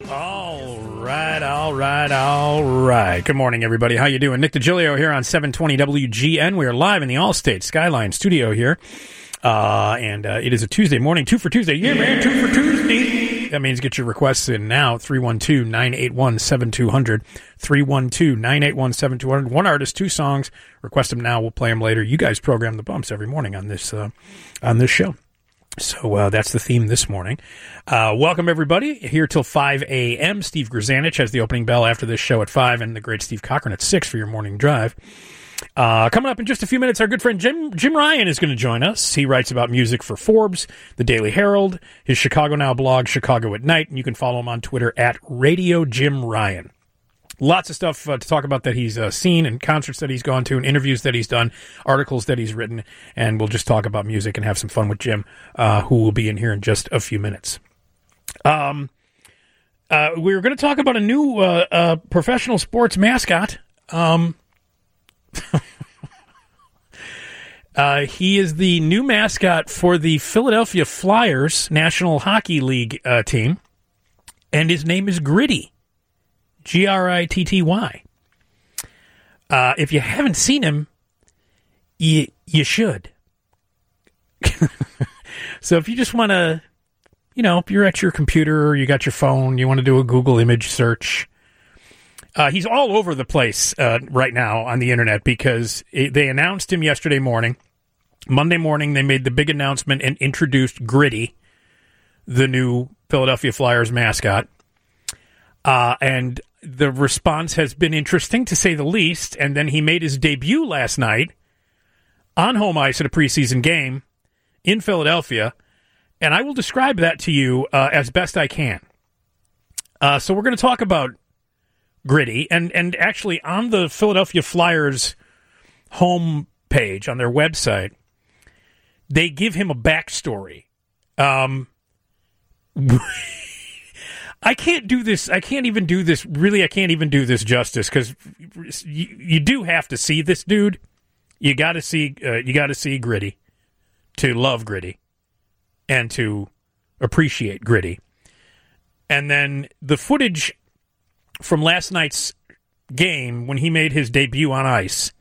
All right. Good morning, everybody. How you doing? Nick DiGilio here on 720 WGN. We are live in the Allstate Skyline studio here. And it is a Tuesday morning, 2 for Tuesday. Yeah, man, 2 for Tuesday. That means get your requests in now, 312-981-7200, 312-981-7200. One artist, 2 songs. Request them now. We'll play them later. You guys program the bumps every morning on this show. So that's the theme this morning. Welcome, everybody, here till 5 a.m. Steve Grzanich has the opening bell after this show at 5, and the great Steve Cochran at 6 for your morning drive. Coming up in just a few minutes, our good friend Jim Ryan is going to join us. He writes about music for Forbes, the Daily Herald, his Chicago Now blog, Chicago at Night, and you can follow him on Twitter at Radio Jim Ryan. Lots of stuff to talk about that he's seen, and concerts that he's gone to, and interviews that he's done, articles that he's written, and we'll just talk about music and have some fun with Jim, who will be in here in just a few minutes. We're going to talk about a new professional sports mascot. He is the new mascot for the Philadelphia Flyers National Hockey League team, and his name is Gritty. Gritty. If you haven't seen him, you should. So if you just want to, if you're at your computer or you got your phone, you want to do a Google image search, he's all over the place right now on the internet because they announced him yesterday morning. Monday morning, they made the big announcement and introduced Gritty, the new Philadelphia Flyers mascot. And the response has been interesting, to say the least. And then he made his debut last night on home ice at a preseason game in Philadelphia. And I will describe that to you as best I can. So we're going to talk about Gritty. And actually, on the Philadelphia Flyers home page, on their website, they give him a backstory. I can't do this. I can't even do this. Really, I can't even do this justice because you do have to see this dude. You got to see. You got to see Gritty to love Gritty and to appreciate Gritty. And then the footage from last night's game when he made his debut on ice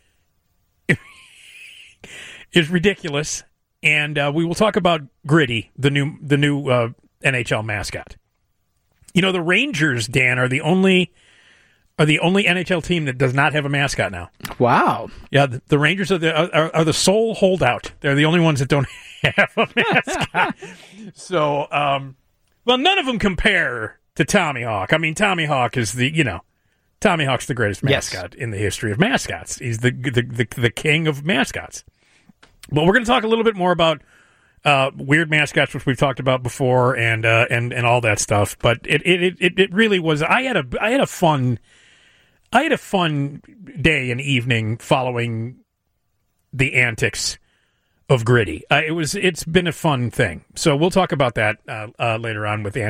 is ridiculous. And we will talk about Gritty, the new NHL mascot. The Rangers, Dan, are the only NHL team that does not have a mascot now. Wow. Yeah, the Rangers are the sole holdout. They're the only ones that don't have a mascot. So, well, none of them compare to Tommy Hawk. I mean, Tommy Hawk is Tommy Hawk's the greatest mascot in the history of mascots. He's the king of mascots. But we're going to talk a little bit more about weird mascots, which we've talked about before, and all that stuff. But it really was. I had a fun day and evening following the antics of Gritty. It's been a fun thing. So we'll talk about that later on with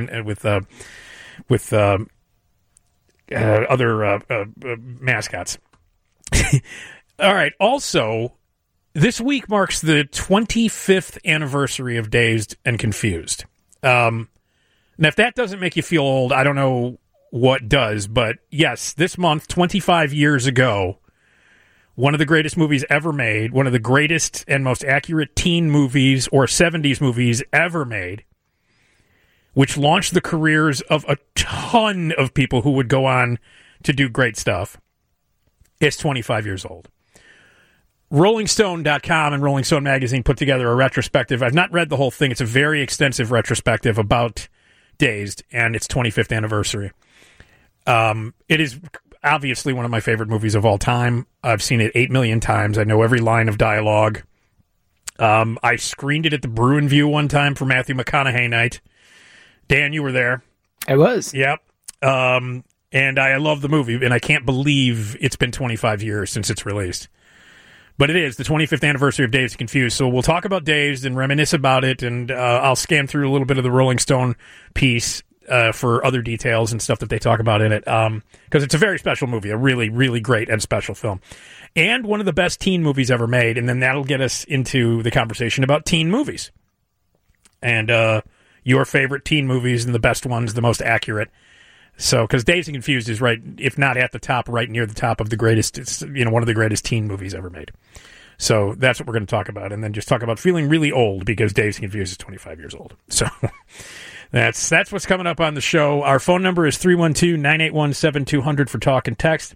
other mascots. All right. Also, this week marks the 25th anniversary of Dazed and Confused. Now, if that doesn't make you feel old, I don't know what does. But yes, this month, 25 years ago, one of the greatest movies ever made, one of the greatest and most accurate teen movies or 70s movies ever made, which launched the careers of a ton of people who would go on to do great stuff, is 25 years old. RollingStone.com and Rolling Stone Magazine put together a retrospective. I've not read the whole thing. It's a very extensive retrospective about Dazed and its 25th anniversary. It is obviously one of my favorite movies of all time. I've seen it 8 million times. I know every line of dialogue. I screened it at the Bruin View one time for Matthew McConaughey night. Dan, you were there. I was. Yep. And I love the movie, and I can't believe it's been 25 years since it's released. But it is the 25th anniversary of Dazed and Confused, so we'll talk about Dazed and reminisce about it, and I'll scan through a little bit of the Rolling Stone piece for other details and stuff that they talk about in it, because it's a very special movie, a really, really great and special film, and one of the best teen movies ever made, and then that'll get us into the conversation about teen movies. And your favorite teen movies and the best ones, the most accurate. So, because Dazed and Confused is right, if not at the top, right near the top of the greatest, it's, one of the greatest teen movies ever made. So that's what we're going to talk about, and then just talk about feeling really old because Dazed and Confused is 25 years old. So that's what's coming up on the show. Our phone number is 312-981-7200 for talk and text.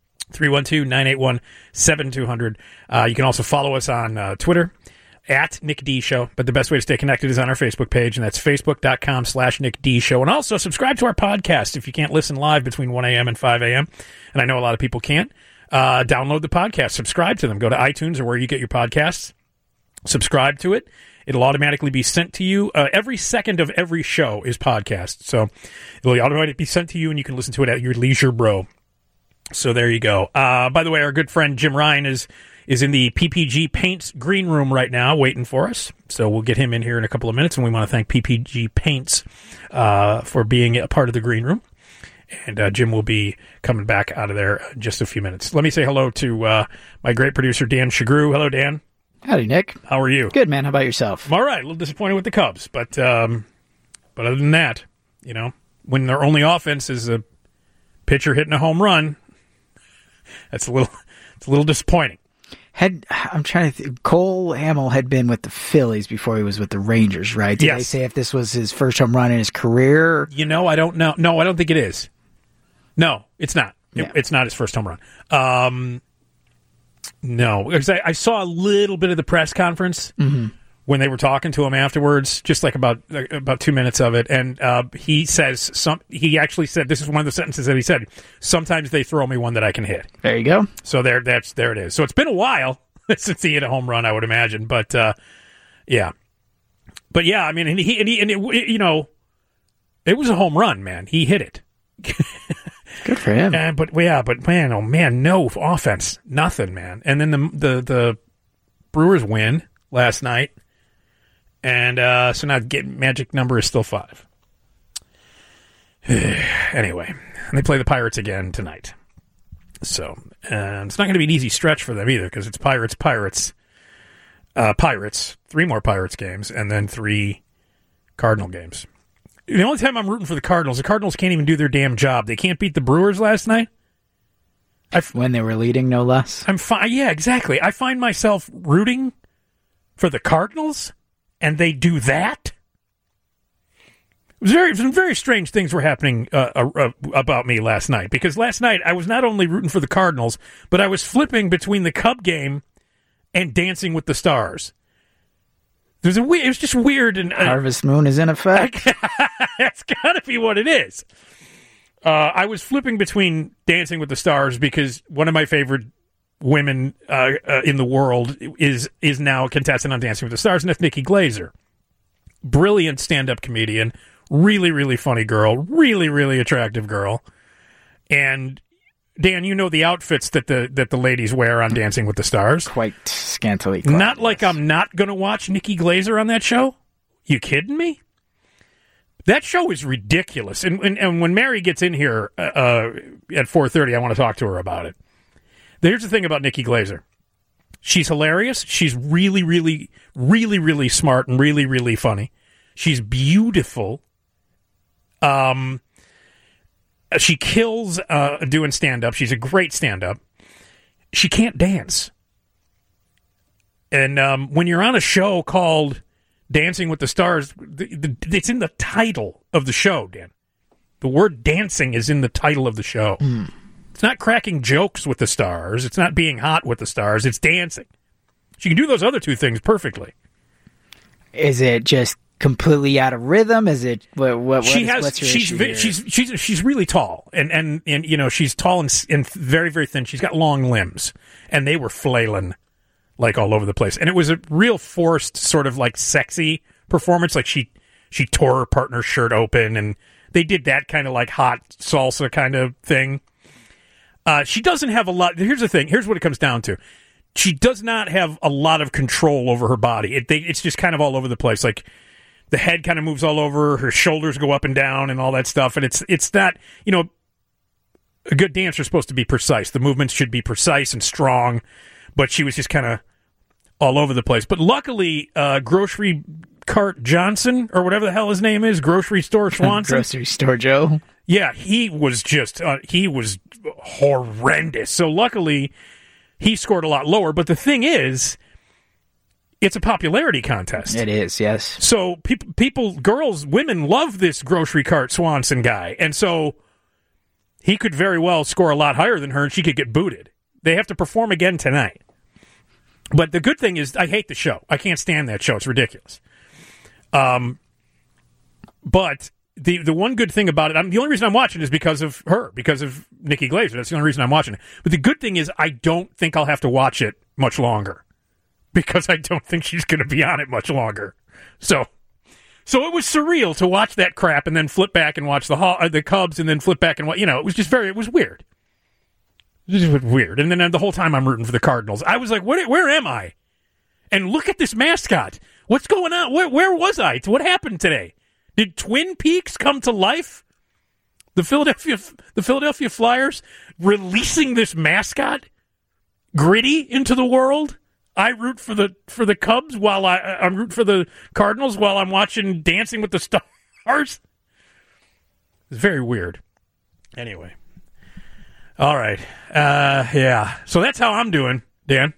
312-981-7200. You can also follow us on Twitter at Nick D Show, but the best way to stay connected is on our Facebook page, and that's facebook.com/Nick D Show. And also subscribe to our podcast if you can't listen live between 1 a.m. and 5 a.m. And I know a lot of people can't. Download the podcast, subscribe to them, go to iTunes or where you get your podcasts, subscribe to it. It'll automatically be sent to you. Every second of every show is podcast, so it'll automatically be sent to you, and you can listen to it at your leisure, bro. So there you go. By the way, our good friend Jim Ryan is in the PPG Paints green room right now waiting for us. So we'll get him in here in a couple of minutes, and we want to thank PPG Paints for being a part of the green room. And Jim will be coming back out of there in just a few minutes. Let me say hello to my great producer, Dan Shagru. Hello, Dan. Howdy, Nick. How are you? Good, man. How about yourself? I'm all right. A little disappointed with the Cubs, but other than that, when their only offense is a pitcher hitting a home run, it's a little disappointing. I'm trying to think. Cole Hamel had been with the Phillies before he was with the Rangers, right? Did they say if this was his first home run in his career? I don't know. No, I don't think it is. No, it's not. Yeah. It's not his first home run. No, because I saw a little bit of the press conference when they were talking to him afterwards, just like about 2 minutes of it, and he says he actually said, this is one of the sentences that he said, sometimes they throw me one that I can hit. There you go. So there it is. So it's been a while since he hit a home run, I would imagine, but yeah. But yeah, I mean, and it was a home run, man. He hit it. Good for him. But man, oh man, no offense, nothing, man. And then the Brewers win last night, and so now magic number is still 5. Anyway, they play the Pirates again tonight, so it's not going to be an easy stretch for them either because it's Pirates, 3 more Pirates games, and then 3 Cardinal games. The only time I'm rooting for the Cardinals can't even do their damn job. They can't beat the Brewers last night. When they were leading, no less. I'm fine. Yeah, exactly. I find myself rooting for the Cardinals, and they do that. Some very strange things were happening about me last night, because last night I was not only rooting for the Cardinals, but I was flipping between the Cub game and Dancing with the Stars. It was just weird. And Harvest Moon is in effect. That's got to be what it is. I was flipping between Dancing with the Stars because one of my favorite women in the world is now a contestant on Dancing with the Stars, and that's Nikki Glaser. Brilliant stand-up comedian, really, really funny girl, really, really attractive girl. And Dan, you know the outfits that the ladies wear on Dancing with the Stars. Quite scantily clad. Not like I'm not going to watch Nikki Glaser on that show. You kidding me? That show is ridiculous. And when Mary gets in here at 4:30, I want to talk to her about it. Here's the thing about Nikki Glaser. She's hilarious. She's really, really, really, really smart and really, really funny. She's beautiful. She kills doing stand-up. She's a great stand-up. She can't dance. And when you're on a show called Dancing with the Stars, it's in the title of the show, Dan. The word dancing is in the title of the show. It's not cracking jokes with the stars. It's not being hot with the stars. It's dancing. She can do those other 2 things perfectly. Is it just completely out of rhythm? Is it what's her she's issue here? She's really tall and she's tall and very, very thin. She's got long limbs, and they were flailing like all over the place. And it was a real forced sort of like sexy performance. Like she tore her partner's shirt open, and they did that kind of like hot salsa kind of thing. She doesn't have a lot. Here's the thing. Here's what it comes down to. She does not have a lot of control over her body. It's just kind of all over the place. Like the head kind of moves all over. Her shoulders go up and down and all that stuff. And it's not, a good dancer is supposed to be precise. The movements should be precise and strong. But she was just kind of all over the place. But luckily, grocery Cart Johnson, or whatever the hell his name is, Grocery Store Swanson. Grocery Store Joe. Yeah, he was horrendous. So luckily, he scored a lot lower. But the thing is, it's a popularity contest. It is, yes. So women love this Grocery Cart Swanson guy. And so he could very well score a lot higher than her, and she could get booted. They have to perform again tonight. But the good thing is, I hate the show. I can't stand that show. It's ridiculous. But the one good thing about it, the only reason I'm watching is because of her, because of Nikki Glaser. That's the only reason I'm watching it. But the good thing is, I don't think I'll have to watch it much longer, because I don't think she's going to be on it much longer. So it was surreal to watch that crap and then flip back and watch the Cubs and then flip back and it was just it was weird. It was weird. And then the whole time I'm rooting for the Cardinals. I was like, where am I? And look at this mascot. What's going on? Where was I? What happened today? Did Twin Peaks come to life? The Philadelphia Flyers releasing this mascot, Gritty, into the world. I root for the Cubs while I root for the Cardinals while I'm watching Dancing with the Stars. It's very weird. Anyway. All right. Yeah. So that's how I'm doing, Dan.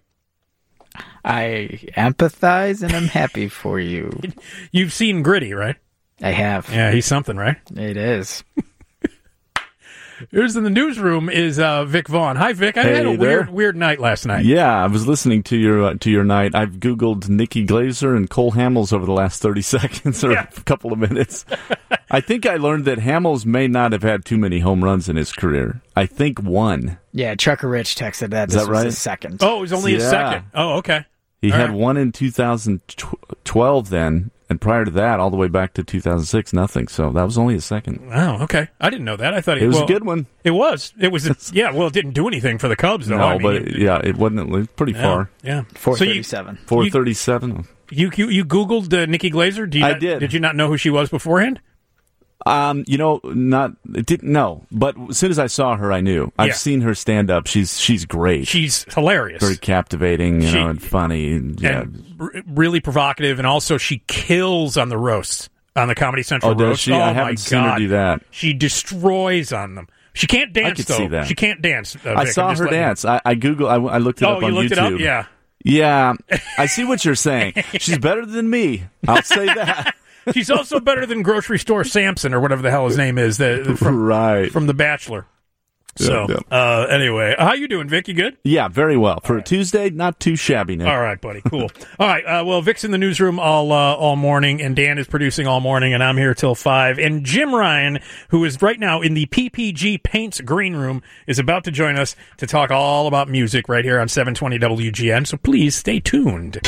I empathize and I'm happy for you. You've seen Gritty, right? I have. Yeah, he's something, right? It is. Here's in the newsroom is Vic Vaughn. Hi, Vic. I had a weird night last night. Yeah, I was listening to your night. I've Googled Nikki Glaser and Cole Hamels over the last 30 seconds or a couple of minutes. I think I learned that Hamels may not have had too many home runs in his career. I think one. Yeah, Trucker Rich texted that. Is that right? Was his second. Oh, it was only his second. Oh, okay. He had one in 2012 then. And prior to that, all the way back to 2006, nothing. So that was only a second. Oh, okay. I didn't know that. I thought it was a good one. It was. Yeah. Well, it didn't do anything for the Cubs, though. No, it wasn't. It was pretty far. Yeah. 437. 437. You Googled Nikki Glaser? I did. Did you not know who she was beforehand? No. But as soon as I saw her, I knew. I've seen her stand up. She's great. She's hilarious. Very captivating, and funny. And really provocative, and also she kills on the roasts, on the Comedy Central roast. Does she? I haven't seen her do that. She destroys on them. She can't dance, I could though. see that. She can't dance. Vic. I saw her dance. I looked it up on YouTube. Oh, you looked it up? Yeah. Yeah. I see what you're saying. She's better than me. I'll say that. She's also better than Grocery Store Samson, or whatever the hell his name is, from The Bachelor. So, anyway, how you doing, Vic? You good? Yeah, very well. For a Tuesday, not too shabby now. All right, buddy. Cool. All right. Well, Vic's in the newsroom all morning, and Dan is producing all morning, and I'm here till 5. And Jim Ryan, who is right now in the PPG Paints green room, is about to join us to talk all about music right here on 720 WGN. So please stay tuned.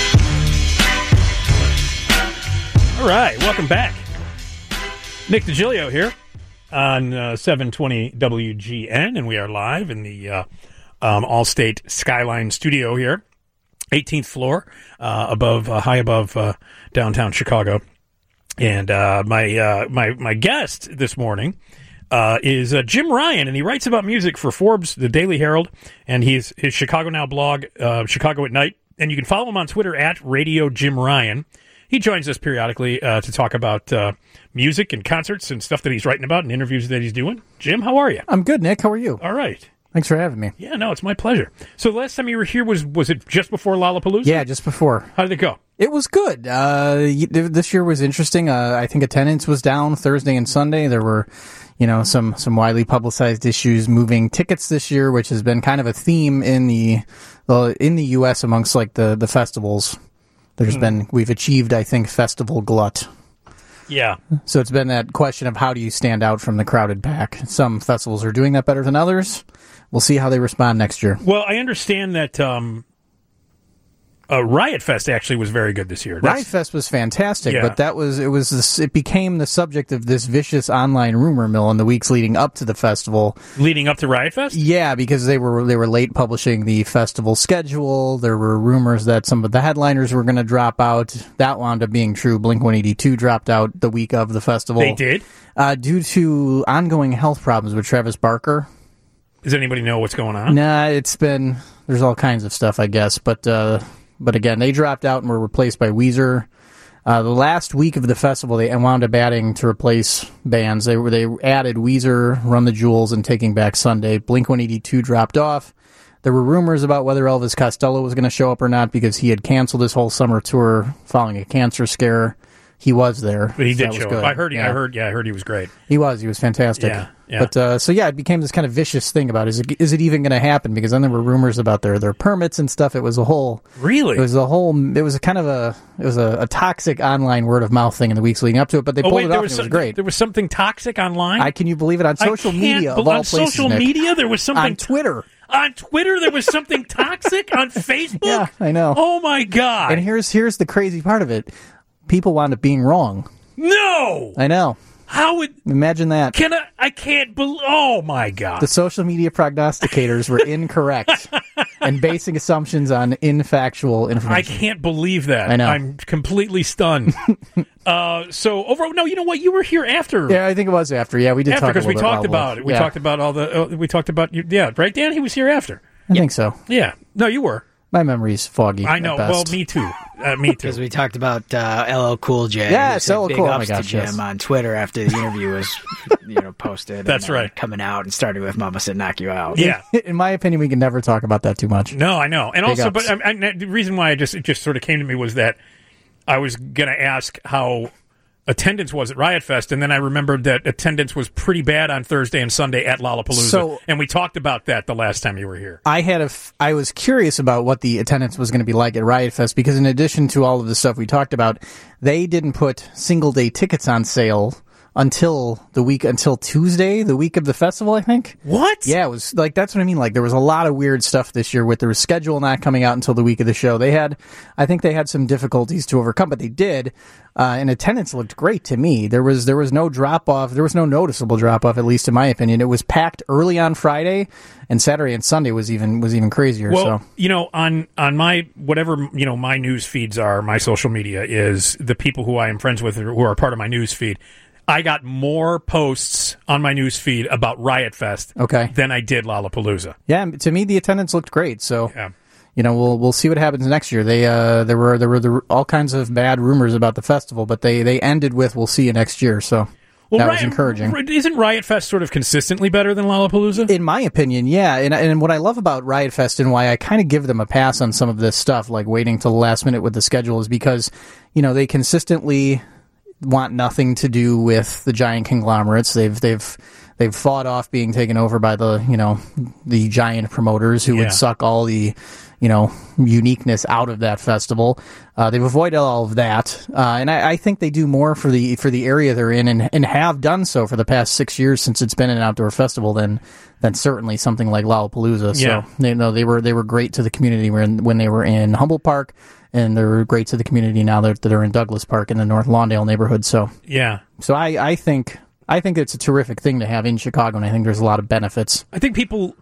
All right, welcome back. Nick DiGilio here on 720 WGN, and we are live in the Allstate Skyline studio here, 18th floor, high above downtown Chicago. And my guest this morning is Jim Ryan, and he writes about music for Forbes, the Daily Herald, and his Chicago Now blog, Chicago at Night. And you can follow him on Twitter at Radio Jim Ryan. He joins us periodically to talk about music and concerts and stuff that he's writing about and interviews that he's doing. Jim, how are you? I'm good, Nick. How are you? All right. Thanks for having me. Yeah, no, it's my pleasure. So the last time you were here, was it just before Lollapalooza? Yeah, just before. How did it go? It was good. This year was interesting. I think attendance was down Thursday and Sunday. There were, some widely publicized issues moving tickets this year, which has been kind of a theme in the U.S. amongst like the festivals. We've achieved, I think, festival glut. Yeah. So it's been that question of how do you stand out from the crowded pack. Some festivals are doing that better than others. We'll see how they respond next year. Well, I understand that Riot Fest actually was very good this year. Riot Fest was fantastic, but it became the subject of this vicious online rumor mill in the weeks leading up to the festival. Leading up to Riot Fest? Yeah, because they were late publishing the festival schedule. There were rumors that some of the headliners were going to drop out. That wound up being true. Blink-182 dropped out the week of the festival. They did? Due to ongoing health problems with Travis Barker. Does anybody know what's going on? Nah, there's all kinds of stuff, I guess, But again, they dropped out and were replaced by Weezer. The last week of the festival, they wound up adding to replace bands. They added Weezer, Run the Jewels, and Taking Back Sunday. Blink-182 dropped off. There were rumors about whether Elvis Costello was going to show up or not because he had canceled his whole summer tour following a cancer scare. He was there, but he did show up. I heard he was great. He was fantastic. Yeah. But it became this kind of vicious thing about is it even going to happen? Because then there were rumors about their permits and stuff. It was a whole It was a toxic online word of mouth thing in the weeks leading up to it. But they pulled it off. And it was great. There was something toxic online. Can you believe it? On social media, of all places, social media, there was something on Twitter. On Twitter, there was something toxic. On Facebook, yeah, I know. Oh my God! And here's the crazy part of it. People wound up being wrong. No! I know. How would... Imagine that. I can't believe... Oh, my God. The social media prognosticators were incorrect and basing assumptions on infactual information. I can't believe that. I know. I'm completely stunned. No, you know what? You were here after. Yeah, I think it was after. Yeah, we did talk about it. Because we talked about it. We talked about all the... we talked about... Yeah, right, Dan? He was here after. I think so. Yeah. No, you were. My memory's foggy. I know. Well, me too. Me too. Because we talked about LL Cool J. Yes, LL Cool. Big ups to Jim on Twitter after the interview was, posted. That's right. Coming out and starting with "Mama Said Knock You Out." Yeah. In my opinion, we can never talk about that too much. No, I know. And big also, ups. but the reason why it just sort of came to me was that I was going to ask how attendance was at Riot Fest, and then I remembered that attendance was pretty bad on Thursday and Sunday at Lollapalooza, and we talked about that the last time you were here. I was curious about what the attendance was going to be like at Riot Fest, because in addition to all of the stuff we talked about, they didn't put single-day tickets on sale until Tuesday, the week of the festival, I think. What? Yeah, it was that's what I mean. There was a lot of weird stuff this year with their schedule not coming out until the week of the show. I think they had some difficulties to overcome, but they did. And attendance looked great to me. There was no drop off. There was no noticeable drop off, at least in my opinion. It was packed early on Friday, and Saturday and Sunday was even crazier. Well, on my whatever my news feeds are, my social media is the people who I am friends with who are part of my news feed. I got more posts on my news feed about Riot Fest than I did Lollapalooza. Yeah, to me the attendance looked great. So. Yeah. We'll see what happens next year. There were all kinds of bad rumors about the festival, but they ended with "we'll see you next year." So that was encouraging. Isn't Riot Fest sort of consistently better than Lollapalooza? In my opinion, yeah. And what I love about Riot Fest and why I kind of give them a pass on some of this stuff, like waiting till the last minute with the schedule, is because they consistently want nothing to do with the giant conglomerates. They've fought off being taken over by the giant promoters who would suck all the uniqueness out of that festival. They've avoided all of that, and I think they do more for the area they're in, and have done so for the past 6 years since it's been an outdoor festival than certainly something like Lollapalooza. Yeah. So they were great to the community when they were in Humboldt Park, and they're great to the community now that they're in Douglas Park in the North Lawndale neighborhood. So yeah, so I think it's a terrific thing to have in Chicago, and I think there's a lot of benefits. I think people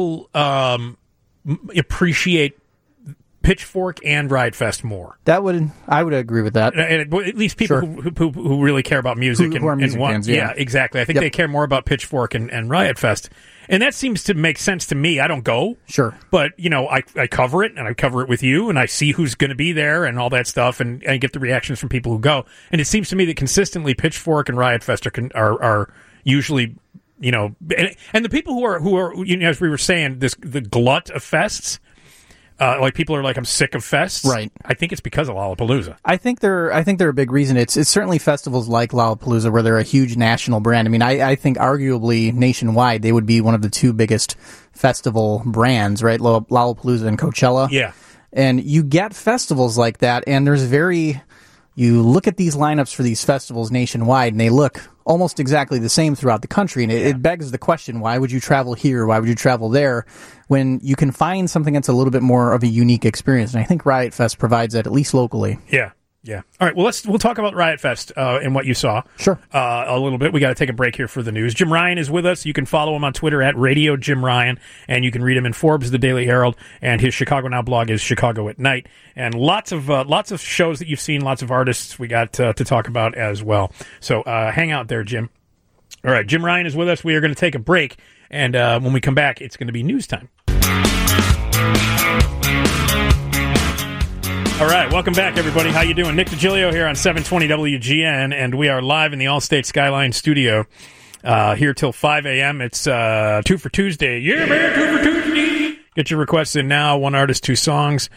appreciate Pitchfork and Riot Fest more. I would agree with that. And at least people who really care about music who are music fans. Yeah, exactly. I think they care more about Pitchfork and Riot Fest. And that seems to make sense to me. I don't go. Sure. But, I cover it, and I cover it with you, and I see who's going to be there and all that stuff, and I get the reactions from people who go. And it seems to me that consistently Pitchfork and Riot Fest are usually, and the people who are as we were saying, the glut of fests, people are like, I'm sick of fests. Right. I think it's because of Lollapalooza. I think they're a big reason. It's certainly festivals like Lollapalooza where they're a huge national brand. I mean, I think arguably nationwide they would be one of the two biggest festival brands, right? Lollapalooza and Coachella. Yeah. And you get festivals like that, and you look at these lineups for these festivals nationwide, and they look almost exactly the same throughout the country. And it begs the question, why would you travel here? Why would you travel there when you can find something that's a little bit more of a unique experience? And I think Riot Fest provides that, at least locally. Yeah. Yeah. All right. Well, we'll talk about Riot Fest and what you saw. Sure. A little bit. We got to take a break here for the news. Jim Ryan is with us. You can follow him on Twitter at Radio Jim Ryan, and you can read him in Forbes, The Daily Herald, and his Chicago Now blog is Chicago at Night. And lots of shows that you've seen, lots of artists we got to talk about as well. So hang out there, Jim. All right. Jim Ryan is with us. We are going to take a break, and when we come back, it's going to be news time. All right, welcome back, everybody. How you doing? Nick DiGilio here on 720 WGN, and we are live in the Allstate Skyline studio here till 5 a.m. It's 2 for Tuesday. Yeah, man, 2 for Tuesday. Get your requests in now. One artist, two songs.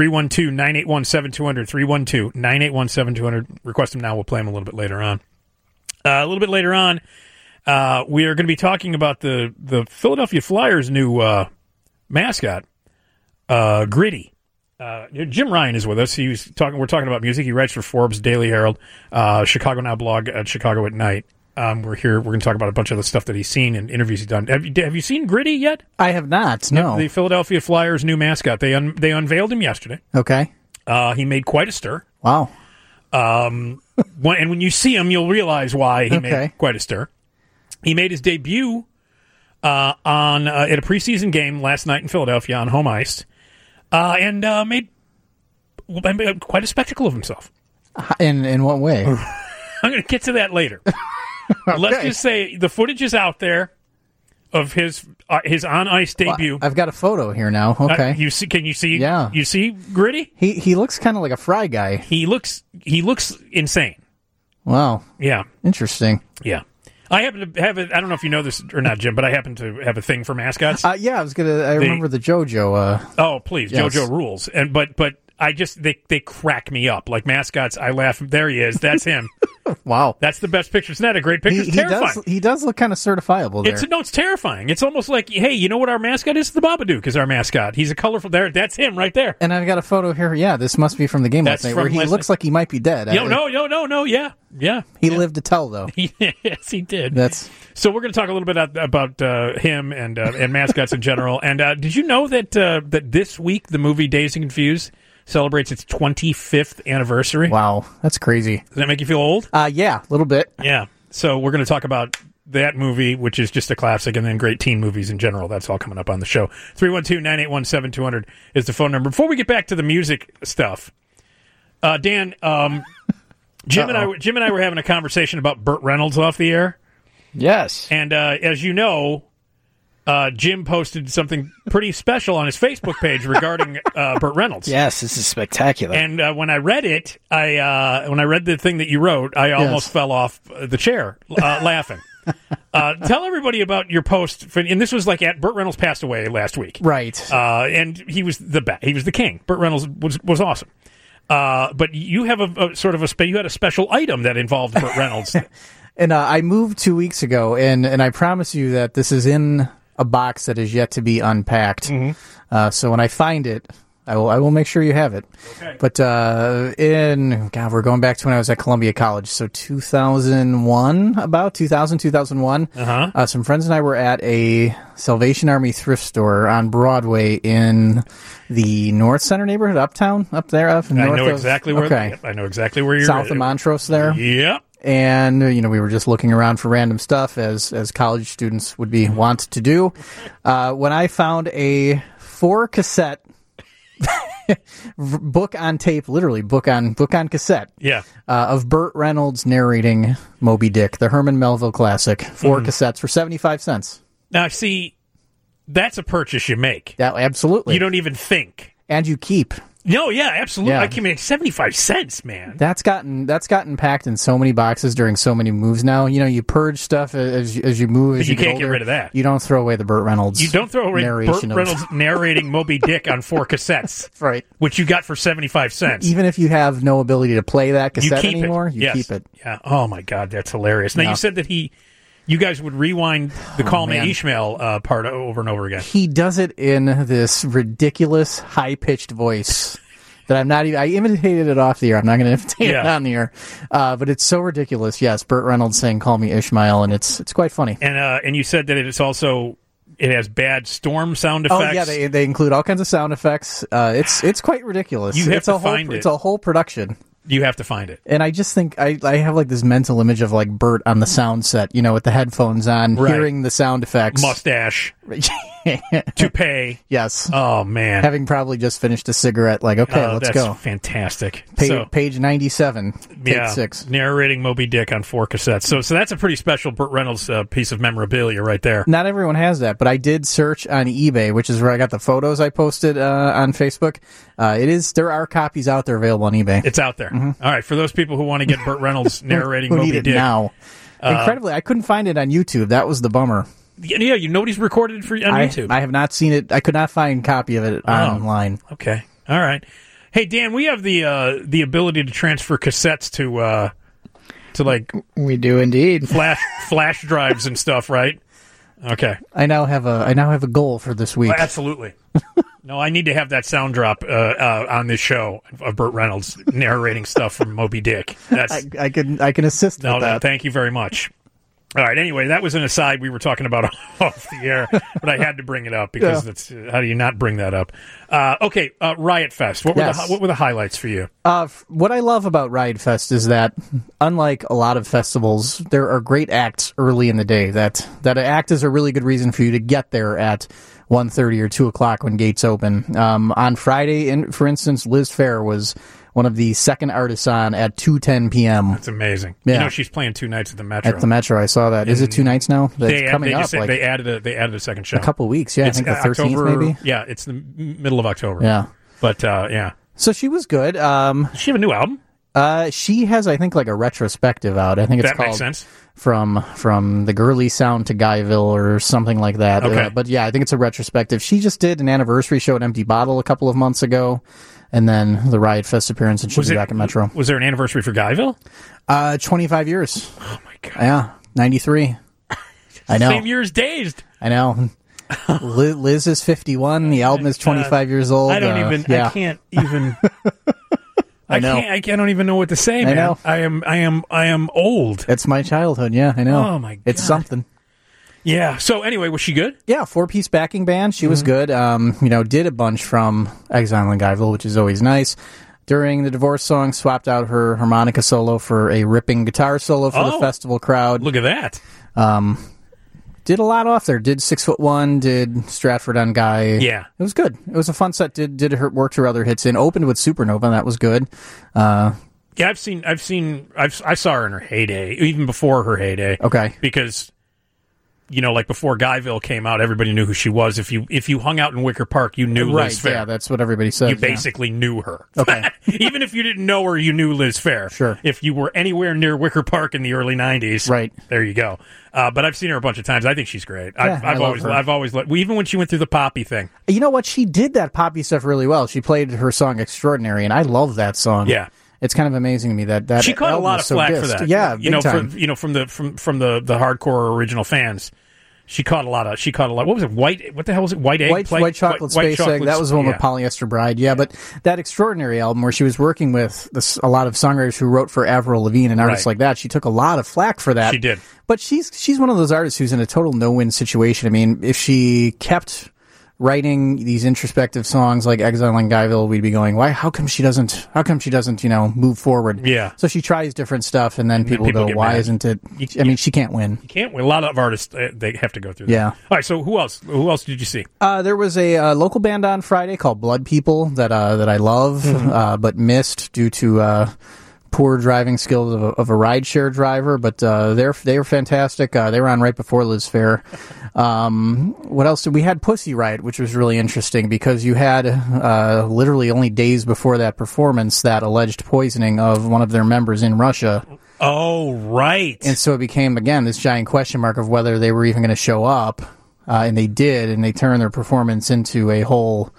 312-981-7200. 312-981-7200. Request them now. We'll play them a little bit later on. A little bit later on, we are going to be talking about the Philadelphia Flyers' new mascot, Gritty. Jim Ryan is with us. We're talking about music. He writes for Forbes, Daily Herald, Chicago Now blog at Chicago at Night. We're here. We're going to talk about a bunch of the stuff that he's seen and interviews he's done. Have you seen Gritty yet? I have not. No. The Philadelphia Flyers' new mascot. They unveiled him yesterday. Okay. He made quite a stir. Wow. And when you see him, you'll realize why he made quite a stir. He made his debut at a preseason game last night in Philadelphia on home ice. And made quite a spectacle of himself. In what way? I'm going to get to that later. Okay. Let's just say the footage is out there of his on ice debut. Well, I've got a photo here now. Okay, you see? Can you see? Yeah, you see Gritty? He looks kind of like a Fry guy. He looks insane. Wow. Yeah. Interesting. Yeah. I happen to have I don't know if you know this or not, Jim, but I happen to have a thing for mascots. Yeah, I remember the JoJo. Oh, please, yes. JoJo rules. And but they crack me up. Like mascots, I laugh. There he is. That's him. Wow, that's the best picture. It's not a great picture. It's terrifying. He does look kind of certifiable there. It's terrifying. It's almost like, hey, you know what our mascot is? The Babadook is our mascot. He's a colorful. That's him right there. And I've got a photo here. Yeah, this must be from the game last night, where he looks like he might be dead. No. Yeah. He lived to tell, though. Yes, he did. So we're going to talk a little bit about him and mascots in general. And did you know that this week the movie Dazed and Confused celebrates its 25th anniversary? Wow, that's crazy. Does that make you feel old? Yeah, a little bit. Yeah. So we're going to talk about that movie, which is just a classic, and then great teen movies in general. That's all coming up on the show. 312-981-7200 is the phone number. Before we get back to the music stuff, Dan, Jim and I were having a conversation about Burt Reynolds off the air. Yes. And as you know, Jim posted something pretty special on his Facebook page regarding Burt Reynolds. Yes, this is spectacular. And when I read it, when I read the thing that you wrote, I almost fell off the chair laughing. Tell everybody about your post. And this was like Burt Reynolds passed away last week, right? And he was the king. Burt Reynolds was awesome. But you have you had a special item that involved Burt Reynolds. And I moved 2 weeks ago, and I promise you that this is in a box that is yet to be unpacked. Mm-hmm. So when I find it, I will make sure you have it. Okay. But we're going back to when I was at Columbia College, so 2001, 2001. Uh-huh. Some friends and I were at a Salvation Army thrift store on Broadway in the North Center neighborhood, uptown, up there. I know exactly where. Okay. I know exactly where you're. South of Montrose there. Yep. And, we were just looking around for random stuff, as college students would be wont to do. When I found a 4-cassette book on tape, literally book on cassette, of Burt Reynolds narrating Moby Dick, the Herman Melville classic, 4 cassettes for 75 cents. Now, see, that's a purchase you make. Yeah, absolutely. You don't even think. And you keep. No, yeah, absolutely. Yeah. I can make 75 cents, man. That's gotten packed in so many boxes during so many moves now. You purge stuff as you move. But as you get can't older. get rid of that. You don't throw away the Burt Reynolds. You don't throw away Burt Reynolds narrating Moby Dick on 4 cassettes, right? Which you got for 75 cents. Even if you have no ability to play that cassette anymore, you keep it. Yeah. Oh my God, that's hilarious. Now you said that you guys would rewind the Call Me Ishmael part over and over again. He does it in this ridiculous high-pitched voice that I'm not even. I imitated it off the air. I'm not going to imitate it on the air, but it's so ridiculous. Yes, Burt Reynolds saying "Call Me Ishmael," and it's quite funny. And you said that it has bad storm sound effects. Oh yeah, they include all kinds of sound effects. It's quite ridiculous. It's a whole production. You have to find it. And I just think I have like this mental image of like Burt on the sound set, with the headphones on, hearing the sound effects. Mustache. to pay. Yes. Oh, man. Having probably just finished a cigarette, like, okay, let's go. That's fantastic. Page 97, take 6. Narrating Moby Dick on 4 cassettes. So that's a pretty special Burt Reynolds piece of memorabilia right there. Not everyone has that, but I did search on eBay, which is where I got the photos I posted on Facebook. There are copies out there available on eBay. It's out there. Mm-hmm. All right, for those people who want to get Burt Reynolds narrating Moby Dick. Who need it now. Incredibly, I couldn't find it on YouTube. That was the bummer. Yeah, nobody's recorded it on YouTube. I have not seen it. I could not find a copy of it online. Okay. All right. Hey, Dan, we have the ability to transfer cassettes to like... We do indeed. Flash drives and stuff, right? Okay. I now have a goal for this week. Well, absolutely. No, I need to have that sound drop on this show of Burt Reynolds narrating stuff from Moby Dick. I can assist with that. No, thank you very much. All right. Anyway, that was an aside we were talking about off the air, but I had to bring it up because that's how do you not bring that up? Okay, Riot Fest. What were the highlights for you? What I love about Riot Fest is that, unlike a lot of festivals, there are great acts early in the day. That an act is a really good reason for you to get there at 1:30 or 2 o'clock when gates open. On Friday, for instance, Liz Phair was one of the second artists on at 2:10 p.m. That's amazing. Yeah. she's playing 2 nights at the Metro. At the Metro, I saw that. Is it 2 nights now? They added a second show. A couple of weeks, yeah. I think the 13th, October, maybe? Yeah, it's the middle of October. Yeah. But, yeah. So she was good. Does she have a new album? She has, I think, like a retrospective out. I think it's that called makes sense. From the girly sound to Guyville or something like that. Okay. But yeah, I think it's a retrospective. She just did an anniversary show at Empty Bottle a couple of months ago, and then the Riot Fest appearance, and she'll be back at Metro. Was there an anniversary for Guyville? 25 years. Oh my god. Yeah, 93. I know. Same year as Dazed. I know. Liz is 51. The album is 25 years old. I can't even. I know. I don't even know what to say, man. I know. I am old. It's my childhood. Yeah, I know. Oh my god. It's something. Yeah. So anyway, was she good? Yeah, 4-piece backing band. She was good. Did a bunch from Exile and Guyville, which is always nice. During the divorce song, swapped out her harmonica solo for a ripping guitar solo for the festival crowd. Look at that. Did a lot off there. Did 6'1", did Stratford on Guy. Yeah. It was good. It was a fun set. Worked her other hits in. Opened with Supernova. That was good. Yeah, I saw her in her heyday, even before her heyday. Okay. Because, like before Guyville came out, everybody knew who she was. If you hung out in Wicker Park, you knew Liz Phair. Yeah, that's what everybody said. You basically knew her. Okay. Even if you didn't know her, you knew Liz Phair. Sure. If you were anywhere near Wicker Park in the early 90s, right. There you go. But I've seen her a bunch of times. I think she's great. Yeah, I've always even when she went through the poppy thing. You know what? She did that poppy stuff really well. She played her song Extraordinary, and I love that song. Yeah. It's kind of amazing to me that she caught a lot of flack for that. Yeah, big time. From the hardcore original fans. She caught a lot. What was it? What the hell was it? White Egg? White Chocolate Space Egg. That was the one with Polyester Bride. Yeah, but that Extraordinary album where she was working with a lot of songwriters who wrote for Avril Lavigne and artists like that, she took a lot of flack for that. She did. But she's one of those artists who's in a total no-win situation. I mean, if she kept writing these introspective songs like Exile and Guyville, we'd be going, why? How come she doesn't? Move forward? Yeah. So she tries different stuff, and then people go, why isn't it? I mean, she can't win. You can't win. A lot of artists they have to go through that. Yeah. All right. So who else? Who else did you see? There was a local band on Friday called Blood People that I love, but missed due to poor driving skills of a rideshare driver, but they were fantastic. They were on right before Liz Phair. What else did we had? Pussy Riot, which was really interesting because you had literally only days before that performance that alleged poisoning of one of their members in Russia. Oh, right. And so it became, again, this giant question mark of whether they were even going to show up, and they did, and they turned their performance into a whole...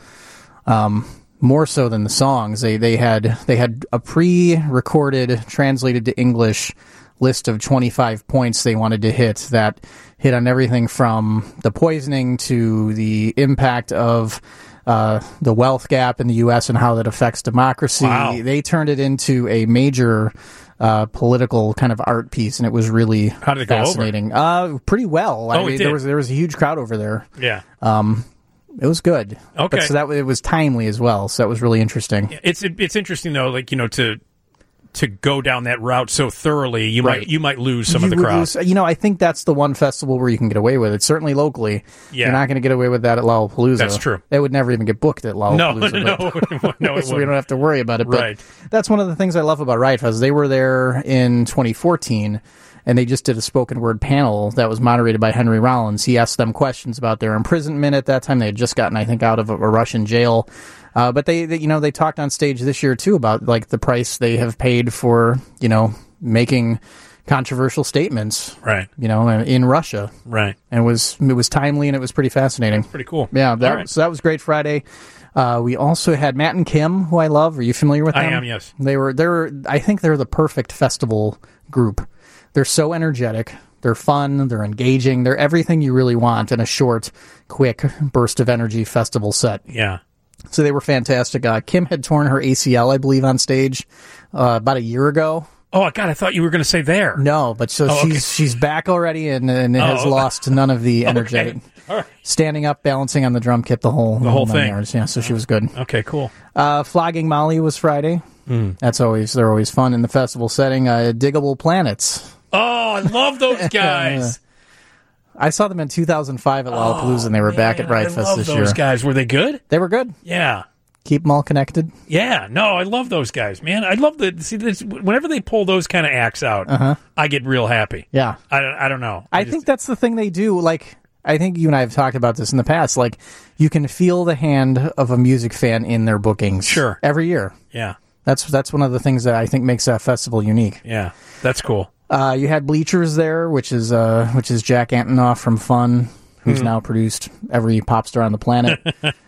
more so than the songs. They had a pre-recorded, translated to English list of 25 points they wanted to hit that hit on everything from the poisoning to the impact of the wealth gap in the U.S. and how that affects democracy. Wow. They turned it into a major political kind of art piece, and it was really fascinating. Go over? Pretty well. There was a huge crowd over there. Yeah. It was good. Okay. But so it was timely as well. So that was really interesting. It's interesting though, like, to to go down that route so thoroughly, you might lose some of the crowd. I think that's the one festival where you can get away with it. Certainly locally, you're not going to get away with that at Lollapalooza. That's true. They would never even get booked at Lollapalooza. No, so we don't have to worry about it. But right. That's one of the things I love about Riot Fest. They were there in 2014, and they just did a spoken word panel that was moderated by Henry Rollins. He asked them questions about their imprisonment at that time. They had just gotten, I think, out of a Russian jail. But they talked on stage this year too about like the price they have paid for, making controversial statements, right? In Russia, right? And it was timely and it was pretty fascinating. Pretty cool. Yeah, so that was Great Friday. We also had Matt and Kim, who I love. Are you familiar with them? I am, yes. I think they're the perfect festival group. They're so energetic. They're fun. They're engaging. They're everything you really want in a short, quick burst of energy festival set. Yeah. So they were fantastic. Kim had torn her ACL, I believe, on stage about a year ago. Oh, God, I thought you were going to say there. No, but she's back already and has lost none of the energy. Okay. All right. Standing up, balancing on the drum kit, the whole thing. Yards. Yeah, so she was good. Okay, cool. Flogging Molly was Friday. They're always fun in the festival setting. Diggable Planets. Oh, I love those guys. I saw them in 2005 at Lollapalooza, and they were back at Riot Fest this year. Those guys. Were they good? They were good. Yeah. Keep them all connected. Yeah. No, I love those guys, man. I love whenever they pull those kind of acts out, I get real happy. Yeah. I don't know. I think that's the thing they do. Like, I think you and I have talked about this in the past. Like, you can feel the hand of a music fan in their bookings. Sure. Every year. Yeah. That's one of the things that I think makes that festival unique. Yeah. That's cool. You had Bleachers there, which is Jack Antonoff from Fun, who's now produced every pop star on the planet.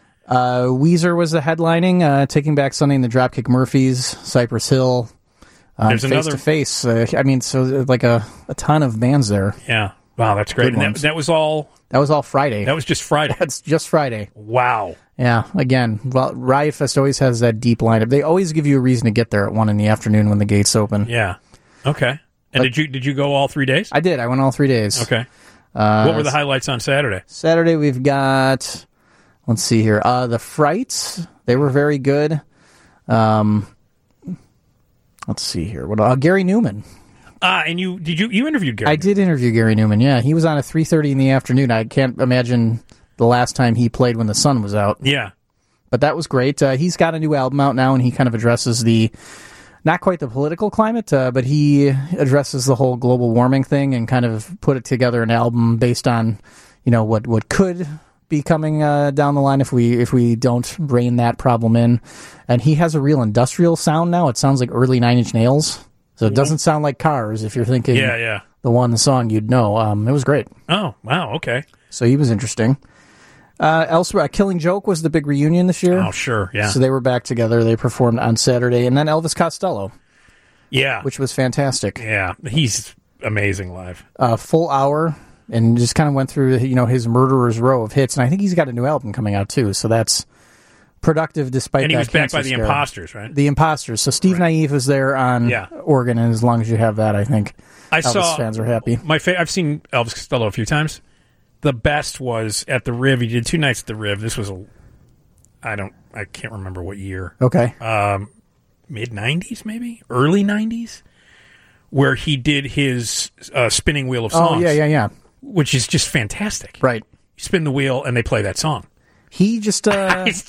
Weezer was the headlining, Taking Back Sunday and the Dropkick Murphys, Cypress Hill, There's Face another to Face. So like a ton of bands there. Yeah. Wow, that's great. And that was all. That was all Friday. That was just Friday. That's just Friday. Wow. Yeah. Again, Riot Fest always has that deep lineup. They always give you a reason to get there at 1 p.m. when the gates open. Yeah. Okay. And did you go all 3 days? I did. I went all 3 days. Okay. What were the highlights on Saturday? Saturday we've got, let's see here, the Frights. They were very good. Let's see here. Gary Newman. And you interviewed Gary? I did interview Gary Newman. Yeah, he was on at 3:30 in the afternoon. I can't imagine the last time he played when the sun was out. Yeah. But that was great. He's got a new album out now, and he kind of addresses not quite the political climate, but he addresses the whole global warming thing and kind of put it together an album based on, what could be coming down the line if we don't rein that problem in. And he has a real industrial sound now. It sounds like early 9 Inch Nails. So it doesn't sound like Cars if you're thinking the song you'd know. It was great. Oh, wow, okay. So he was interesting. Elsewhere, Killing Joke was the big reunion this year. Oh, sure, yeah. So they were back together. They performed on Saturday. And then Elvis Costello. Yeah. Which was fantastic. Yeah, he's amazing live. Full hour, and just kind of went through, his Murderer's Row of hits. And I think he's got a new album coming out, too. So that's productive despite that. And he was backed by the scare. Imposters, right? The Imposters. So Steve Naive was there on organ, and as long as you have that, I think Elvis fans are happy. I've seen Elvis Costello a few times. The best was at the Riv. He did 2 nights at the Riv. This was I can't remember what year. Okay. Mid-90s, maybe? Early 90s? Where he did his spinning wheel of songs. Oh, yeah. Which is just fantastic. Right. You spin the wheel and they play that song. He just... I was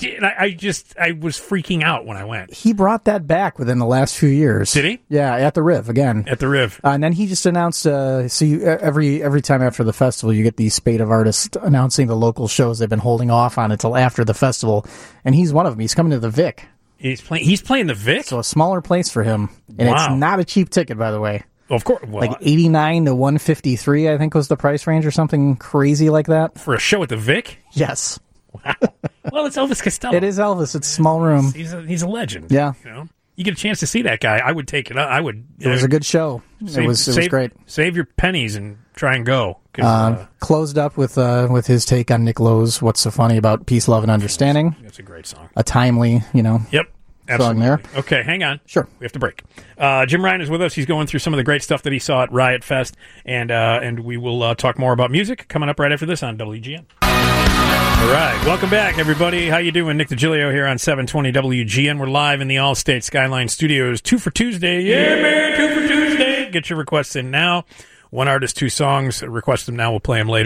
freaking out when I went. He brought that back within the last few years. Did he? Yeah, at the Riv, again. At the Riv. And then he just announced, every time after the festival, you get these spate of artists announcing the local shows they've been holding off on until after the festival. And he's one of them. He's coming to the Vic. He's playing the Vic? So a smaller place for him. And It's not a cheap ticket, by the way. Of course. Well, like $89 to $153, I think was the price range or something crazy like that. For a show at the Vic? Yes. Wow. Well, it's Elvis Costello. It is Elvis. It's a small room. He's a legend. Yeah. You get a chance to see that guy, I would take it. I would. It was a good show. It was great. Save your pennies and try and go. Closed up with his take on Nick Lowe's "What's So Funny About Peace, Love, and Understanding." That's a great song. A timely, Yep. Absolutely. Song there. Okay, hang on. Sure. We have to break. Jim Ryan is with us. He's going through some of the great stuff that he saw at Riot Fest, and we will talk more about music coming up right after this on WGN. All right, welcome back, everybody. How you doing? Nick DiGilio here on 720 WGN. We're live in the Allstate Skyline Studios. 2 for Tuesday. Yeah, man, 2 for Tuesday. Get your requests in now. One artist, 2 songs. Request them now. We'll play them later.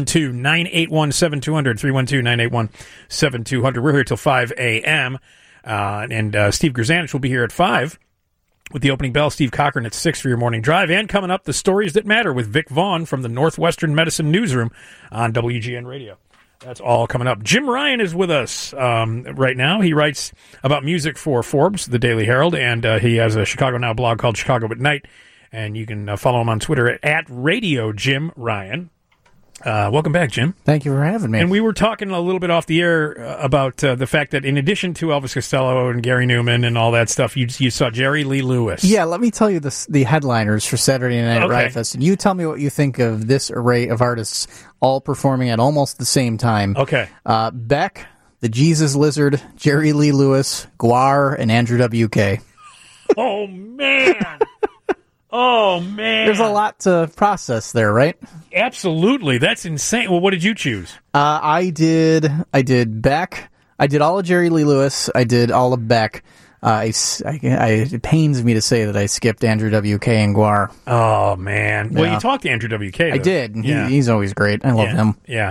312-981-7200. 312-981-7200. We're here till 5 a.m. And Steve Grzanich will be here at 5 with the opening bell. Steve Cochran at 6 for your morning drive. And coming up, the stories that matter with Vic Vaughn from the Northwestern Medicine Newsroom on WGN Radio. That's all coming up. Jim Ryan is with us right now. He writes about music for Forbes, the Daily Herald, and he has a Chicago Now blog called Chicago at Night. And you can follow him on Twitter at Radio Jim Ryan. Welcome back, Jim. Thank you for having me. And we were talking a little bit off the air about the fact that in addition to Elvis Costello and Gary Newman and all that stuff, you saw Jerry Lee Lewis. Yeah, let me tell you the headliners for Saturday Night Riot Fest. And you tell me what you think of this array of artists all performing at almost the same time. Okay. Beck, the Jesus Lizard, Jerry Lee Lewis, Guar, and Andrew W.K. Oh, man. Oh, man. There's a lot to process there, right? Absolutely. That's insane. Well, what did you choose? I did Beck. I did all of Jerry Lee Lewis. I did all of Beck. It pains me to say that I skipped Andrew W.K. and Guar. Oh, man. Well, Yeah. you talked to Andrew W.K., though. I did. He's always great. I love him. Yeah.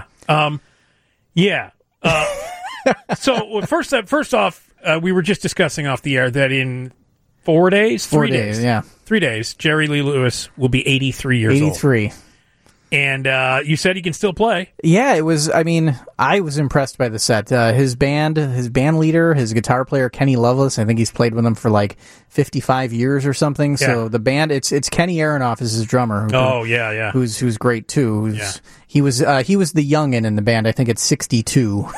So, first off, we were just discussing off the air that in 4 days? 3 days. Yeah. 3 days, Jerry Lee Lewis will be 83 years old. 83. And you said he can still play. Yeah, it was. I mean, I was impressed by the set. His band leader, his guitar player Kenny Lovelace. I think he's played with them for like 55 years or something. Yeah. So the band, it's Kenny Aronoff is his drummer. Who's great too. He was the youngin in the band. I think it's 62,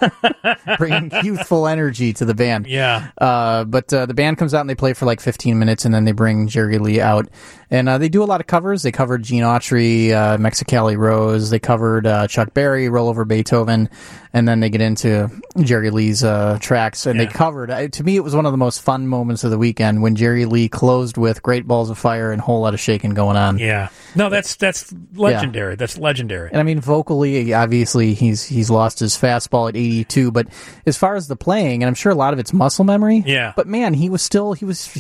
bringing youthful energy to the band. Yeah. But the band comes out and they play for like 15 minutes, and then they bring Jerry Lee out, and they do a lot of covers. They covered Gene Autry, Mexicali Rose. They covered Chuck Berry, Roll Over Beethoven, and then they get into Jerry Lee's tracks. And they covered. To me, it was one of the most fun moments of the weekend when Jerry Lee closed with "Great Balls of Fire" and "Whole Lot of Shaking Going On." Yeah. No, that's legendary. Yeah. That's legendary. And I mean, vocally, obviously, he's lost his fastball at 82. But as far as the playing, and I'm sure a lot of it's muscle memory. Yeah. But man, he was still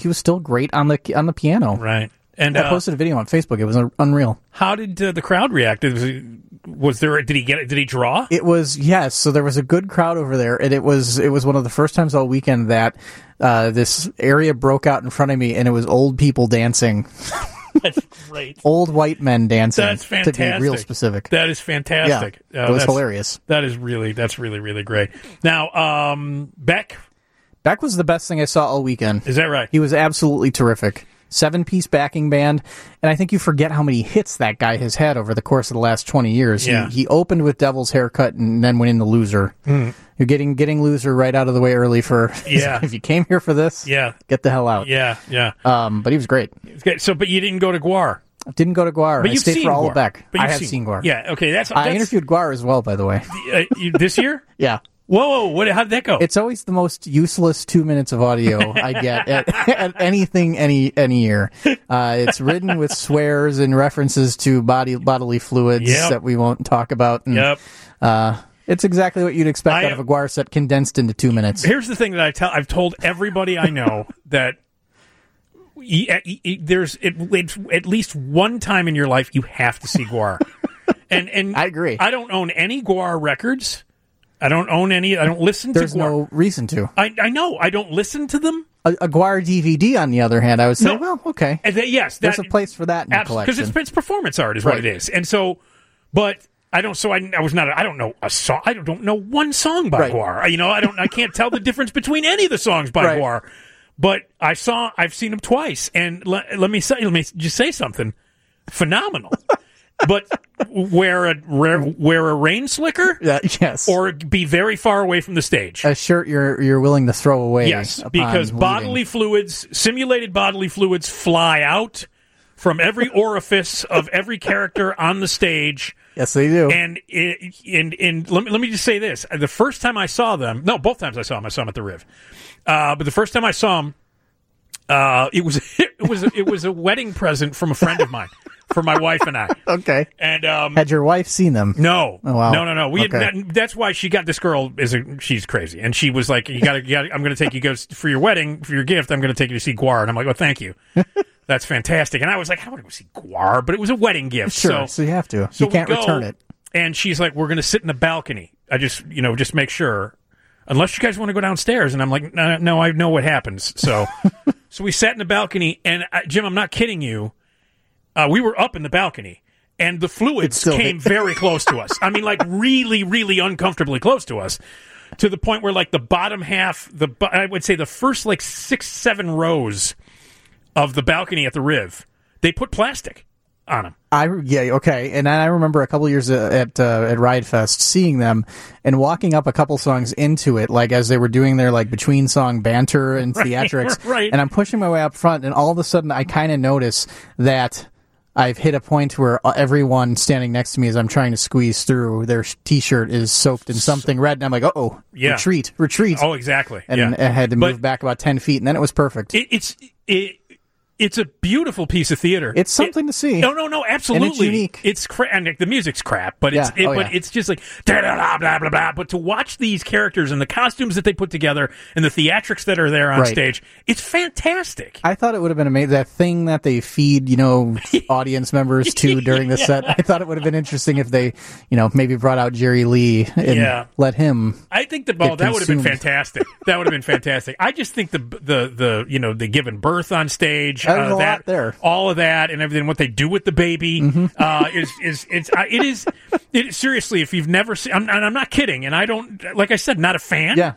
great on the piano. Right. And I posted a video on Facebook. It was unreal. How did the crowd react? Was there? Did he get it? Did he draw? It was, yes. So there was a good crowd over there, and it was one of the first times all weekend that this area broke out in front of me, and it was old people dancing. That's great. Old white men dancing. That's fantastic. To be real specific. That is fantastic. Yeah, it was hilarious. That's really, really great. Now, Beck was the best thing I saw all weekend. Is that right? He was absolutely terrific. 7-piece backing band, and I think you forget how many hits that guy has had over the course of the last 20 years. Yeah. He opened with Devil's Haircut and then went into Loser. You're getting Loser right out of the way early for... Yeah. If you came here for this, get the hell out. Yeah. But he was great. So, but you didn't go to Guar? Didn't go to Guar. But I you've stayed seen for all Guar. of Beck. But I have seen Guar. Yeah, okay. That's I interviewed Guar as well, by the way. This year? Yeah. Whoa, how did that go? It's always the most useless 2 minutes of audio I get at anything any year. It's ridden with swears and references to bodily fluids that we won't talk about. And, it's exactly what you'd expect out of a Guar set condensed into 2 minutes. Here's the thing that I've told everybody I know that there's at least one time in your life you have to see Guar. and I agree. I don't own any Guar records. I don't own any. I don't listen to Guar. There's no reason to. I know. I don't listen to them. A Guar DVD, on the other hand, I would say, well, okay. Yes. There's a place for that in the collection. Because it's performance art is what it is. And so, but I don't, so I was not, I don't know a song, I don't know one song by Guar. You know, I can't tell the difference between any of the songs by Guar. But I've seen them twice. And let me just say something phenomenal. But wear a rain slicker, yes, or be very far away from the stage. A shirt you're willing to throw away. Yes, because simulated bodily fluids fly out from every orifice of every character on the stage. Yes, they do. And let me just say this: the first time I saw them, no, both times I saw them at the Riv. But the first time I saw them, it was a wedding present from a friend of mine. for my wife and I. Okay. And had your wife seen them? No. Oh, wow. No. We had met, that's why she got this girl. She's crazy, and she was like, "You got to. I'm going to take you guys for your wedding, for your gift. I'm going to take you to see Gwar." And I'm like, "Oh, thank you. That's fantastic." And I was like, "I want to go see Gwar," but it was a wedding gift, sure. So you have to. So you can't return it. And she's like, "We're going to sit in the balcony. I just make sure." Unless you guys want to go downstairs. And I'm like, no, I know what happens. So so we sat in the balcony, and Jim, I'm not kidding you. We were up in the balcony, and the fluids came very close to us. I mean, like really, really uncomfortably close to us, to the point where like the bottom half, I would say the first like 6-7 rows of the balcony at the Riv, they put plastic on them. Okay. And I remember a couple years at Ride Fest seeing them and walking up a couple songs into it, like as they were doing their like between song banter and theatrics. Right. And I'm pushing my way up front, and all of a sudden I kind of notice that I've hit a point where everyone standing next to me as I'm trying to squeeze through, their T-shirt is soaked in something red, and I'm like, retreat. Oh, exactly. And I had to move back about 10 feet, and then it was perfect. It's a beautiful piece of theater. It's something to see. No, absolutely. And it's unique. It's and the music's crap, but it's just like blah blah blah blah. But to watch these characters and the costumes that they put together and the theatrics that are there on stage, it's fantastic. I thought it would have been amazing. That thing that they feed, audience members to during the set. I thought it would have been interesting if they, maybe brought out Jerry Lee and let him. I think that would have been fantastic. That would have been fantastic. I just think the giving birth on stage. There's a lot there. All of that and everything, what they do with the baby is seriously. If you've never seen, I'm not kidding, and I don't, like I said, not a fan. Yeah,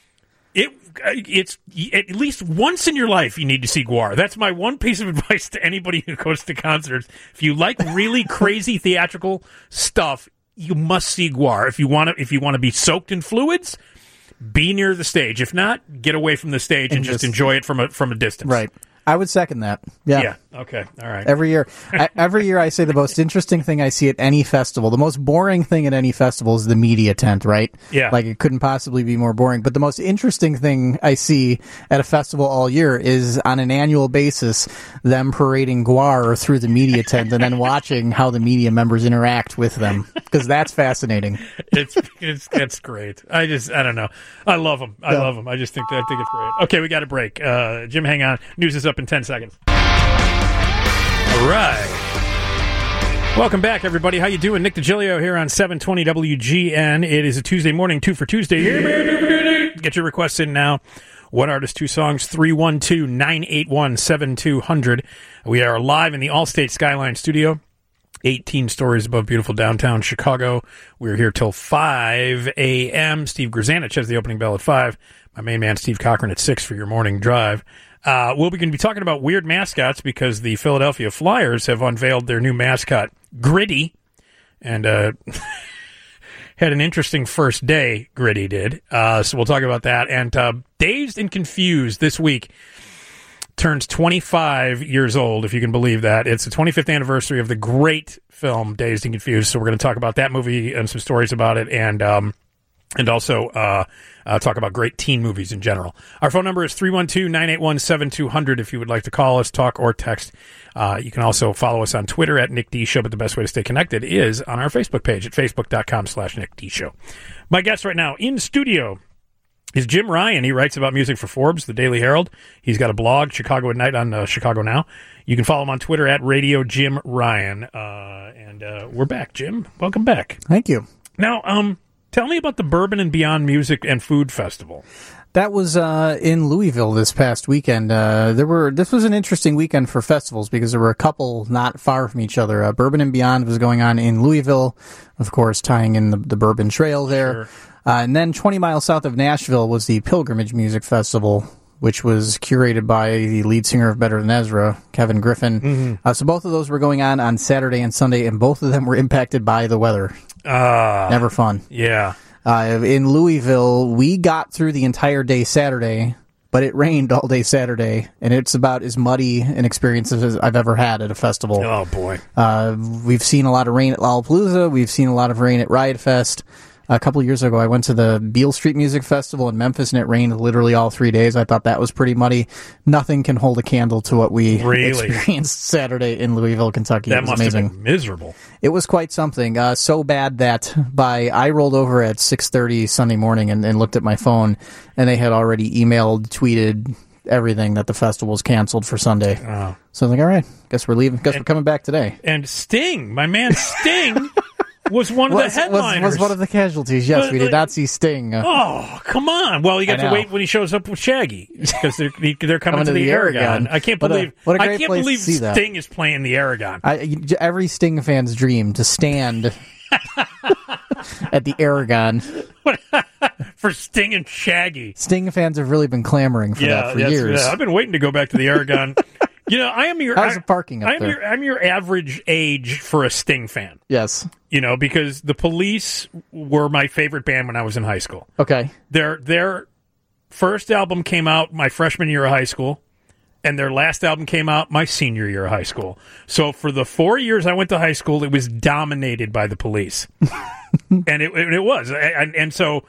it's at least once in your life you need to see Gwar. That's my one piece of advice to anybody who goes to concerts. If you like really crazy theatrical stuff, you must see Gwar. If you want to be soaked in fluids, be near the stage. If not, get away from the stage and just enjoy it from a distance. Right. I would second that. Yeah. Okay. All right. Every year I say the most interesting thing I see at any festival, the most boring thing at any festival is the media tent, right? Yeah. Like it couldn't possibly be more boring. But the most interesting thing I see at a festival all year is on an annual basis, them parading Gwar through the media tent and then watching how the media members interact with them. Because that's fascinating. It's great. I don't know. I love them. I love them. I think it's great. Okay, we got a break. Jim, hang on. News is up in 10 seconds. All right. Welcome back, everybody. How you doing? Nick DiGilio here on 720 WGN. It is a Tuesday morning, 2 for Tuesday. Get your requests in now. One artist, 2 songs, 312-981-7200. We are live in the Allstate Skyline studio, 18 stories above beautiful downtown Chicago. We're here till 5 a.m. Steve Grzanich has the opening bell at 5. My main man, Steve Cochran, at 6 for your morning drive. We're going to be talking about weird mascots because the Philadelphia Flyers have unveiled their new mascot, Gritty, and had an interesting first day, Gritty did. So we'll talk about that. And Dazed and Confused this week turns 25 years old, if you can believe that. It's the 25th anniversary of the great film Dazed and Confused, so we're going to talk about that movie and some stories about it, and also talk about great teen movies in general. Our phone number is 312-981-7200 if you would like to call us, talk, or text. You can also follow us on Twitter at Nick D Show, but the best way to stay connected is on our Facebook page at facebook.com/Nick D Show. My guest right now in studio is Jim Ryan. He writes about music for Forbes, the Daily Herald. He's got a blog, Chicago at Night, on Chicago Now. You can follow him on Twitter at Radio Jim Ryan. And we're back, Jim. Welcome back. Thank you. Now, tell me about the Bourbon and Beyond Music and Food Festival. That was in Louisville this past weekend. This was an interesting weekend for festivals because there were a couple not far from each other. Bourbon and Beyond was going on in Louisville, of course, tying in the Bourbon Trail there. Sure. And then 20 miles south of Nashville was the Pilgrimage Music Festival, which was curated by the lead singer of Better Than Ezra, Kevin Griffin. Mm-hmm. So both of those were going on Saturday and Sunday, and both of them were impacted by the weather. Never fun. Yeah. In Louisville, we got through the entire day Saturday, but it rained all day Saturday, and it's about as muddy an experience as I've ever had at a festival. Oh, boy. We've seen a lot of rain at Lollapalooza. We've seen a lot of rain at Riot Fest. A couple of years ago, I went to the Beale Street Music Festival in Memphis, and it rained literally all 3 days. I thought that was pretty muddy. Nothing can hold a candle to what we experienced Saturday in Louisville, Kentucky. That must amazing. Have been miserable. It was quite something. So bad that I rolled over at 6:30 Sunday morning and looked at my phone, and they had already emailed, tweeted everything that the festival was canceled for Sunday. Oh. So I was like, all right, guess we're leaving. Guess we're coming back today. And Sting, my man Sting, was one of the headliners. Was one of the casualties. Yes, we did not see Sting. Oh, come on. Well, you got to wait when he shows up with Shaggy because they're coming to the Aragon. I can't believe Sting is playing the Aragon. Every Sting fan's dream to stand at the Aragon. For Sting and Shaggy. Sting fans have really been clamoring for that for years. Yeah, I've been waiting to go back to the Aragon. I am your. How's the parking up there? I'm your average age for a Sting fan. Yes. Because the Police were my favorite band when I was in high school. Okay. Their first album came out my freshman year of high school, and their last album came out my senior year of high school. So for the 4 years I went to high school, it was dominated by the Police. And it was. And so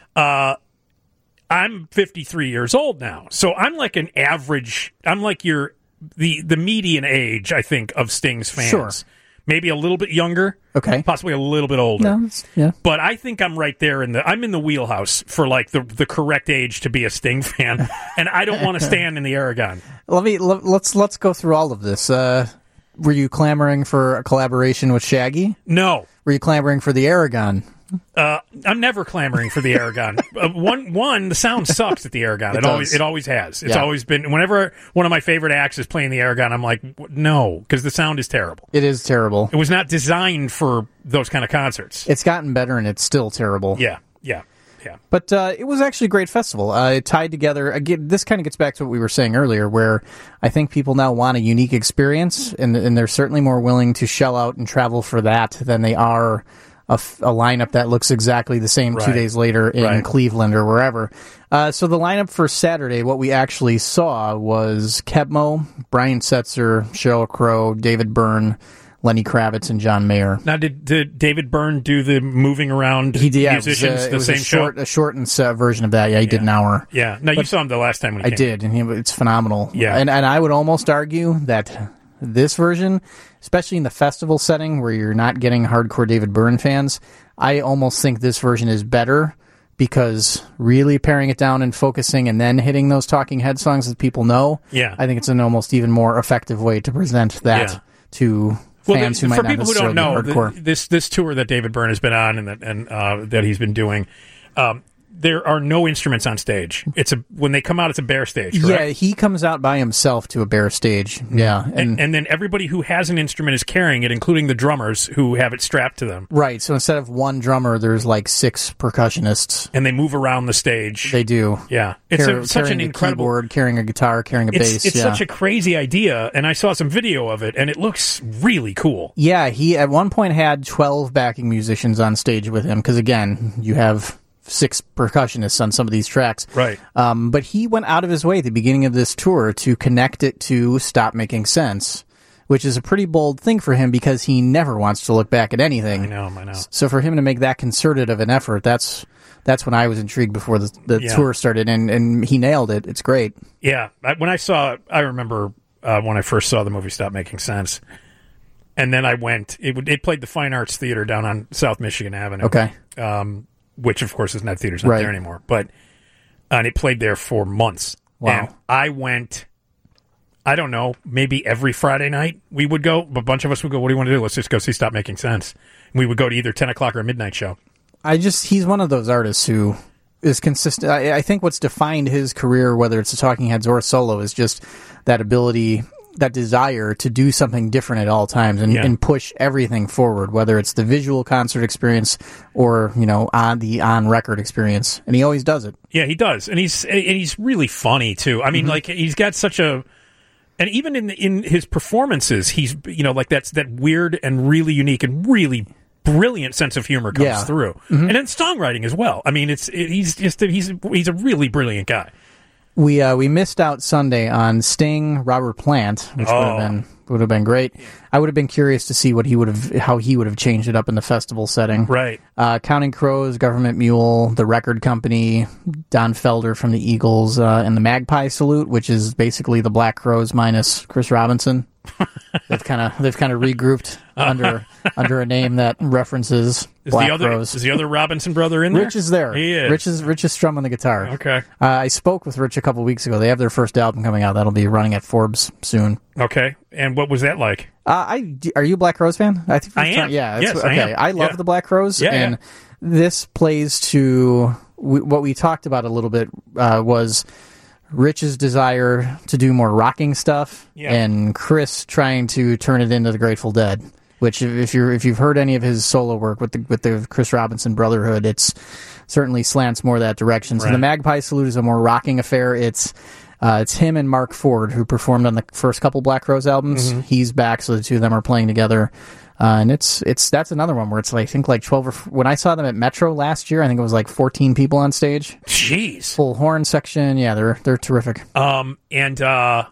I'm 53 years old now. So I'm like an average, I'm like the median age, I think, of Sting's fans. Sure. Maybe a little bit younger. Okay. Possibly a little bit older. No, yeah. But I think I'm right there I'm in the wheelhouse for like the correct age to be a Sting fan. And I don't want to stand in the Aragon. Let's go through all of this. Were you clamoring for a collaboration with Shaggy? No. Were you clamoring for the Aragon? I'm never clamoring for the Aragon. The sound sucks at the Aragon. It always has. It's always been. Whenever one of my favorite acts is playing the Aragon, I'm like, no, because the sound is terrible. It is terrible. It was not designed for those kind of concerts. It's gotten better, and it's still terrible. Yeah. But it was actually a great festival. It tied together. Again, this kind of gets back to what we were saying earlier, where I think people now want a unique experience, and they're certainly more willing to shell out and travel for that than they are a lineup that looks exactly the same 2 days later in Cleveland or wherever. So the lineup for Saturday, what we actually saw was Kebmo, Brian Setzer, Sheryl Crow, David Byrne, Lenny Kravitz, and John Mayer. Now, did David Byrne do the moving around musicians the same show? A shortened version of that. Yeah, he did an hour. Yeah. No, you saw him the last time when he came. I did, and it's phenomenal. Yeah. And I would almost argue that this version, especially in the festival setting where you're not getting hardcore David Byrne fans, I almost think this version is better because really paring it down and focusing and then hitting those Talking Head songs that people know, I think it's an almost even more effective way to present that to fans who might not necessarily be hardcore. This tour that David Byrne has been on and that he's been doing, there are no instruments on stage. When they come out, it's a bare stage, correct? Yeah, he comes out by himself to a bare stage. Yeah. And then everybody who has an instrument is carrying it, including the drummers who have it strapped to them. Right, so instead of one drummer, there's like 6 percussionists. And they move around the stage. They do. Yeah. It's such an incredible... keyboard, carrying a guitar, carrying a bass. It's such a crazy idea, and I saw some video of it, and it looks really cool. Yeah, he at one point had 12 backing musicians on stage with him, because again, you have 6 percussionists on some of these tracks. Right. But he went out of his way at the beginning of this tour to connect it to Stop Making Sense, which is a pretty bold thing for him because he never wants to look back at anything. I know. So for him to make that concerted of an effort, that's when I was intrigued before the tour started, and he nailed it. It's great. Yeah. I remember when I first saw the movie Stop Making Sense, and then I went, it played the Fine Arts Theater down on South Michigan Avenue. Okay. Which, of course, is not theater's not there anymore. And it played there for months. Wow. And I went, I don't know, maybe every Friday night we would go. A bunch of us would go, what do you want to do? Let's just go see Stop Making Sense. And we would go to either 10 o'clock or a midnight show. He's one of those artists who is consistent. I think what's defined his career, whether it's the Talking Heads or solo, is just that ability, that desire to do something different at all times and push everything forward, whether it's the visual concert experience or, on record experience. And he always does it. Yeah, he does. And he's really funny too. I mean, like he's got such and even in his performances, he's, like that weird and really unique and really brilliant sense of humor comes through. Mm-hmm. And then songwriting as well. I mean, he's a really brilliant guy. We missed out Sunday on Sting, Robert Plant, which would have been Would have been great. I would have been curious to see how he would have changed it up in the festival setting. Right. Counting Crows, Government Mule, The Record Company, Don Felder from the Eagles, and the Magpie Salute, which is basically the Black Crowes minus Chris Robinson. They've kind of regrouped under a name that references Black Crowes. Is the other Robinson brother in there? Rich is there. He is. Rich is strumming the guitar. Okay. I spoke with Rich a couple weeks ago. They have their first album coming out. That'll be running at Forbes soon. Okay. And what was that like? Are you a Black Crowes fan? I am. Yeah. Yes, okay. I am. I love the Black Crowes, and this plays to what we talked about a little bit. Was Rich's desire to do more rocking stuff, and Chris trying to turn it into the Grateful Dead. Which, if you've heard any of his solo work with the Chris Robinson Brotherhood, it's certainly slants more that direction. So the Magpie Salute is a more rocking affair. It's him and Mark Ford, who performed on the first couple Black Crowes albums. Mm-hmm. He's back, so the two of them are playing together. And that's another one where it's like, I think like 12 or when I saw them at Metro last year, I think it was like 14 people on stage. Jeez. Full horn section. Yeah, they're terrific. So that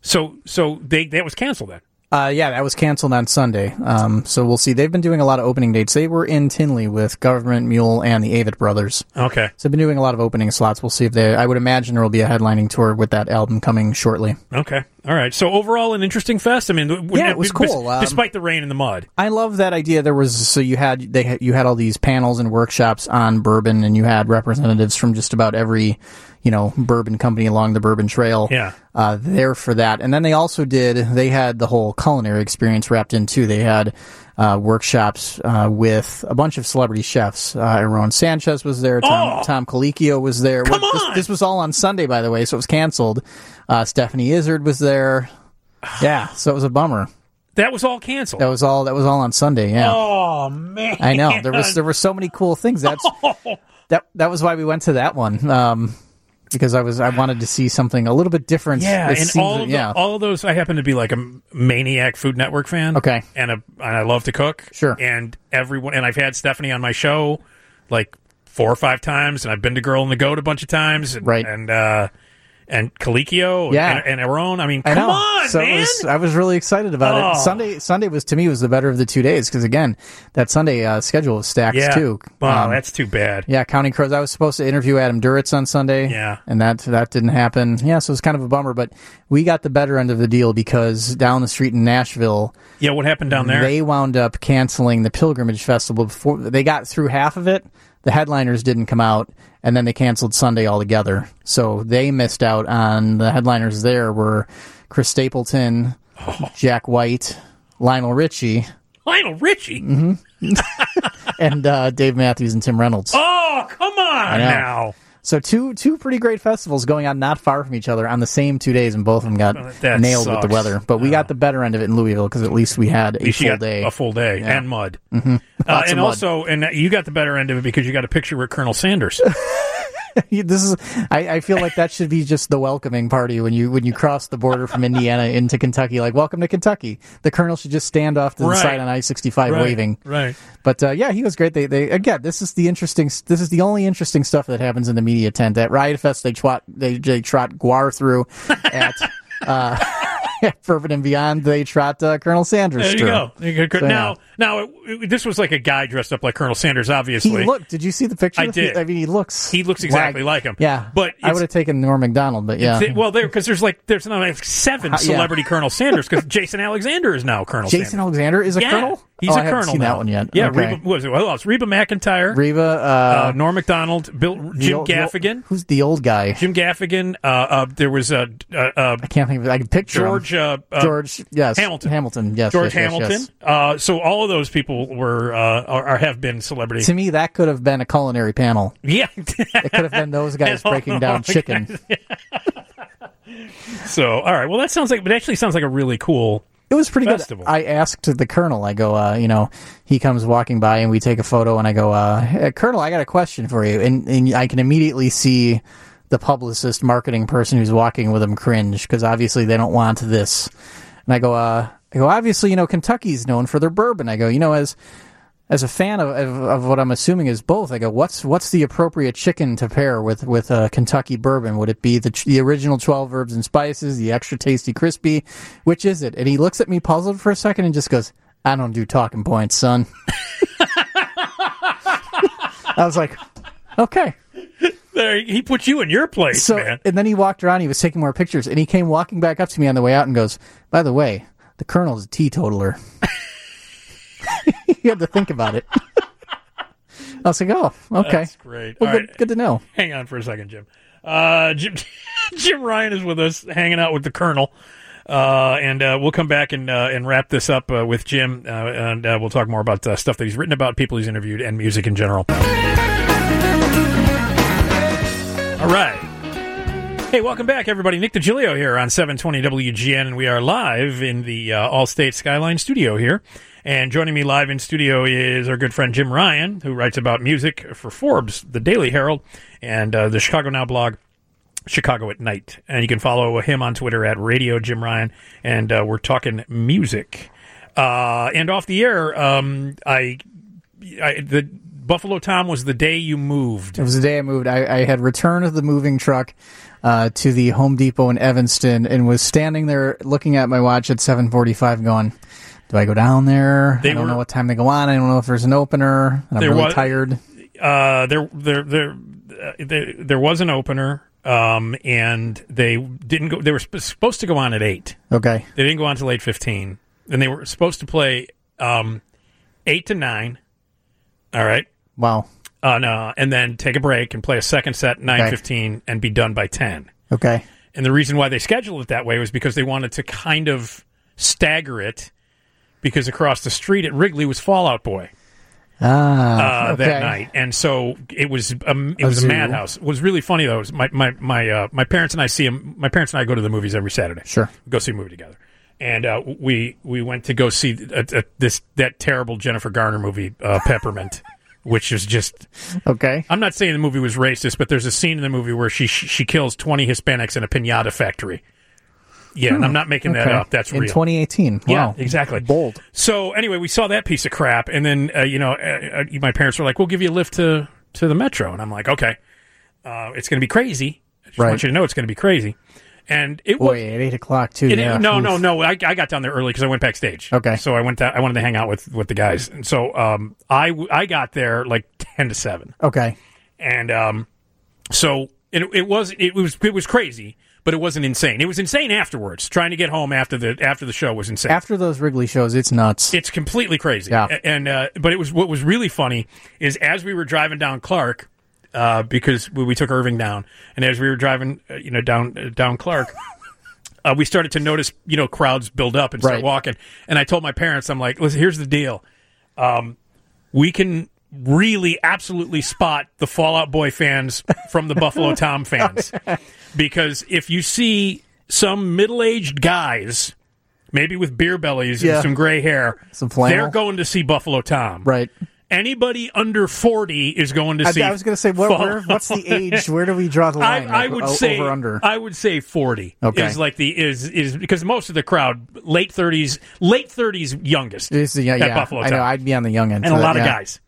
was canceled then. Yeah, that was canceled on Sunday. So we'll see. They've been doing a lot of opening dates. They were in Tinley with Government Mule and the Avett Brothers. Okay. So they've been doing a lot of opening slots. We'll see if I would imagine there will be a headlining tour with that album coming shortly. Okay. All right. So overall, an interesting fest. I mean, it was cool. Despite the rain and the mud. I love that idea. You had all these panels and workshops on bourbon, and you had representatives from just about every bourbon company along the Bourbon Trail there for that. And then they had the whole culinary experience wrapped in too. They had workshops with a bunch of celebrity chefs. Aaron Sanchez was there. Tom Colicchio was there. Come on! This was all on Sunday, by the way, so it was canceled. Stephanie Izzard was there. Yeah, so it was a bummer. That was all canceled. That was all on Sunday, yeah. Oh, man. I know. There were so many cool things. That was why we went to that one. Because I wanted to see something a little bit different. Yeah, and all of those, I happen to be like a maniac Food Network fan. Okay, and I love to cook. Sure, and I've had Stephanie on my show like 4 or 5 times, and I've been to Girl in the Goat a bunch of times. Right, and Colicchio, and Aaron. I mean, come on, so man! I was really excited about it. Sunday was the better of the 2 days because again, that Sunday schedule was stacked too. Wow, that's too bad. Yeah, Counting Crows. I was supposed to interview Adam Duritz on Sunday. Yeah, and that didn't happen. Yeah, so it was kind of a bummer, but we got the better end of the deal because down the street in Nashville. Yeah, what happened down there? They wound up canceling the Pilgrimage Festival before they got through half of it. The headliners didn't come out, and then they canceled Sunday altogether. So they missed out on the headliners. There were Chris Stapleton, Jack White, Lionel Richie. Lionel Richie? Mm-hmm. And Dave Matthews and Tim Reynolds. Oh, come on now. So two pretty great festivals going on not far from each other on the same 2 days, and both of them got nailed with the weather. But we got the better end of it in Louisville because at least we had a full day. A full day and mud. Mm-hmm. And also, and you got the better end of it because you got a picture with Colonel Sanders. I feel like that should be just the welcoming party when you cross the border from Indiana into Kentucky. Like, welcome to Kentucky. The Colonel should just stand off to the side on I-65 waving. Right. But he was great. They again, this is the only interesting stuff that happens in the media tent. At Riot Fest, they trot Guar through at. At Bourbon and Beyond, they trot Colonel Sanders. There you go. So, now, this was like a guy dressed up like Colonel Sanders, obviously. Did you see the picture? I did. I mean, he looks exactly like him. Yeah. But I would have taken Norm Macdonald, but yeah. Because there's like 7 celebrity Colonel Sanders, because Jason Alexander is now Colonel Sanders. Jason Alexander is a colonel? He's a colonel. I haven't seen that one yet. Yeah, okay. Reba McEntire. Norm Macdonald, Jim Gaffigan. Who's the old guy? Jim Gaffigan. There was I can't think of it. I can picture George. Yes. Hamilton. Yes. George Hamilton. Yes. So all of those people were have been celebrities. To me, that could have been a culinary panel. Yeah. It could have been those guys breaking down chicken. So, all right. Well, that sounds like a really cool. It was pretty festival. Good. I asked the Colonel, I go, he comes walking by and we take a photo and I go, hey, Colonel, I got a question for you. And I can immediately see the publicist marketing person who's walking with him cringe because obviously they don't want this. And I go, obviously, Kentucky's known for their bourbon. I go, As a fan of what I'm assuming is both, I go, what's the appropriate chicken to pair with Kentucky bourbon? Would it be the original 12 herbs and spices, the extra tasty crispy? Which is it? And he looks at me puzzled for a second and just goes, I don't do talking points, son. I was like, okay. There, he put you in your place, man. And then he walked around, he was taking more pictures, and he came walking back up to me on the way out and goes, by the way, the Colonel's a teetotaler. You had to think about it. I was like, oh, okay. That's great. Well, good to know. Hang on for a second, Jim. Jim Ryan is with us, hanging out with the Colonel. And we'll come back and wrap this up with Jim, and we'll talk more about stuff that he's written about, people he's interviewed, and music in general. All right. Hey, welcome back, everybody. Nick DiGilio here on 720 WGN, and we are live in the Allstate Skyline studio here. And joining me live in studio is our good friend Jim Ryan, who writes about music for Forbes, the Daily Herald, and the Chicago Now blog, Chicago at Night. And you can follow him on Twitter at Radio Jim Ryan, and we're talking music. And off the air, the Buffalo Tom was the day you moved. It was the day I moved. I had returned of the moving truck to the Home Depot in Evanston and was standing there looking at my watch at 7:45 going, do I go down there? I don't know what time they go on. I don't know if there's an opener. I'm really tired. There was an opener, and they didn't go. They were supposed to go on at 8. Okay. They didn't go on until 8:15, and they were supposed to play 8 to 9. All right. Wow. No, and then take a break and play a second set 9:15 and be done by 10. Okay. And the reason why they scheduled it that way was because they wanted to kind of stagger it, because across the street at Wrigley was Fall Out Boy that night, and so it was a madhouse. It was really funny though. My parents and I see him. My parents and I go to the movies every Saturday. Sure, go see a movie together, and we went to go see that terrible Jennifer Garner movie, Peppermint. Which is just okay. I'm not saying the movie was racist, but there's a scene in the movie where she kills 20 Hispanics in a piñata factory. Yeah, and I'm not making that up. That's real. In 2018. Wow. Yeah, exactly. Bold. So anyway, we saw that piece of crap, and then my parents were like, "We'll give you a lift to the Metro," and I'm like, "Okay, it's going to be crazy. I just want you to know it's going to be crazy." And it was at 8 o'clock too. No. I got down there early because I went backstage. Okay, so I wanted to hang out with the guys, and so I got there like 10 to 7. Okay, and so it was crazy. But it wasn't insane. It was insane afterwards. Trying to get home after the show was insane. After those Wrigley shows, it's nuts. It's completely crazy. Yeah. And but it was what was really funny is as we were driving down Clark, because we took Irving down, and as we were driving down Clark, we started to notice crowds build up and start walking. And I told my parents, I'm like, listen, here's the deal. We can really absolutely spot the Fall Out Boy fans from the Buffalo Tom fans. Because if you see some middle-aged guys, maybe with beer bellies and some gray hair, they're going to see Buffalo Tom. Right. Anybody under 40 is going to see. I was going to say, what's the age? Where do we draw the line? I would say over under. I would say 40. Okay. Is like is because most of the crowd late 30s youngest at Buffalo Tom. I know. I'd be on the young end, and a lot of guys.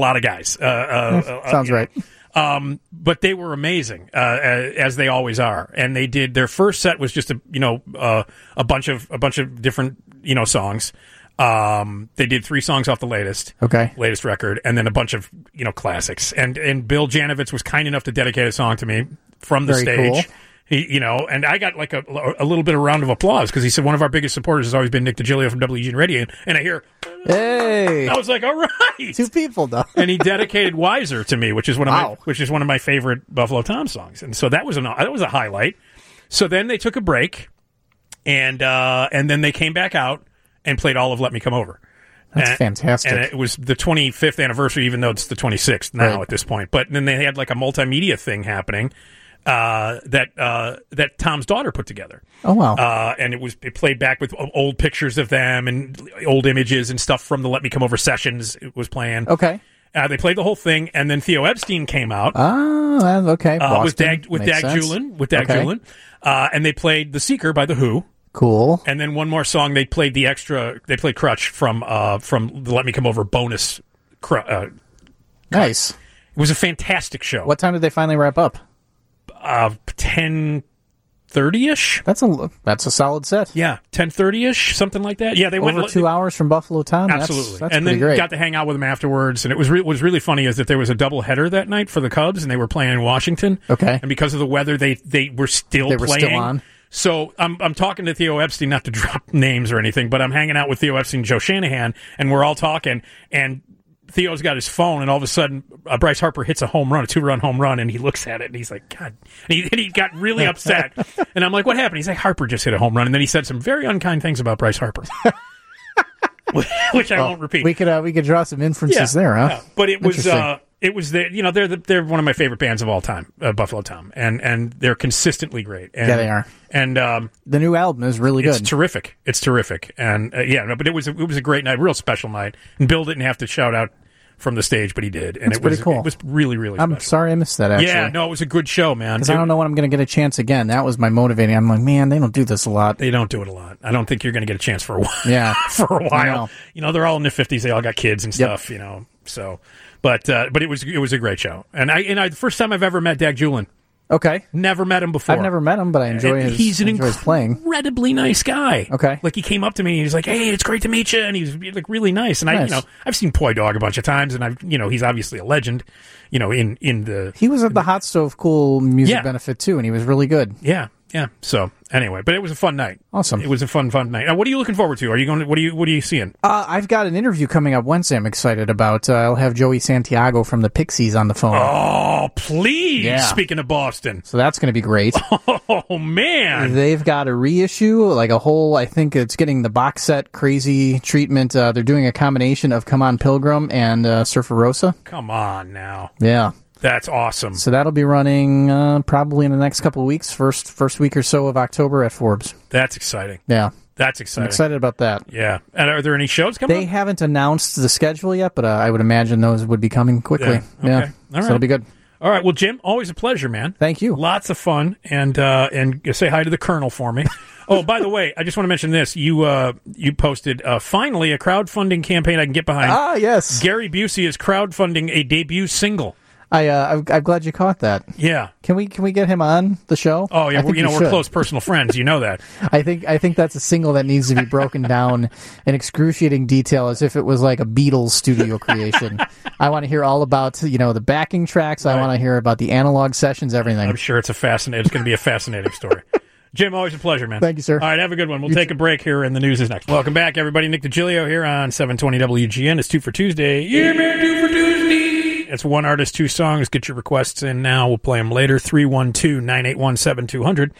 Sounds right. But they were amazing, as they always are. And they did their first set was just a bunch of different songs. They did 3 songs off the latest record, and then a bunch of classics. And Bill Janovitz was kind enough to dedicate a song to me from the stage. Cool. He, and I got like a little bit of round of applause because he said one of our biggest supporters has always been Nick DiGilio from WGN Radio, and I hear, hey, I was like, all right, 2 people though, and he dedicated "Wiser" to me, which is one of my favorite Buffalo Tom songs, and so that was a highlight. So then they took a break, and then they came back out and played all of "Let Me Come Over." That's fantastic. And it was the 25th anniversary, even though it's the 26th now at this point. But then they had like a multimedia thing happening. That Tom's daughter put together. Oh wow! And it played back with old pictures of them and old images and stuff from the Let Me Come Over sessions. It was playing. Okay. They played the whole thing, and then Theo Epstein came out. Oh, okay. With Dag Julin, and they played "The Seeker" by The Who. Cool. And then one more song. They played Crutch from the Let Me Come Over bonus Nice. It was a fantastic show. What time did they finally wrap up? 10:30ish. That's a solid set. Yeah, 10:30ish, something like that. Yeah, they Over went 2 hours from Buffalo Town. Absolutely, that's and then great. Got to hang out with them afterwards. And it was what was really funny is that there was a double header that night for the Cubs, and they were playing in Washington. Okay, and because of the weather, they were still playing. Still on. So I'm talking to Theo Epstein, not to drop names or anything, but I'm hanging out with Theo Epstein and Joe Shanahan, and we're all talking, and Theo's got his phone, and all of a sudden, Bryce Harper hits a home run, a 2-run home run, and he looks at it, and he's like, God. And he got really upset. And I'm like, what happened? He's like, Harper just hit a home run. And then he said some very unkind things about Bryce Harper, which I won't repeat. We could draw some inferences there, huh? Yeah. But it was they're one of my favorite bands of all time, Buffalo Tom, and they're consistently great. And, yeah, they are. And the new album is really good. It's terrific. And but it was a great night, real special night. And Bill didn't have to shout out from the stage, but he did, and That's pretty cool. It was really, really special. I'm sorry I missed that, actually. Yeah, no, it was a good show, man. Because I don't know when I'm going to get a chance again. That was my motivating. I'm like, man, they don't do this a lot. They don't do it a lot. I don't think you're going to get a chance for a while. Yeah. For a while. They're all in their 50s. They all got kids and stuff, so. But it was a great show. And the first time I've ever met Dag Julin. Okay. Never met him before. I've never met him, but I enjoy his playing. Incredibly nice guy. Okay. Like, he came up to me and he's like, hey, it's great to meet you. And he's like really nice. And nice. I've seen Poi Dog a bunch of times, and he's obviously a legend, in the... He was at the Hot Stove Cool music benefit too, and he was really good. Yeah. Yeah. So anyway, but it was a fun night. Awesome. It was a fun night. Now, what are you looking forward to? Are you going? What are you seeing? I've got an interview coming up Wednesday. I'm excited about. I'll have Joey Santiago from the Pixies on the phone. Oh, please! Yeah. Speaking of Boston, so that's going to be great. Oh man, they've got a reissue, like a whole. I think it's getting the box set crazy treatment. They're doing a combination of Come On Pilgrim and Surfer Rosa. Come on now. Yeah. That's awesome. So that'll be running probably in the next couple of weeks, first week or so of October at Forbes. That's exciting. Yeah. That's exciting. I'm excited about that. Yeah. And are there any shows coming up? They haven't announced the schedule yet, but I would imagine those would be coming quickly. Yeah. Okay. Yeah. All right. So it'll be good. All right. Well, Jim, always a pleasure, man. Thank you. Lots of fun. And say hi to the Colonel for me. Oh, by the way, I just want to mention this. You posted, finally, a crowdfunding campaign I can get behind. Ah, yes. Gary Busey is crowdfunding a debut single. I'm glad you caught that. Yeah. Can we get him on the show? Oh yeah, we're close personal friends. You know that. I think that's a single that needs to be broken down in excruciating detail, as if it was like a Beatles studio creation. I want to hear all about the backing tracks. Right. I want to hear about the analog sessions, everything. I'm sure it's going to be a fascinating story. Jim, always a pleasure, man. Thank you, sir. All right, have a good one. We'll take a break here, and the news is next. Welcome back, everybody. Nick DiGilio here on 720 WGN. It's 2 for Tuesday. Yeah, man, 2 for Tuesday. It's one artist, 2 songs. Get your requests in now. We'll play them later. 312-981-7200.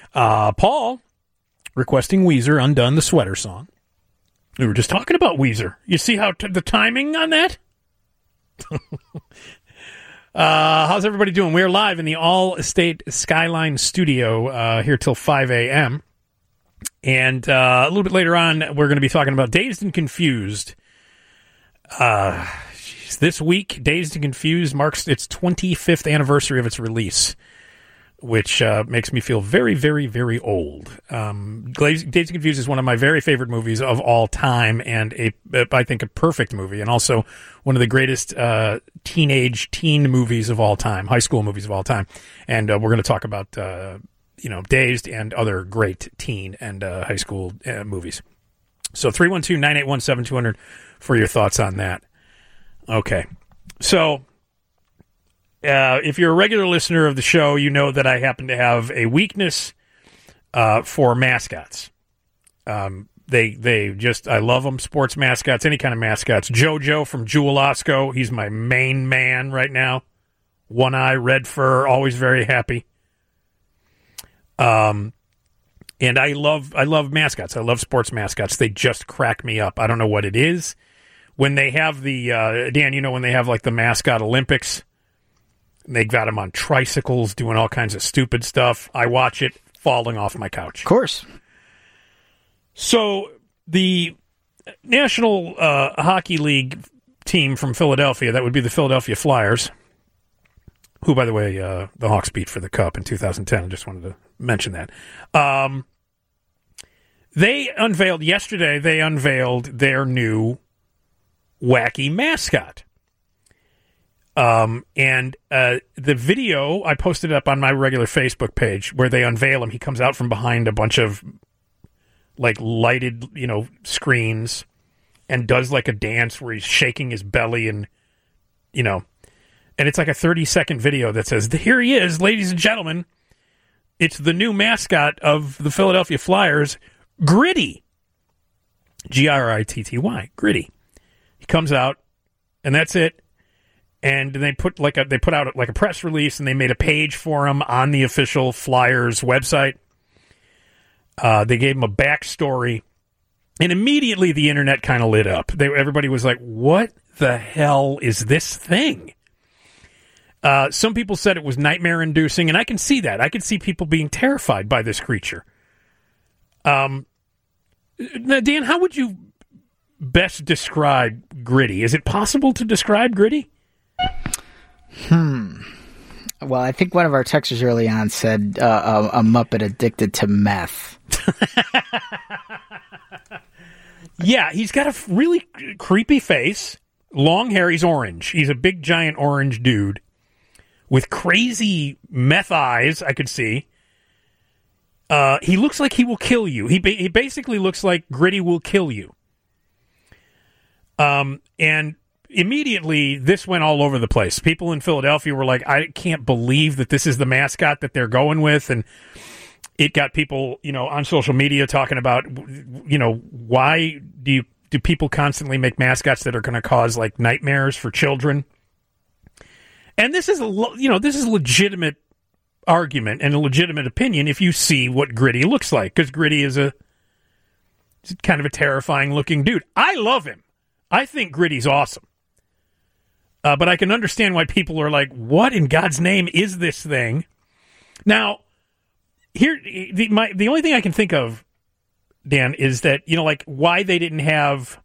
Paul requesting Weezer, Undone, the Sweater song. We were just talking about Weezer. You see how the timing on that? How's everybody doing? We're live in the All-Estate Skyline studio here till 5 a.m. And a little bit later on, we're going to be talking about Dazed and Confused. This week, Dazed and Confused marks its 25th anniversary of its release, which makes me feel very, very, very old. Dazed and Confused is one of my very favorite movies of all time, and I think a perfect movie, and also one of the greatest teen movies of all time, high school movies of all time. And we're going to talk about Dazed and other great teen and high school movies. So 312-981-7200 for your thoughts on that. Okay, so if you're a regular listener of the show, you know that I happen to have a weakness for mascots. I love them, sports mascots, any kind of mascots. JoJo from Jewel Osco, he's my main man right now. One eye, red fur, always very happy. And I love mascots. I love sports mascots. They just crack me up. I don't know what it is. When they have the, Dan, when they have like the mascot Olympics, they got them on tricycles doing all kinds of stupid stuff. I watch it falling off my couch. Of course. So the National Hockey League team from Philadelphia, that would be the Philadelphia Flyers, who, by the way, the Hawks beat for the Cup in 2010. I just wanted to mention that. They unveiled their new wacky mascot. And the video, I posted up on my regular Facebook page where they unveil him. He comes out from behind a bunch of like lighted, screens and does like a dance where he's shaking his belly and it's like a 30-second video that says, here he is, ladies and gentlemen. It's the new mascot of the Philadelphia Flyers, Gritty. Gritty. Gritty. He comes out, and that's it. And they put out like a press release, and they made a page for him on the official Flyers website. They gave him a backstory, and immediately the internet kind of lit up. Everybody was like, "What the hell is this thing?" Some people said it was nightmare-inducing, and I can see that. I can see people being terrified by this creature. Now, Dan, how would you best describe Gritty? Is it possible to describe Gritty? Well, I think one of our texters early on said a Muppet addicted to meth. Yeah, he's got a really creepy face, long hair. He's orange. He's a big, giant orange dude with crazy meth eyes, I could see. He looks like he will kill you. He basically looks like Gritty will kill you. And immediately, this went all over the place. People in Philadelphia were like, I can't believe that this is the mascot that they're going with. And it got people, on social media talking about, why do people constantly make mascots that are going to cause like nightmares for children? And this is a legitimate argument and a legitimate opinion if you see what Gritty looks like, because Gritty is kind of a terrifying looking dude. I love him. I think Gritty's awesome. But I can understand why people are like, what in God's name is this thing? Now, here, the only thing I can think of, Dan, is that, like why they didn't have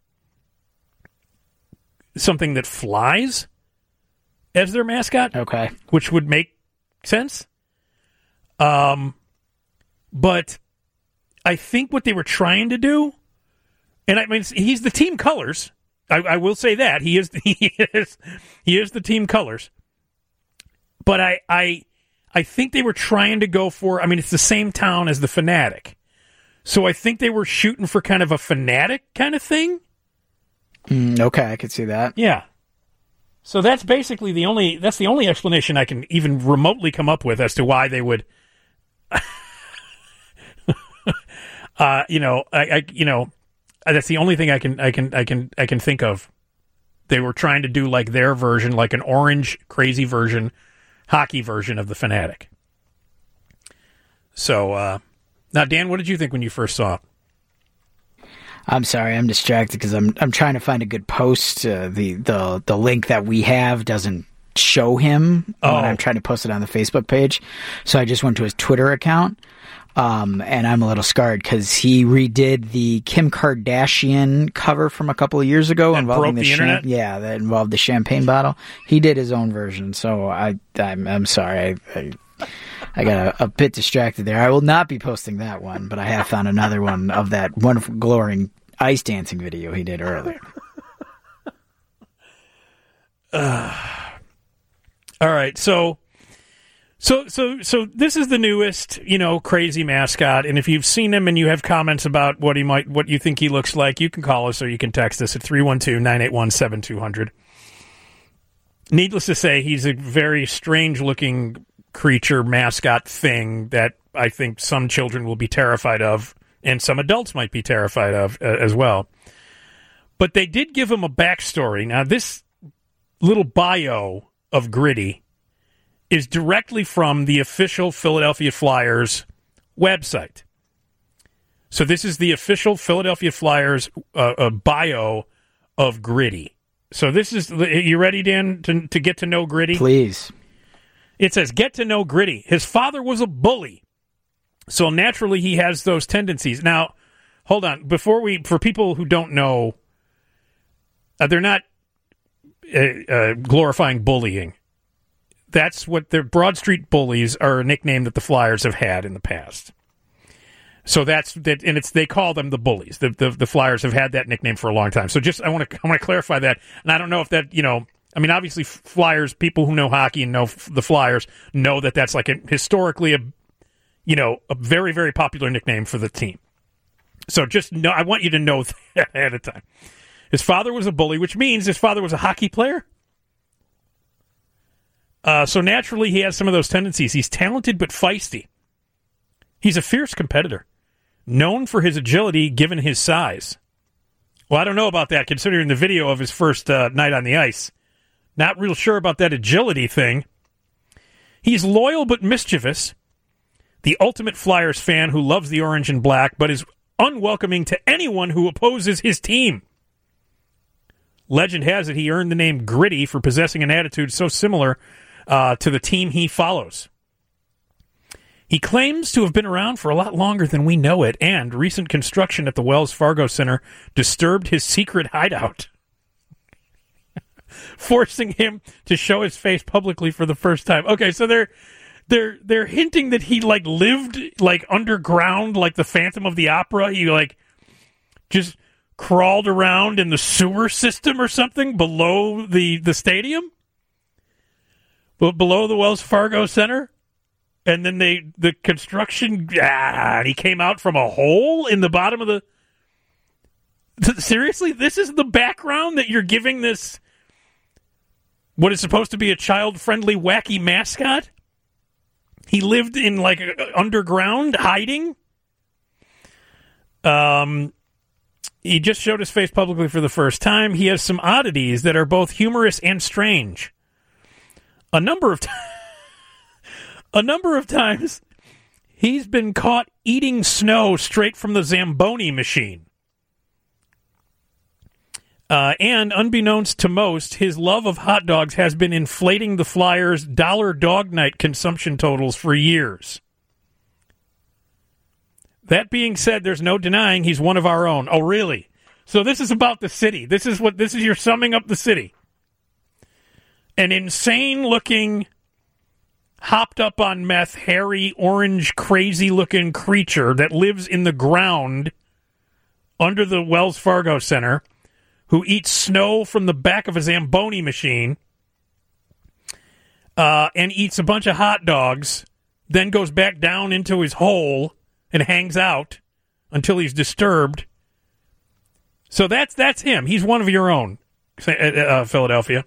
something that flies as their mascot. Okay. Which would make sense. But I think what they were trying to do, and I mean, he's the team colors. I will say that he is the team colors. But I think they were trying to go for. I mean, it's the same town as the Fanatic, so I think they were shooting for kind of a Fanatic kind of thing. Okay, I could see that. Yeah. So that's basically the only explanation I can even remotely come up with as to why they would. That's the only thing I can think of. They were trying to do like their version, like an orange crazy version, hockey version of the Fanatic. So now, Dan, what did you think when you first saw it? I'm sorry, I'm distracted because I'm trying to find a good post. The link that we have doesn't show him when I'm trying to post it on the Facebook page, so I just went to his Twitter account. And I'm a little scarred because he redid the Kim Kardashian cover from a couple of years ago that involving broke the internet. Yeah, that involved the champagne bottle. He did his own version, so I'm sorry. I got a bit distracted there. I will not be posting that one, but I have found another one of that wonderful, glowing ice dancing video he did earlier. All right, so this is the newest, crazy mascot, and if you've seen him and you have comments about what you think he looks like, you can call us or you can text us at 312-981-7200. Needless to say, he's a very strange-looking creature, mascot thing that I think some children will be terrified of, and some adults might be terrified of as well. But they did give him a backstory. Now, this little bio of Gritty is directly from the official Philadelphia Flyers website. So this is the official Philadelphia Flyers bio of Gritty. So this is, you ready, Dan, to get to know Gritty? Please. It says, get to know Gritty. His father was a bully, so naturally he has those tendencies. Now, hold on. For people who don't know, they're not glorifying bullying. That's what the Broad Street Bullies are, a nickname that the Flyers have had in the past. So that's that, and they call them the Bullies. The Flyers have had that nickname for a long time. So I want to clarify that, and I don't know if that I mean, obviously, Flyers, people who know hockey and know the Flyers know that that's like historically a very, very popular nickname for the team. So just know, I want you to know that ahead of time. His father was a bully, which means his father was a hockey player. So naturally, he has some of those tendencies. He's talented but feisty. He's a fierce competitor, known for his agility given his size. Well, I don't know about that, considering the video of his first night on the ice. Not real sure about that agility thing. He's loyal but mischievous. The ultimate Flyers fan who loves the orange and black, but is unwelcoming to anyone who opposes his team. Legend has it he earned the name Gritty for possessing an attitude so similar to the team he follows. He claims to have been around for a lot longer than we know it, and recent construction at the Wells Fargo Center disturbed his secret hideout, forcing him to show his face publicly for the first time. Okay, so they're hinting that he lived underground, like the Phantom of the Opera. He just crawled around in the sewer system or something below the stadium, but below the Wells Fargo Center. And then the construction, and he came out from a hole in the bottom of the... Seriously? This is the background that you're giving this, what is supposed to be a child-friendly, wacky mascot? He lived in, underground, hiding? He just showed his face publicly for the first time. He has some oddities that are both humorous and strange. A number of times, he's been caught eating snow straight from the Zamboni machine. And unbeknownst to most, his love of hot dogs has been inflating the Flyers' dollar dog night consumption totals for years. That being said, there's no denying he's one of our own. Oh, really? So this is about the city. This is you're summing up the city. An insane-looking, hopped up on meth, hairy, orange, crazy-looking creature that lives in the ground under the Wells Fargo Center, who eats snow from the back of a Zamboni machine, and eats a bunch of hot dogs, then goes back down into his hole and hangs out until he's disturbed. So that's him. He's one of your own, Philadelphia.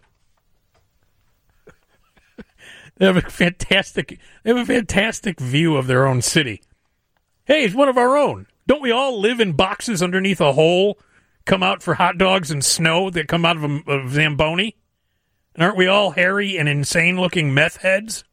They have a fantastic view of their own city. Hey, he's one of our own. Don't we all live in boxes underneath a hole, come out for hot dogs and snow that come out of a Zamboni? And aren't we all hairy and insane-looking meth heads?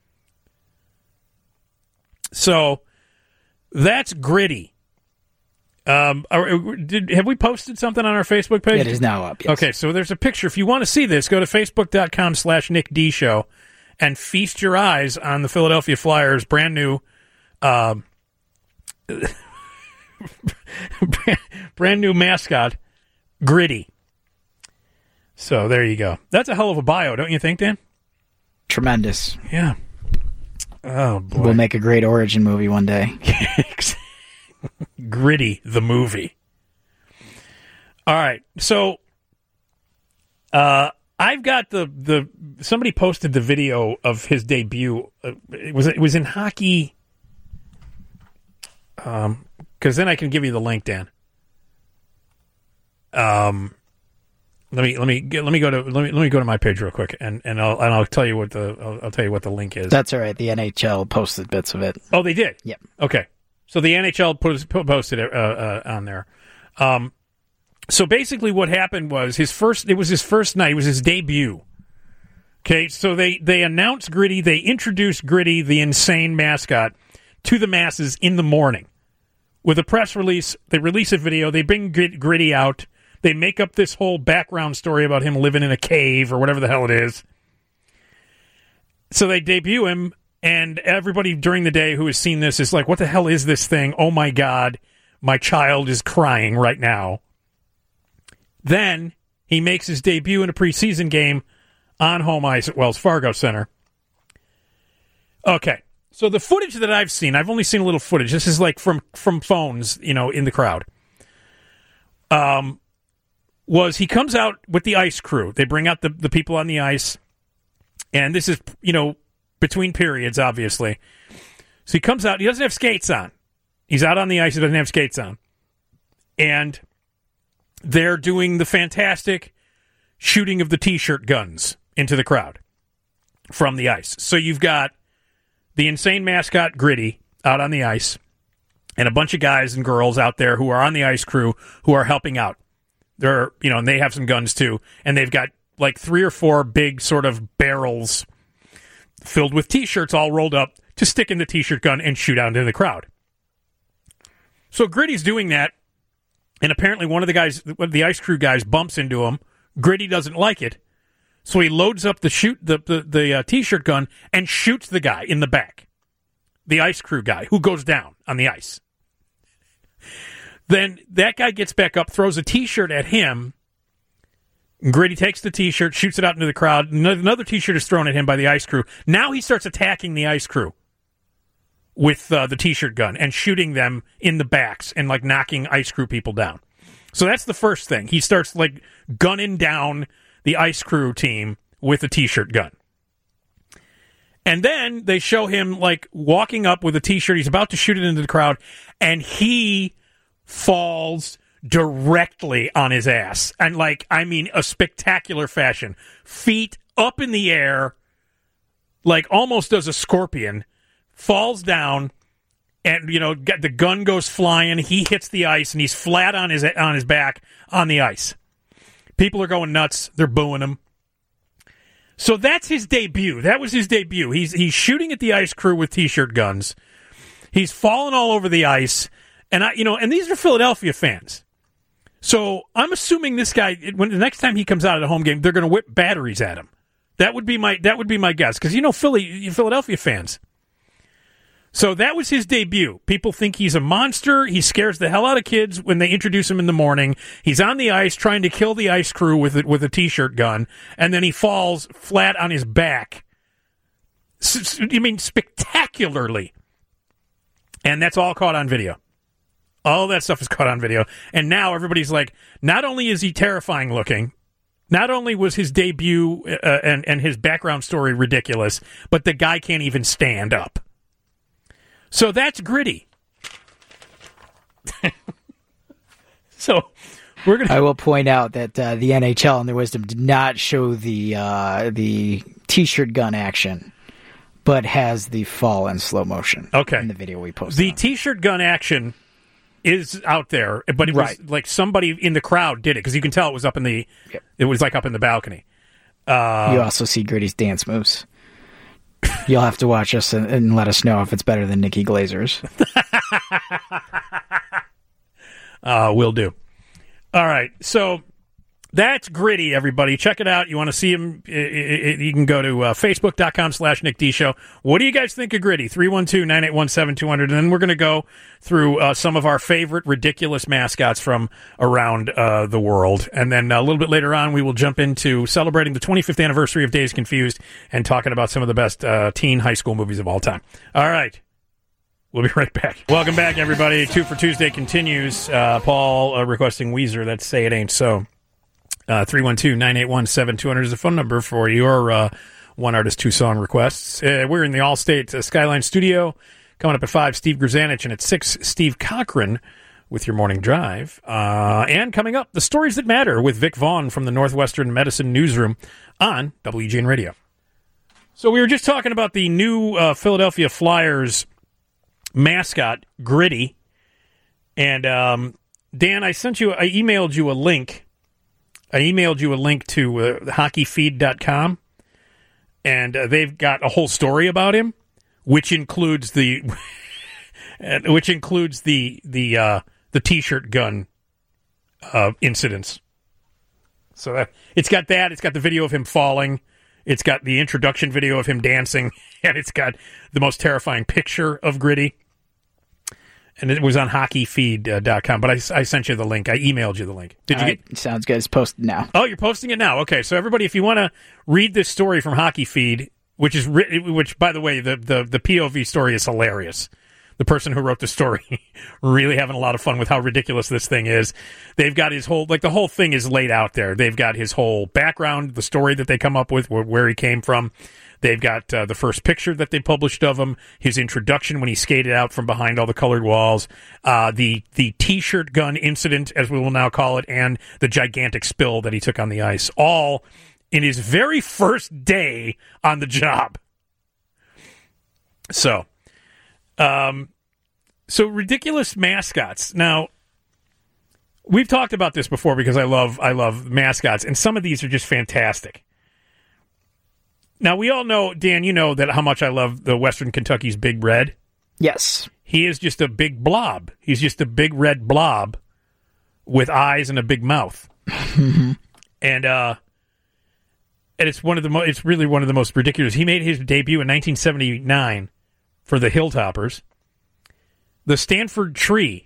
So that's Gritty. Have we posted something on our Facebook page? It is now up, yes. Okay, so there's a picture. If you want to see this, go to facebook.com/Nick D Show and feast your eyes on the Philadelphia Flyers' brand new mascot, Gritty. So there you go. That's a hell of a bio, don't you think, Dan? Tremendous. Yeah. Oh, boy. We'll make a great origin movie one day. Gritty, the movie. All right. So I've got somebody posted the video of his debut. It was in hockey. Because then I can give you the link, Dan. Let me go to my page real quick, and I'll tell you what the link is. That's all right. The NHL posted bits of it. Oh, they did? Yep. Okay. So the NHL posted it on there. So basically, what happened was it was his first night. It was his debut. Okay. So they announced Gritty. They introduced Gritty, the insane mascot, to the masses in the morning. With a press release, they release a video. They bring Gritty out. They make up this whole background story about him living in a cave or whatever the hell it is. So they debut him, and everybody during the day who has seen this is like, what the hell is this thing? Oh, my God. My child is crying right now. Then he makes his debut in a preseason game on home ice at Wells Fargo Center. Okay. So the footage that I've seen, I've only seen a little footage. This is like from phones, in the crowd. was he comes out with the ice crew. They bring out the people on the ice, and this is, between periods, obviously. So he comes out. He doesn't have skates on. He's out on the ice. He doesn't have skates on. And they're doing the fantastic shooting of the T-shirt guns into the crowd from the ice. So you've got the insane mascot, Gritty, out on the ice, and a bunch of guys and girls out there who are on the ice crew who are helping out. They're, and they have some guns too, and they've got like 3 or 4 big sort of barrels filled with T-shirts all rolled up to stick in the T-shirt gun and shoot out into the crowd. So Gritty's doing that, and apparently one of the ice crew guys bumps into him. Gritty doesn't like it, so he loads up the T-shirt gun and shoots the guy in the back, the ice crew guy, who goes down on the ice. Then that guy gets back up, throws a T-shirt at him. Gritty takes the T-shirt, shoots it out into the crowd. Another T-shirt is thrown at him by the ice crew. Now he starts attacking the ice crew with the T-shirt gun and shooting them in the backs and like knocking ice crew people down. So that's the first thing. He starts like gunning down the ice crew team with a T-shirt gun. And then they show him like walking up with a T-shirt. He's about to shoot it into the crowd, and he falls directly on his ass. And a spectacular fashion. Feet up in the air, like almost does a scorpion, falls down, and the gun goes flying. He hits the ice, and he's flat on his back on the ice. People are going nuts. They're booing him. So that's his debut. That was his debut. He's shooting at the ice crew with T-shirt guns. He's falling all over the ice, and and these are Philadelphia fans. So I'm assuming this guy, when the next time he comes out at a home game, they're going to whip batteries at him. That would be my guess, because Philadelphia fans. So that was his debut. People think he's a monster. He scares the hell out of kids when they introduce him in the morning. He's on the ice trying to kill the ice crew with a T-shirt gun, and then he falls flat on his back. Spectacularly. And that's all caught on video. All that stuff is caught on video. And now everybody's like, not only is he terrifying looking, not only was his debut and his background story ridiculous, but the guy can't even stand up. So that's Gritty. So we're gonna. I will point out that the NHL and their wisdom did not show the T-shirt gun action, but has the fall in slow motion. Okay, in the video we posted. The T-shirt gun action is out there, but it was like somebody in the crowd did it, because you can tell it was up in the. Yep. It was like up in the balcony. You also see Gritty's dance moves. You'll have to watch us and let us know if it's better than Nikki Glazer's. Will do. All right, so that's Gritty, everybody. Check it out. You want to see him, you can go to Facebook.com/Nick D Show. What do you guys think of Gritty? 312-981-7200. And then we're going to go through some of our favorite ridiculous mascots from around the world. And then a little bit later on, we will jump into celebrating the 25th anniversary of Dazed Confused and talking about some of the best teen high school movies of all time. All right. We'll be right back. Welcome back, everybody. 2 for Tuesday continues. Paul requesting Weezer. That's Say It Ain't So. 312-981-7200 is the phone number for your one artist, 2 song requests. We're in the Allstate Skyline studio. Coming up at 5, Steve Grzanich, and at 6, Steve Cochran with your morning drive. And coming up, the stories that matter with Vic Vaughn from the Northwestern Medicine Newsroom on WGN Radio. So we were just talking about the new Philadelphia Flyers mascot, Gritty. And Dan, I emailed you a link. I emailed you a link to hockeyfeed.com, and they've got a whole story about him, which includes the T-shirt gun incidents. So it's got that. It's got the video of him falling. It's got the introduction video of him dancing, and it's got the most terrifying picture of Gritty. And it was on hockeyfeed.com, but I sent you the link. I emailed you the link. Did you get? Sounds good. It's posted now. Oh, you're posting it now. Okay, so everybody, if you want to read this story from Hockey Feed, which by the way, the POV story is hilarious. the person who wrote the story, really having a lot of fun with how ridiculous this thing is. They've got his whole, the whole thing is laid out there. They've got his whole background, the story that they come up with, where he came from. They've got the first picture that they published of him, his introduction when he skated out from behind all the colored walls, the T-shirt gun incident, as we will now call it, and the gigantic spill that he took on the ice, all in his very first day on the job. So ridiculous mascots. Now, we've talked about this before because I love mascots, and some of these are just fantastic. Now, we all know, Dan, you know that how much I love the Western Kentucky's Big Red. Yes. He is just a big blob. He's just a big red blob with eyes and a big mouth. And it's it's really one of the most ridiculous. He made his debut in 1979 for the Hilltoppers. The Stanford Tree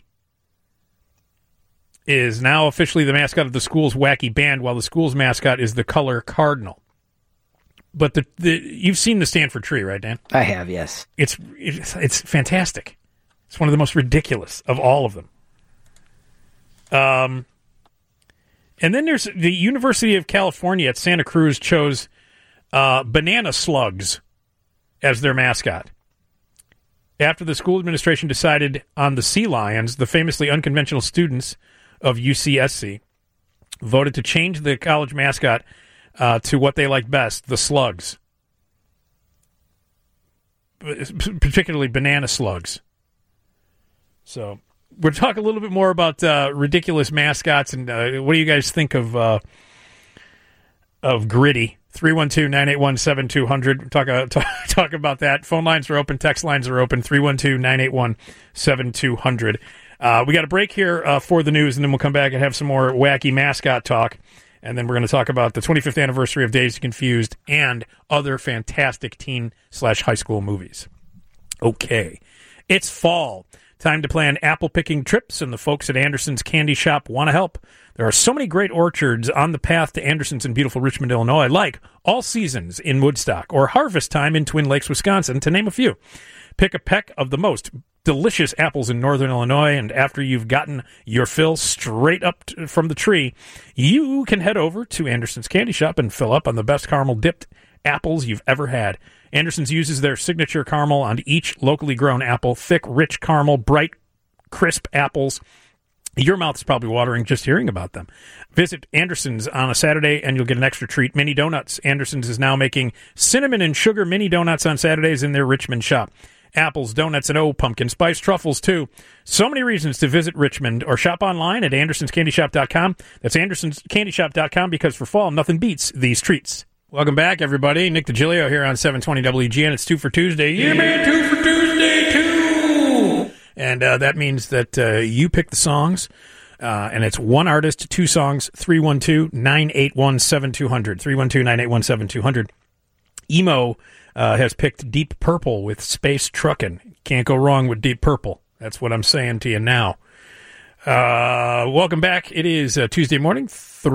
is now officially the mascot of the school's wacky band, while the school's mascot is the color cardinal. But you've seen the Stanford Tree, right, Dan? I have, yes. It's fantastic. It's one of the most ridiculous of all of them. And then there's the University of California at Santa Cruz chose banana slugs as their mascot. After the school administration decided on the sea lions, the famously unconventional students of UCSC voted to change the college mascot to what they like best, the slugs. Particularly banana slugs. So, we'll talk a little bit more about ridiculous mascots, and what do you guys think of Gritty? 312-981-7200. Talk about that. Phone lines are open. Text lines are open. 312-981-7200. We got a break here for the news, and then we'll come back and have some more wacky mascot talk. And then we're going to talk about the 25th anniversary of Dazed and Confused and other fantastic teen/high school movies. Okay. It's fall. Time to plan apple-picking trips, and the folks at Anderson's Candy Shop want to help. There are so many great orchards on the path to Anderson's in beautiful Richmond, Illinois, like All Seasons in Woodstock or Harvest Time in Twin Lakes, Wisconsin, to name a few. Pick a peck of the most delicious apples in northern Illinois, and after you've gotten your fill straight up from the tree, you can head over to Anderson's Candy Shop and fill up on the best caramel-dipped apples you've ever had. Anderson's uses their signature caramel on each locally grown apple, thick, rich caramel, bright, crisp apples. Your mouth is probably watering just hearing about them. Visit Anderson's on a Saturday, and you'll get an extra treat, mini donuts. Anderson's is now making cinnamon and sugar mini donuts on Saturdays in their Richmond shop. Apples, donuts, and pumpkin spice truffles, too. So many reasons to visit Richmond or shop online at AndersonsCandyShop.com. That's AndersonsCandyShop.com, because for fall, nothing beats these treats. Welcome back, everybody. Nick DiGilio here on 720 WGN. It's 2 for Tuesday. Yeah, man, 2 for Tuesday, too! And that means that you pick the songs, and it's one artist, two songs, 312-981-7200. 312-981-7200. Emo has picked Deep Purple with Space Truckin'. Can't go wrong with Deep Purple. That's what I'm saying to you now. Welcome back. It is Tuesday morning,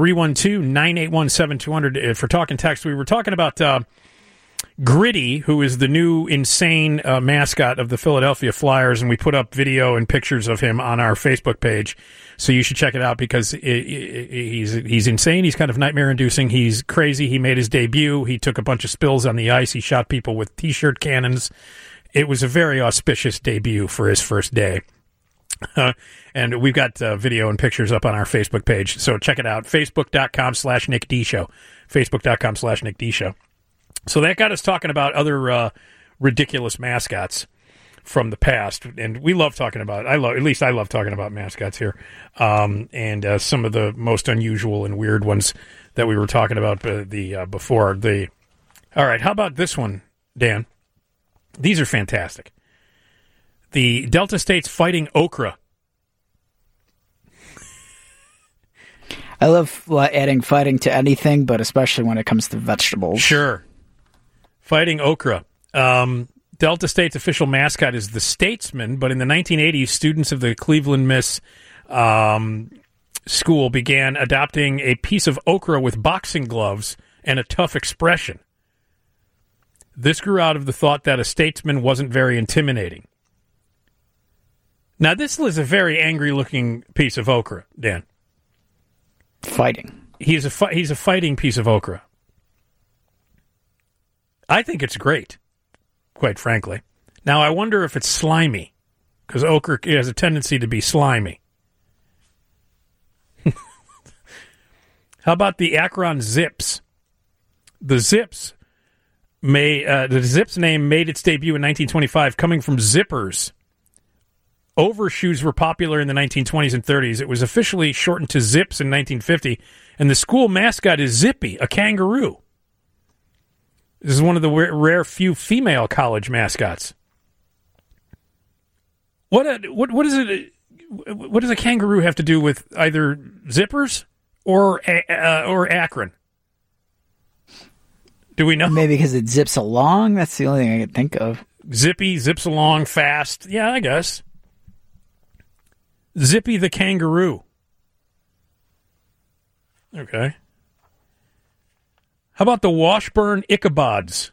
312-981-7200. For Talk and Text, we were talking about Gritty, who is the new insane mascot of the Philadelphia Flyers, and we put up video and pictures of him on our Facebook page. So you should check it out, because he's insane. He's kind of nightmare-inducing. He's crazy. He made his debut. He took a bunch of spills on the ice. He shot people with T-shirt cannons. It was a very auspicious debut for his first day. And we've got video and pictures up on our Facebook page. So check it out. Facebook.com/Nick D Show. Facebook.com/Nick D Show. So that got us talking about other ridiculous mascots from the past, and we love talking about. I love talking about mascots here, and some of the most unusual and weird ones that we were talking about before. All right, how about this one, Dan? These are fantastic. The Delta States Fighting Okra. I love adding fighting to anything, but especially when it comes to vegetables. Sure. Fighting Okra. Delta State's official mascot is the Statesman, but in the 1980s, students of the Cleveland Miss school began adopting a piece of okra with boxing gloves and a tough expression. This grew out of the thought that a statesman wasn't very intimidating. Now, this is a very angry-looking piece of okra, Dan. Fighting. He's a fighting piece of okra. I think it's great, quite frankly. Now, I wonder if it's slimy, because okra has a tendency to be slimy. How about the Akron Zips? The Zips the Zips name made its debut in 1925, coming from zippers. Overshoes were popular in the 1920s and 30s. It was officially shortened to Zips in 1950, and the school mascot is Zippy, a kangaroo. This is one of the rare few female college mascots. What does a kangaroo have to do with either zippers or Akron? Do we know? Maybe because it zips along. That's the only thing I could think of. Zippy zips along fast. Yeah, I guess. Zippy the kangaroo. Okay. How about the Washburn Ichabods?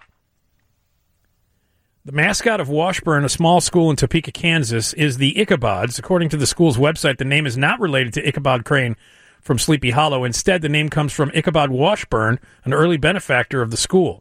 The mascot of Washburn, a small school in Topeka, Kansas, is the Ichabods. According to the school's website, the name is not related to Ichabod Crane from Sleepy Hollow. Instead, the name comes from Ichabod Washburn, an early benefactor of the school.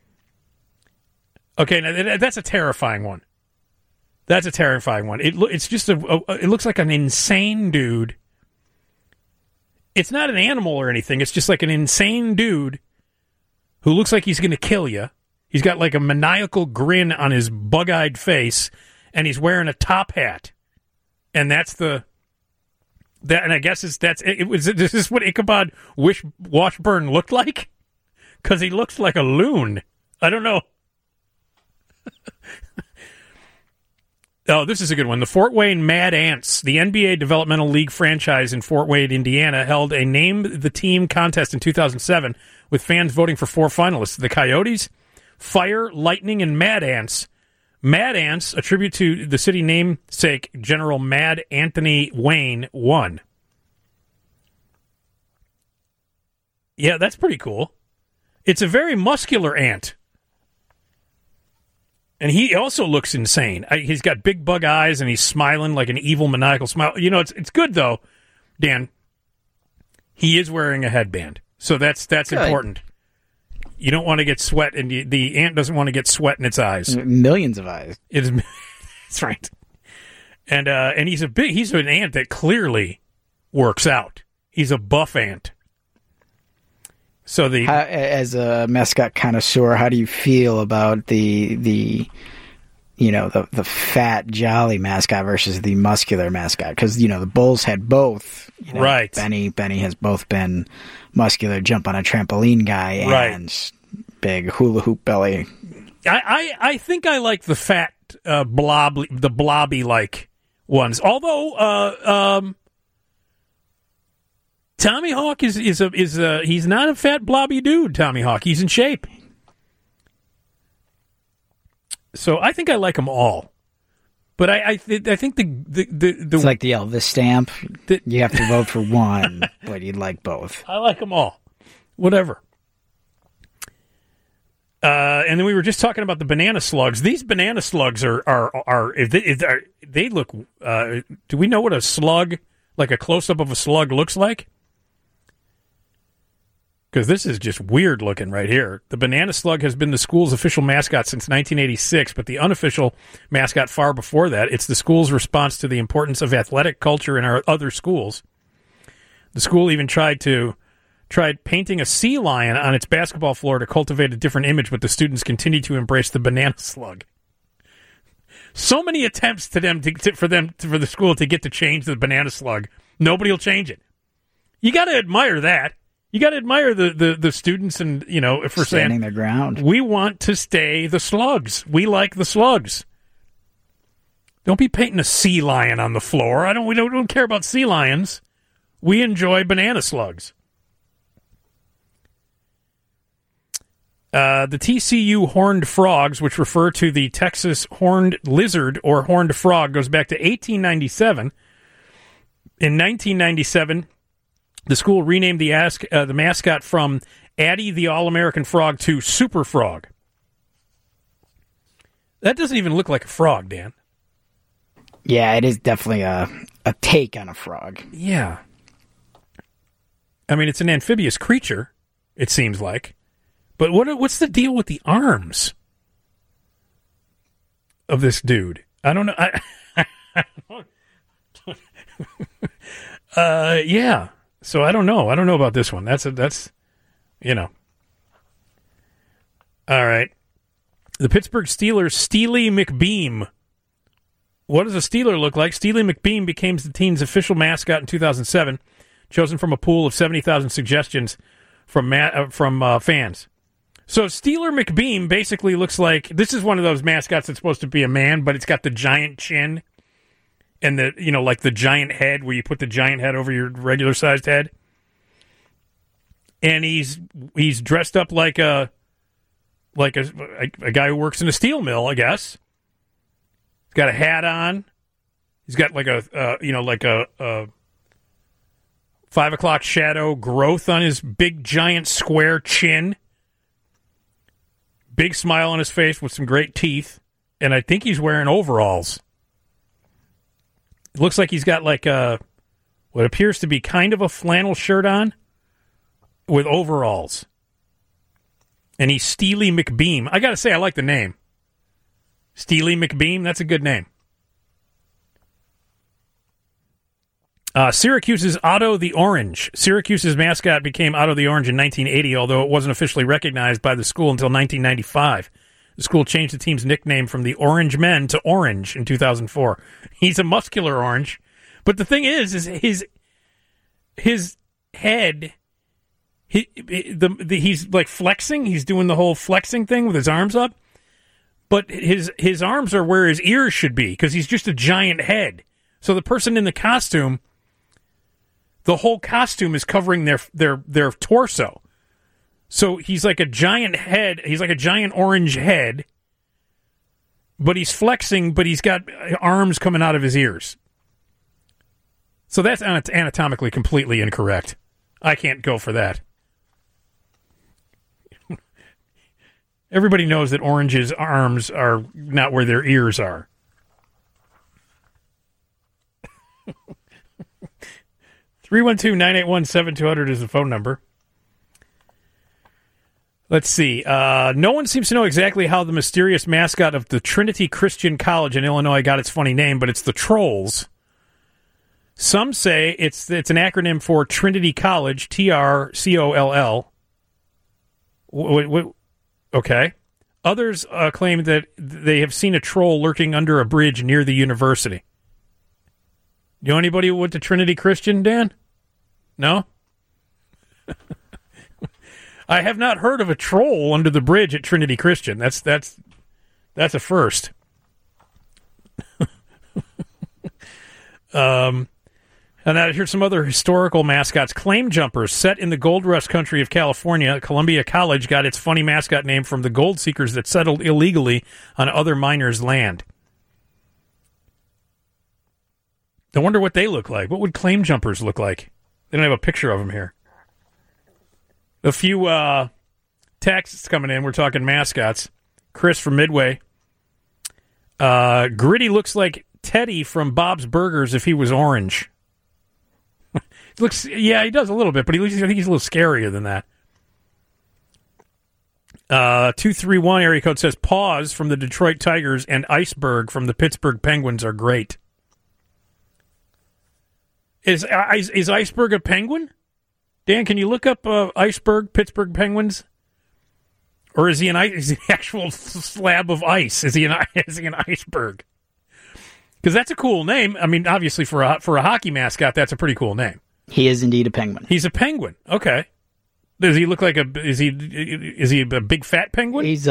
Okay, now that's a terrifying one. That's a terrifying one. It's just it looks like an insane dude. It's not an animal or anything. It's just like an insane dude who looks like he's going to kill you. He's got like a maniacal grin on his bug-eyed face, and he's wearing a top hat. And and I guess this is what Ichabod Washburn looked like? Because he looks like a loon. I don't know. Oh, this is a good one. The Fort Wayne Mad Ants, the NBA Developmental League franchise in Fort Wayne, Indiana, held a Name the Team contest in 2007 with fans voting for 4 finalists. The Coyotes, Fire, Lightning, and Mad Ants. Mad Ants, a tribute to the city namesake, General Mad Anthony Wayne, won. Yeah, that's pretty cool. It's a very muscular ant. And he also looks insane. He's got big bug eyes, and he's smiling like an evil, maniacal smile. You know, it's good, though, Dan. He is wearing a headband, so that's important. You don't want to get sweat, and the ant doesn't want to get sweat in its eyes. Millions of eyes. It is. That's right. And he's an ant that clearly works out. He's a buff ant. So as a mascot connoisseur, how do you feel about the fat, jolly mascot versus the muscular mascot? Because the Bulls had both. Right. Benny has both been muscular, jump on a trampoline guy, and big hula hoop belly. I think I like the fat, blobby like ones. Although Tommy Hawk is he's not a fat blobby dude. Tommy Hawk, he's in shape. So I think I like them all, but I think it's like the Elvis stamp. You have to vote for one, but you'd like both. I like them all, whatever. And then we were just talking about the banana slugs. These banana slugs they look. Do we know what a slug, like a close up of a slug, looks like? Because this is just weird looking right here. The banana slug has been the school's official mascot since 1986, but the unofficial mascot far before that. It's the school's response to the importance of athletic culture in our other schools. The school even tried painting a sea lion on its basketball floor to cultivate a different image, but the students continue to embrace the banana slug. So many attempts for the school to get to change the banana slug. Nobody will change it. You got to admire that. You got to admire the students, and if we're standing their ground, we want to stay the slugs. We like the slugs. Don't be painting a sea lion on the floor. We don't care about sea lions. We enjoy banana slugs. The TCU horned frogs, which refer to the Texas horned lizard or horned frog, goes back to 1897. In 1997, the school renamed the mascot from Addie the All-American Frog to Super Frog. That doesn't even look like a frog, Dan. Yeah, it is definitely a take on a frog. Yeah. I mean, it's an amphibious creature, it seems like. But what's the deal with the arms of this dude? I don't know. Yeah. So I don't know. I don't know about this one. That's you know. All right. The Pittsburgh Steelers, Steely McBeam. What does a Steeler look like? Steely McBeam became the team's official mascot in 2007, chosen from a pool of 70,000 suggestions from fans. So Steeler McBeam basically looks like, this is one of those mascots that's supposed to be a man, but it's got the giant chin and the, like the giant head where you put the giant head over your regular sized head. And he's dressed up like a guy who works in a steel mill, I guess. He's got a hat on. He's got like a 5 o'clock shadow growth on his big giant square chin. Big smile on his face with some great teeth. And I think he's wearing overalls. It looks like he's got like what appears to be kind of a flannel shirt on with overalls. And he's Steely McBeam. I got to say, I like the name. Steely McBeam, that's a good name. Syracuse's Otto the Orange. Syracuse's mascot became Otto the Orange in 1980, although it wasn't officially recognized by the school until 1995. The school changed the team's nickname from the Orange Men to Orange in 2004. He's a muscular orange. But the thing is his head... He's like flexing. He's doing the whole flexing thing with his arms up. But his arms are where his ears should be because he's just a giant head. So the person in the costume, the whole costume is covering their torso. So he's like a giant head. He's like a giant orange head. But he's flexing, but he's got arms coming out of his ears. So that's anatomically completely incorrect. I can't go for that. Everybody knows that oranges' arms are not where their ears are. 312-981-7200 is the phone number. Let's see. No one seems to know exactly how the mysterious mascot of the Trinity Christian College in Illinois got its funny name, but it's the Trolls. Some say it's an acronym for Trinity College, TRCOLL. Okay. Others claim that they have seen a troll lurking under a bridge near the university. You know anybody who went to Trinity Christian, Dan? No? I have not heard of a troll under the bridge at Trinity Christian. That's a first. And here's some other historical mascots. Claim jumpers. Set in the gold rush country of California, Columbia College got its funny mascot name from the gold seekers that settled illegally on other miners' land. I wonder what they look like. What would claim jumpers look like? They don't have a picture of them here. A few texts coming in. We're talking mascots. Chris from Midway. Gritty looks like Teddy from Bob's Burgers if he was orange. Yeah, he does a little bit, but I think he's a little scarier than that. 231 area code says Paws from the Detroit Tigers and Iceberg from the Pittsburgh Penguins are great. Is Iceberg a penguin? Dan, can you look up Iceberg, Pittsburgh Penguins? Or is he an actual slab of ice? Is he an iceberg? Because that's a cool name. I mean, obviously for a hockey mascot, that's a pretty cool name. He is indeed a penguin. He's a penguin. Okay. Does he look like is he a big fat penguin? He's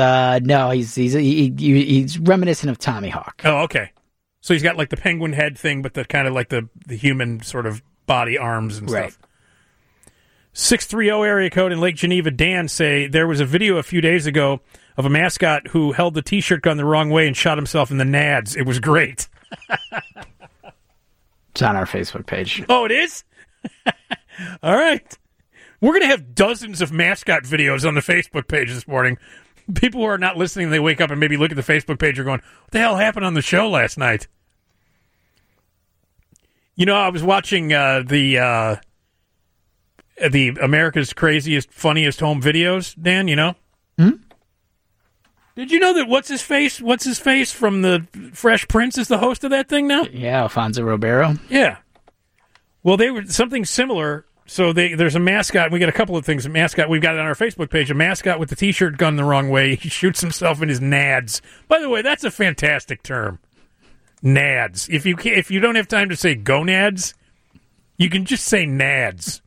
he's reminiscent of Tommy Hawk. Oh, okay. So he's got like the penguin head thing, but the kind of like the human sort of body, arms and right. Stuff. 630 area code in Lake Geneva. Dan say there was a video a few days ago of a mascot who held the T-shirt gun the wrong way and shot himself in the nads. It was great. It's on our Facebook page. Oh, it is? All right. We're going to have dozens of mascot videos on the Facebook page this morning. People who are not listening, they wake up and maybe look at the Facebook page and are going, what the hell happened on the show last night? You know, I was watching the America's Craziest, Funniest Home Videos, Dan, you know? Did you know that what's his face from the Fresh Prince is the host of that thing now? Yeah, Alfonso Ribeiro. Yeah. Well, they were something similar. So there's a mascot. We got a couple of things. A mascot. We've got it on our Facebook page. A mascot with the T-shirt gun the wrong way. He shoots himself in his nads. By the way, that's a fantastic term. Nads. If you don't have time to say gonads, you can just say nads.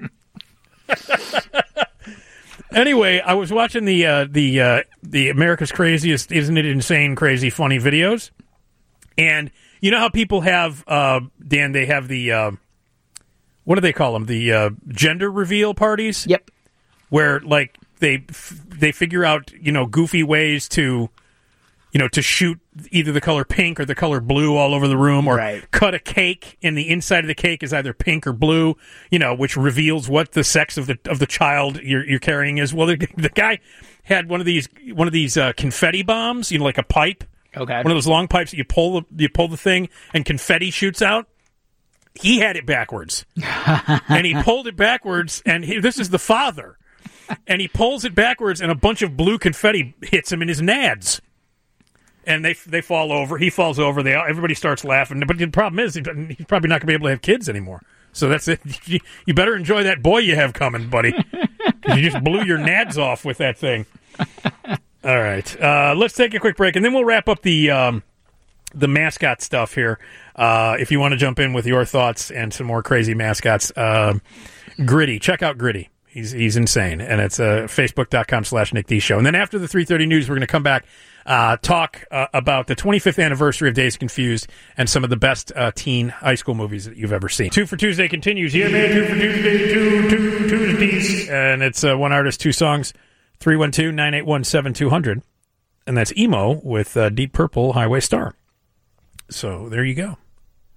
Anyway, I was watching the America's Craziest, Isn't It Insane, Crazy, Funny videos. And you know how people have, Dan, they have the, what do they call them? The gender reveal parties? Yep. Where, like, they figure out, you know, goofy ways to, you know, to shoot either the color pink or the color blue all over the room, or cut a cake and the inside of the cake is either pink or blue, you know, which reveals what the sex of the child you're carrying is. Well, the guy had one of these confetti bombs, you know, like a pipe. Okay. One of those long pipes that you pull the thing and confetti shoots out. He had it backwards. And he pulled it backwards, and this is the father. And he pulls it backwards, and a bunch of blue confetti hits him in his nads. And they fall over. He falls over. Everybody starts laughing. But the problem is, he's probably not going to be able to have kids anymore. So that's it. You better enjoy that boy you have coming, buddy. Because you just blew your nads off with that thing. All right. Let's take a quick break, and then we'll wrap up the mascot stuff here. If you want to jump in with your thoughts and some more crazy mascots, Gritty. Check out Gritty. He's insane. And it's Facebook.com/Nick D Show. And then after the 3:30 news, we're going to come back, talk about the 25th anniversary of Dazed Confused and some of the best teen high school movies that you've ever seen. 2 for Tuesday continues. Yeah, man, 2 for Tuesday, two Tuesdays. And it's one artist, two songs, 312-981-7200. And that's Emo with Deep Purple, Highway Star. So there you go.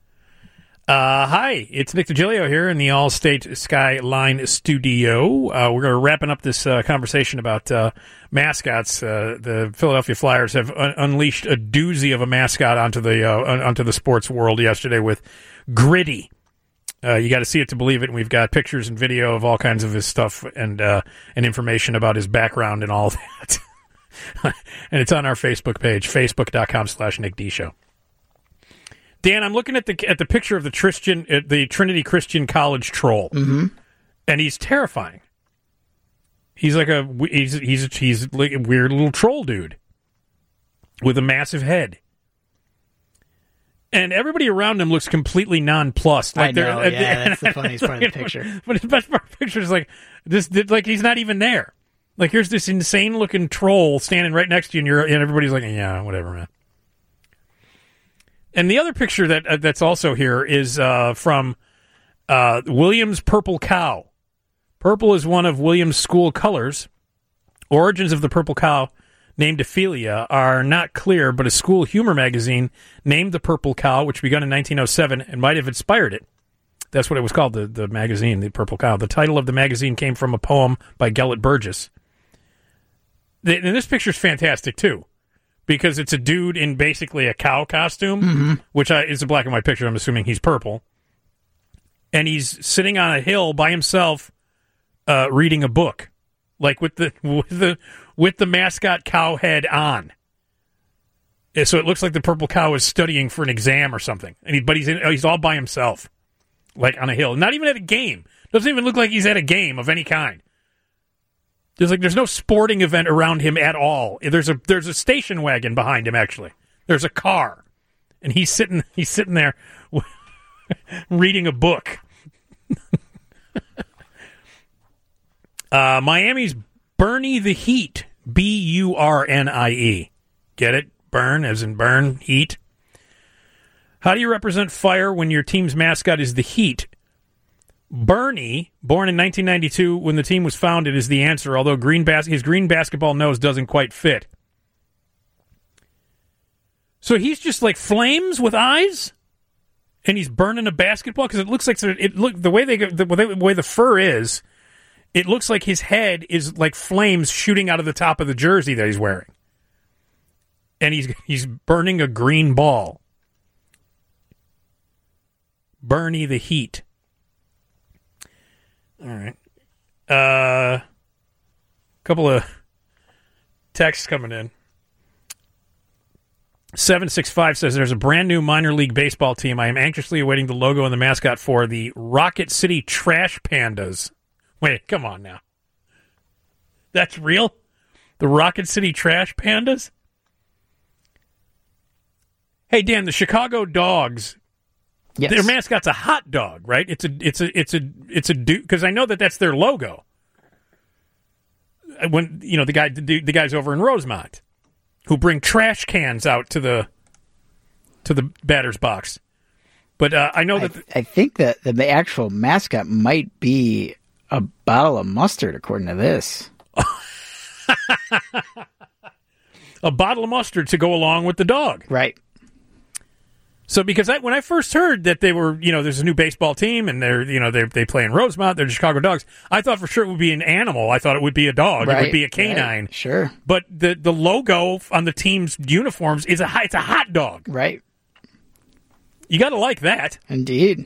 Hi, it's Nick DiGilio here in the All-State Skyline Studio. We're going to wrapping up this conversation about mascots. The Philadelphia Flyers have unleashed a doozy of a mascot onto the sports world yesterday with Gritty. You got to see it to believe it, and we've got pictures and video of all kinds of his stuff and information about his background and all that. And it's on our Facebook page, facebook.com/Nick D Show. Dan, I'm looking at the picture of the Trinity Christian College troll, and he's terrifying. He's like he's like a weird little troll dude with a massive head, and everybody around him looks completely nonplussed. Like I know, that's the funniest part of the picture. But the best part of the picture is like this, like he's not even there. Like here's this insane looking troll standing right next to you, and everybody's like, yeah, whatever, man. And the other picture that's also here is from Williams' Purple Cow. Purple is one of Williams' school colors. Origins of the purple cow, named Ophelia, are not clear, but a school humor magazine named the Purple Cow, which began in 1907, and might have inspired it. That's what it was called, the magazine, the Purple Cow. The title of the magazine came from a poem by Gelett Burgess. And this picture's fantastic, too. Because it's a dude in basically a cow costume, which is a black and white picture. I'm assuming he's purple. And he's sitting on a hill by himself reading a book. Like with the mascot cow head on. So it looks like the purple cow is studying for an exam or something. But he's all by himself. Like on a hill. Not even at a game. Doesn't even look like he's at a game of any kind. There's no sporting event around him at all. There's a station wagon behind him, actually. There's a car. And he's sitting there reading a book. Miami's Bernie the Heat. Burnie. Get it? Burn, as in burn, heat. How do you represent fire when your team's mascot is the Heat? Bernie, born in 1992 when the team was founded, is the answer, although his green basketball nose doesn't quite fit. So he's just like flames with eyes? And he's burning a basketball? Because it looks like the way the fur is, it looks like his head is like flames shooting out of the top of the jersey that he's wearing. And he's burning a green ball. Bernie the Heat. All right. Couple of texts coming in. 765 says there's a brand new minor league baseball team. I am anxiously awaiting the logo and the mascot for the Rocket City Trash Pandas. Wait, come on now. That's real? The Rocket City Trash Pandas? Hey Dan, the Chicago Dogs. Yes. Their mascot's a hot dog, right? It's a dude, because I know that's their logo. When the guys over in Rosemont who bring trash cans out to the batter's box. But I know that I think that the actual mascot might be a bottle of mustard, according to this. A bottle of mustard to go along with the dog. Right. So because when I first heard that they were, there's a new baseball team and they play in Rosemont, they're the Chicago Dogs, I thought for sure it would be an animal. I thought it would be a dog. Right, it would be a canine. Right, sure. But the logo on the team's uniforms is it's a hot dog. Right. You got to like that. Indeed.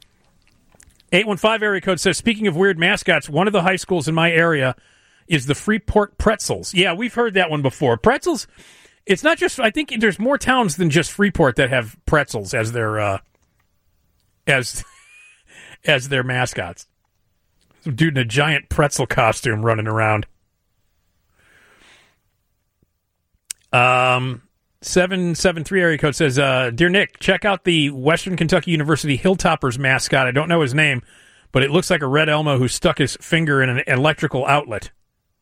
815 area code says, speaking of weird mascots, one of the high schools in my area is the Freeport Pretzels. Yeah, we've heard that one before. Pretzels, it's not just, I think there's more towns than just Freeport that have pretzels as their as their mascots. Some dude in a giant pretzel costume running around. 773 area code says, Dear Nick, check out the Western Kentucky University Hilltoppers mascot. I don't know his name, but it looks like a red Elmo who stuck his finger in an electrical outlet.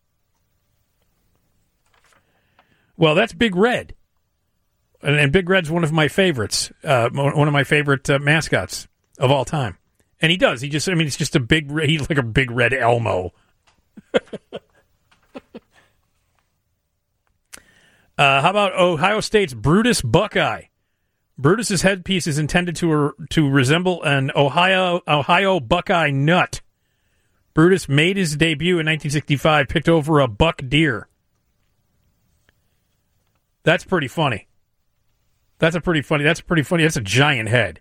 Well, that's Big Red. And Big Red's one of my favorites, one of my favorite mascots of all time. And he does. It's just he's like a big red Elmo. How about Ohio State's Brutus Buckeye? Brutus's headpiece is intended to resemble an Ohio Buckeye nut. Brutus made his debut in 1965, picked over a buck deer. That's pretty funny. That's pretty funny. That's a giant head.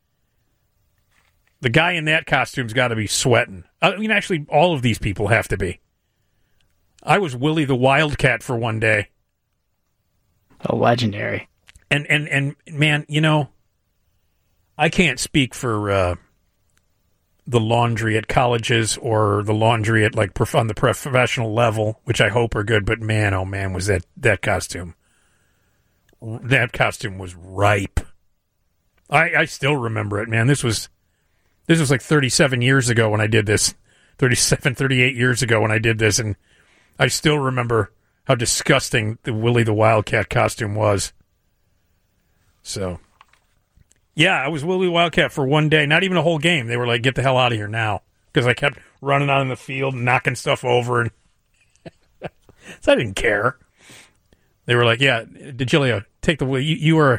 The guy in that costume's got to be sweating. Actually, all of these people have to be. I was Willie the Wildcat for one day. Oh, legendary. And man, I can't speak for the laundry at colleges or the laundry at on the professional level, which I hope are good. But man, oh man, was that costume? That costume was ripe. I still remember it, man. This was like 37 years ago when I did this. 38 years ago when I did this, and I still remember how disgusting the Willie the Wildcat costume was. So, yeah, I was Willie the Wildcat for one day, not even a whole game. They were like, get the hell out of here now, because I kept running out in the field, knocking stuff over, and so I didn't care. They were like, yeah, DeGilio, take the Willie.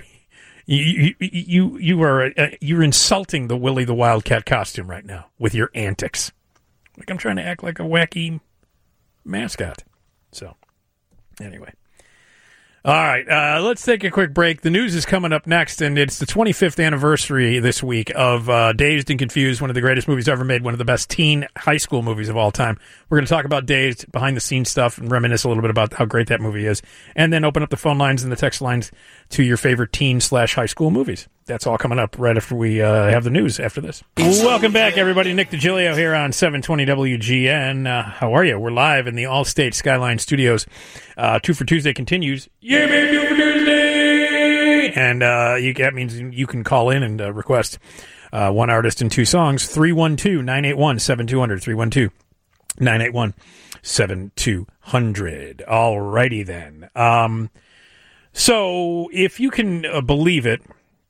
You're insulting the Willie the Wildcat costume right now with your antics. Like I'm trying to act like a wacky mascot. So, anyway. All right, let's take a quick break. The news is coming up next, and it's the 25th anniversary this week of Dazed and Confused, one of the greatest movies ever made, one of the best teen high school movies of all time. We're going to talk about Dazed, behind-the-scenes stuff, and reminisce a little bit about how great that movie is, and then open up the phone lines and the text lines to your favorite teen/high school movies. That's all coming up right after we have the news after this. Welcome back, everybody. Nick DeGilio here on 720 WGN. How are you? We're live in the Allstate Skyline Studios. 2 for Tuesday continues. Yeah, man, 2 for Tuesday! And that means you can call in and request one artist and 2 songs. 312-981-7200. 312-981-7200. All righty then. So, if you can believe it,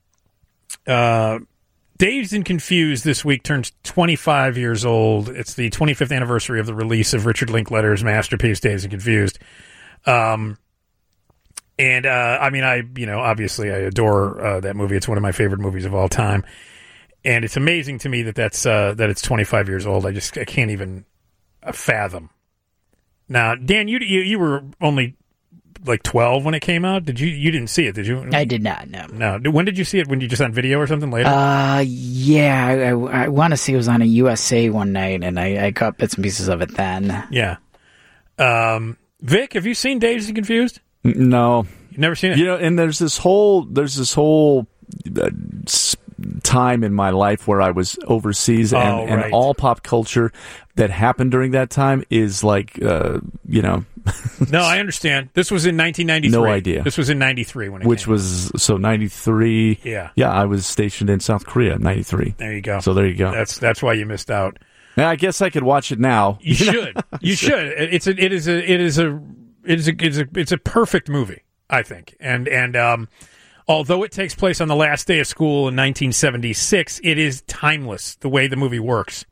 Dazed and Confused this week turns 25 years old. It's the 25th anniversary of the release of Richard Linklater's masterpiece, Dazed and Confused. Obviously I adore that movie. It's one of my favorite movies of all time. And it's amazing to me that that it's 25 years old. I can't even fathom. Now, Dan, you were only like 12 when it came out. You didn't see it, did you? I did not. No. No. When did you see it? When you just on video or something later? Yeah. I want to say it was on a USA one night, and I caught bits and pieces of it then. Yeah. Vic, have you seen Dazed and Confused? No. You've never seen it? You know, and there's this whole time in my life where I was overseas, and all pop culture that happened during that time is like, No, I understand. This was in 1993. No idea. This was in 93 when it Which came was, so 93. Yeah. Yeah, I was stationed in South Korea in 93. There you go. So there you go. That's why you missed out. Now, I guess I could watch it now. You should. You should. It's a perfect movie, I think. And although it takes place on the last day of school in 1976, it is timeless the way the movie works.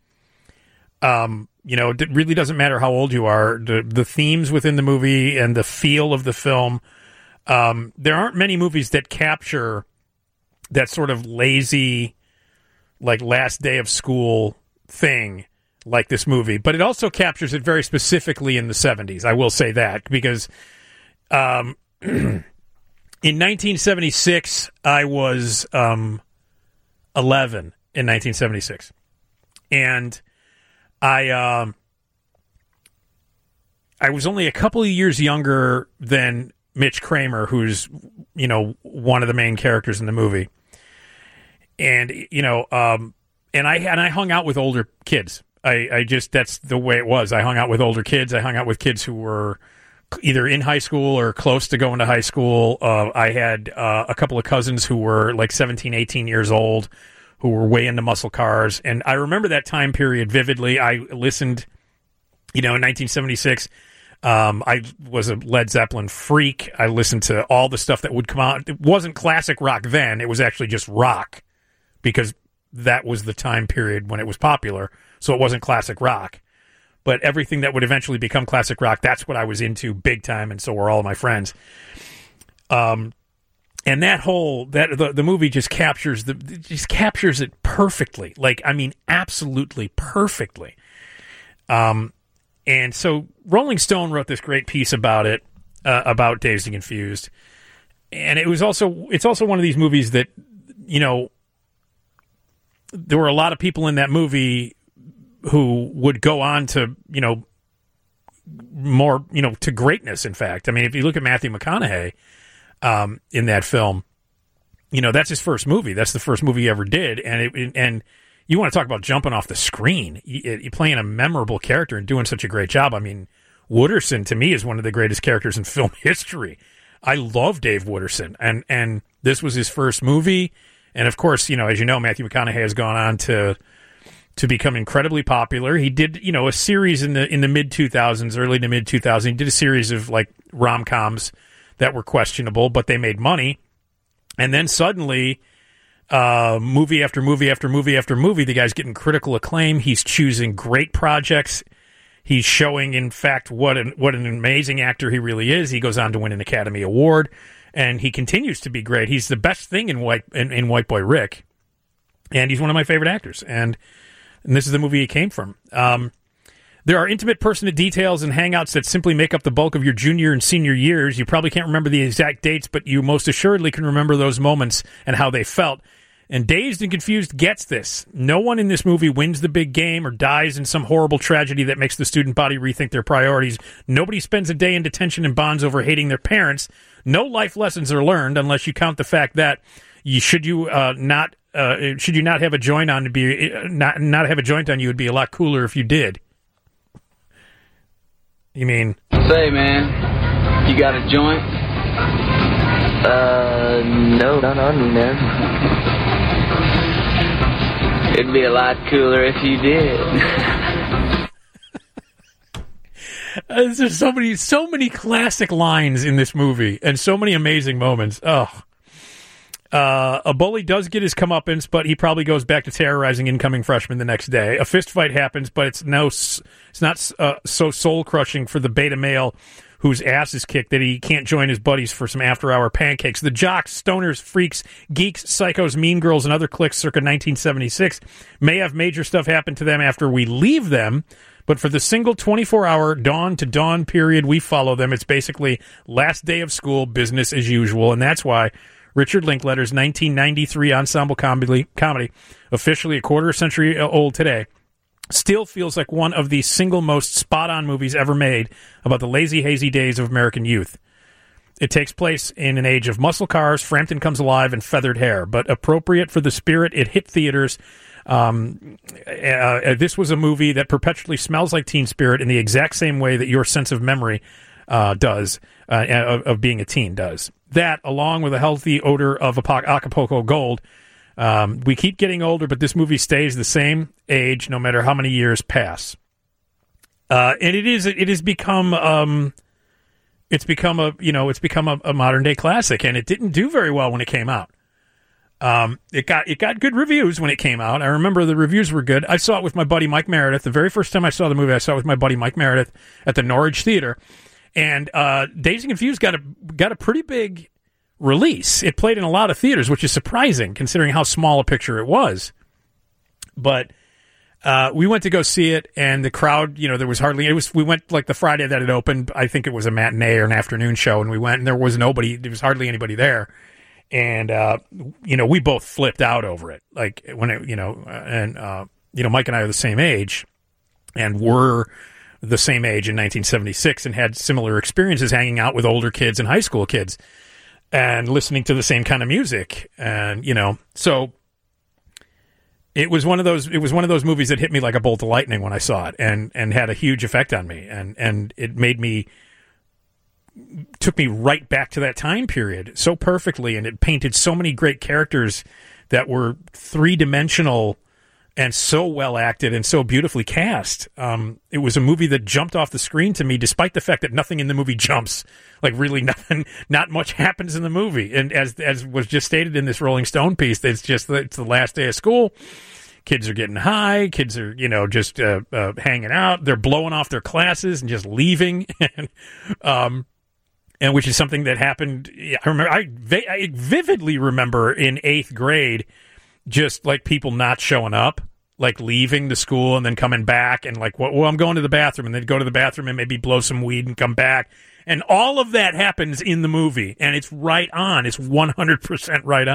It really doesn't matter how old you are. The themes within the movie and the feel of the film. There aren't many movies that capture that sort of lazy, like last day of school thing like this movie. But it also captures it very specifically in the 70s. I will say that because in 1976, I was 11 in 1976. And I was only a couple of years younger than Mitch Kramer, who's, one of the main characters in the movie. And, and I hung out with older kids. That's the way it was. I hung out with older kids. I hung out with kids who were either in high school or close to going to high school. I had a couple of cousins who were like 17, 18 years old, who were way into muscle cars. And I remember that time period vividly. I listened, in 1976, I was a Led Zeppelin freak. I listened to all the stuff that would come out. It wasn't classic rock then. It was actually just rock because that was the time period when it was popular. So it wasn't classic rock. But everything that would eventually become classic rock, that's what I was into big time, and so were all of my friends. And the movie just captures it perfectly. Like, I mean, absolutely perfectly. And so Rolling Stone wrote this great piece about it, about Dazed and Confused. And it's also one of these movies that, there were a lot of people in that movie who would go on to, more, to greatness, in fact. I mean, if you look at Matthew McConaughey in that film, that's his first movie. That's the first movie he ever did. And you want to talk about jumping off the screen. You're playing a memorable character and doing such a great job. I mean, Wooderson, to me, is one of the greatest characters in film history. I love Dave Wooderson. And this was his first movie. And, of course, as you know, Matthew McConaughey has gone on to become incredibly popular. He did, a series in the mid-2000s, early to mid-2000s. He did a series of, like, rom-coms that were questionable, but they made money. And then suddenly, movie after movie after movie after movie, the guy's getting critical acclaim. He's choosing great projects. He's showing, in fact, what an amazing actor he really is. He goes on to win an Academy Award, and he continues to be great. He's the best thing in White Boy Rick, and he's one of my favorite actors. And this is the movie he came from. There are intimate personal details and hangouts that simply make up the bulk of your junior and senior years. You probably can't remember the exact dates, but you most assuredly can remember those moments and how they felt. And Dazed and Confused gets this. No one in this movie wins the big game or dies in some horrible tragedy that makes the student body rethink their priorities. Nobody spends a day in detention and bonds over hating their parents. No life lessons are learned unless you count the fact that should you not have a joint on, not have a joint on you, it'd be a lot cooler if you did. You mean? Say, man, you got a joint? No. It'd be a lot cooler if you did. There's so many classic lines in this movie, and so many amazing moments. A bully does get his comeuppance, but he probably goes back to terrorizing incoming freshmen the next day. A fist fight happens, but it's not so soul crushing for the beta male whose ass is kicked that he can't join his buddies for some after-hour pancakes. The jocks, stoners, freaks, geeks, psychos, mean girls, and other cliques circa 1976 may have major stuff happen to them after we leave them, but for the single 24-hour dawn-to-dawn period we follow them, it's basically last day of school, business as usual, and that's why Richard Linklater's 1993 ensemble comedy, officially a quarter century old today, still feels like one of the single most spot-on movies ever made about the lazy, hazy days of American youth. It takes place in an age of muscle cars, Frampton comes alive, and feathered hair, but appropriate for the spirit it hit theaters. This was a movie that perpetually smells like Teen Spirit in the exact same way that your sense of memory does, of being a teen does. That, along with a healthy odor of Acapulco Gold, we keep getting older, but this movie stays the same age no matter how many years pass. And it has become a modern day classic, and it didn't do very well when it came out. It got good reviews when it came out. I remember the reviews were good. I saw it with my buddy Mike Meredith. The very first time I saw the movie, I saw it with my buddy Mike Meredith at the Norwich Theater. And Dazed and Confused got a pretty big release. It played in a lot of theaters, which is surprising considering how small a picture it was. But we went to go see it, and the crowd, there was hardly. We went like the Friday that it opened. I think it was a matinee or an afternoon show, and we went, and there was nobody. There was hardly anybody there, and we both flipped out over it. Like when it, Mike and I are the same age, and were the same age in 1976 and had similar experiences hanging out with older kids and high school kids and listening to the same kind of music. And, so it was one of those movies that hit me like a bolt of lightning when I saw it and had a huge effect on me. And it took me right back to that time period so perfectly. And it painted so many great characters that were three-dimensional and so well acted and so beautifully cast. It was a movie that jumped off the screen to me, despite the fact that nothing in the movie jumps. Like really nothing, not much happens in the movie. And as was just stated in this Rolling Stone piece, it's the last day of school. Kids are getting high. Kids are, just hanging out. They're blowing off their classes and just leaving. And which is something that happened. I vividly remember in 8th grade, just like people not showing up, like leaving the school and then coming back and like, well, I'm going to the bathroom, and then go to the bathroom and maybe blow some weed and come back. And all of that happens in the movie, and it's right on. It's 100% right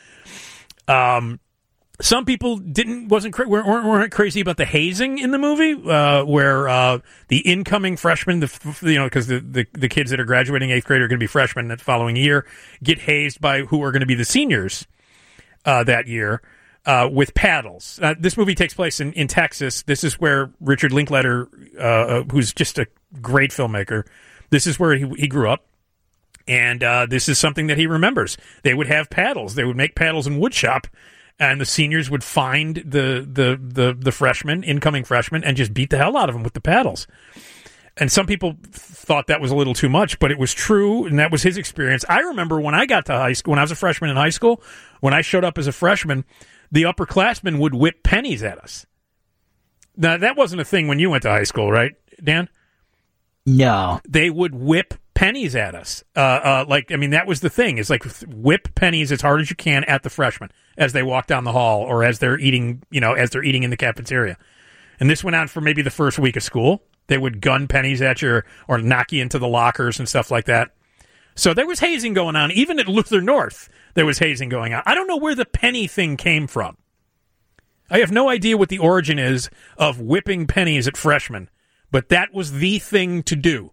on. Some people weren't crazy about the hazing in the movie, where the incoming freshmen, because the kids that are graduating 8th grade are going to be freshmen that following year, get hazed by who are going to be the seniors that year with paddles. This movie takes place in Texas. This is where Richard Linklater, who's just a great filmmaker, this is where he grew up. And this is something that he remembers. They would have paddles. They would make paddles in wood shop, and the seniors would find the freshmen, incoming freshmen, and just beat the hell out of them with the paddles. And some people thought that was a little too much, but it was true, and that was his experience. I remember when I got to high school, when I was a freshman in high school, when I showed up as a freshman, the upperclassmen would whip pennies at us. Now, that wasn't a thing when you went to high school, right, Dan? No. They would whip pennies at us. That was the thing. It's like whip pennies as hard as you can at the freshmen as they walk down the hall or as they're eating, in the cafeteria. And this went on for maybe the first week of school. They would gun pennies at you or knock you into the lockers and stuff like that. So there was hazing going on. Even at Luther North, there was hazing going on. I don't know where the penny thing came from. I have no idea what the origin is of whipping pennies at freshmen, but that was the thing to do.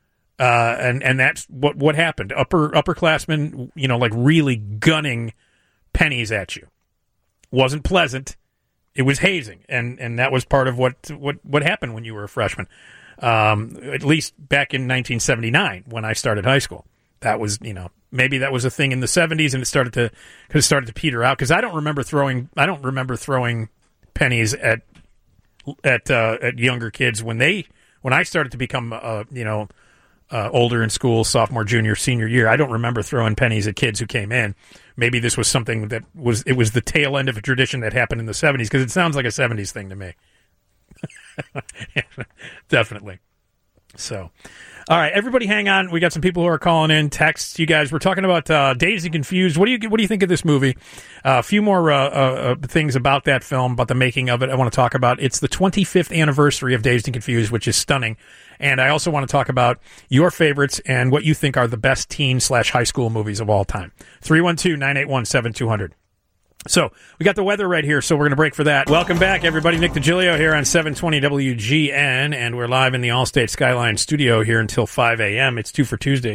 And that's what happened. Upperclassmen, really gunning pennies at you. Wasn't pleasant. It was hazing, and that was part of what happened when you were a freshman. At least back in 1979 when I started high school. That was, maybe that was a thing in the 70s, and it started to peter out, because I don't remember throwing pennies at younger kids when I started to become older in school, sophomore, junior, senior year. I don't remember throwing pennies at kids who came in. Maybe this was something that was the tail end of a tradition that happened in the 70s, because it sounds like a 70s thing to me. Definitely. So, All right, everybody, hang on. We got some people who are calling in. Texts, you guys. We're talking about Dazed and Confused. What do you think of this movie? A few more things about that film, about the making of it. I want to talk about. It's the 25th anniversary of Dazed and Confused, which is stunning. And I also want to talk about your favorites and what you think are the best teen/high school movies of all time. 312-981-7200. So we got the weather right here, so we're going to break for that. Welcome back, everybody. Nick DiGilio here on 720 WGN, and we're live in the Allstate Skyline studio here until 5 a.m. It's 2 for Tuesday.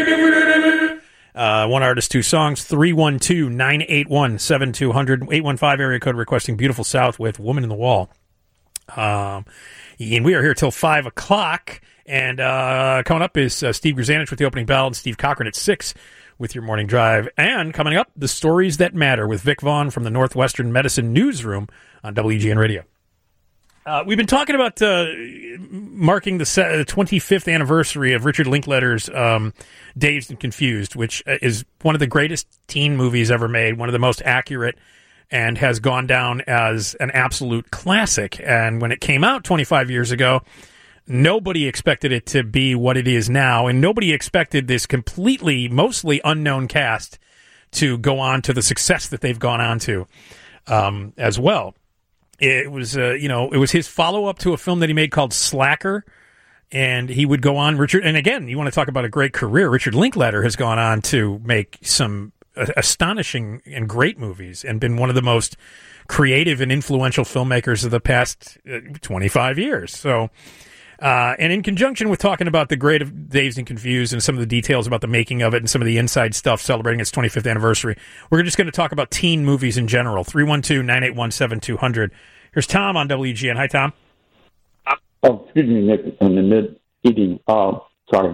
One artist, two songs, 312-981-7200, 815 area code requesting Beautiful South with Woman in the Wall. And we are here till 5 o'clock, and coming up is Steve Grzanich with the opening bell and Steve Cochran at 6 with your morning drive. And coming up, the stories that matter with Vic Vaughn from the Northwestern Medicine Newsroom on WGN Radio. We've been talking about marking the 25th anniversary of Richard Linklater's Dazed and Confused, which is one of the greatest teen movies ever made, one of the most accurate, and has gone down as an absolute classic. And when it came out 25 years ago, nobody expected it to be what it is now, and nobody expected this completely, mostly unknown cast to go on to the success that they've gone on to as well. It was, it was his follow-up to a film that he made called Slacker, and he would go on, and again, you want to talk about a great career, Richard Linklater has gone on to make some astonishing and great movies and been one of the most creative and influential filmmakers of the past 25 years. So, and in conjunction with talking about the great of Dazed and Confused and some of the details about the making of it and some of the inside stuff celebrating its 25th anniversary, we're just going to talk about teen movies in general. 312-981-7200. Here's Tom on WGN. Hi, Tom. Oh, excuse me, Nick, in the mid-eating. Sorry.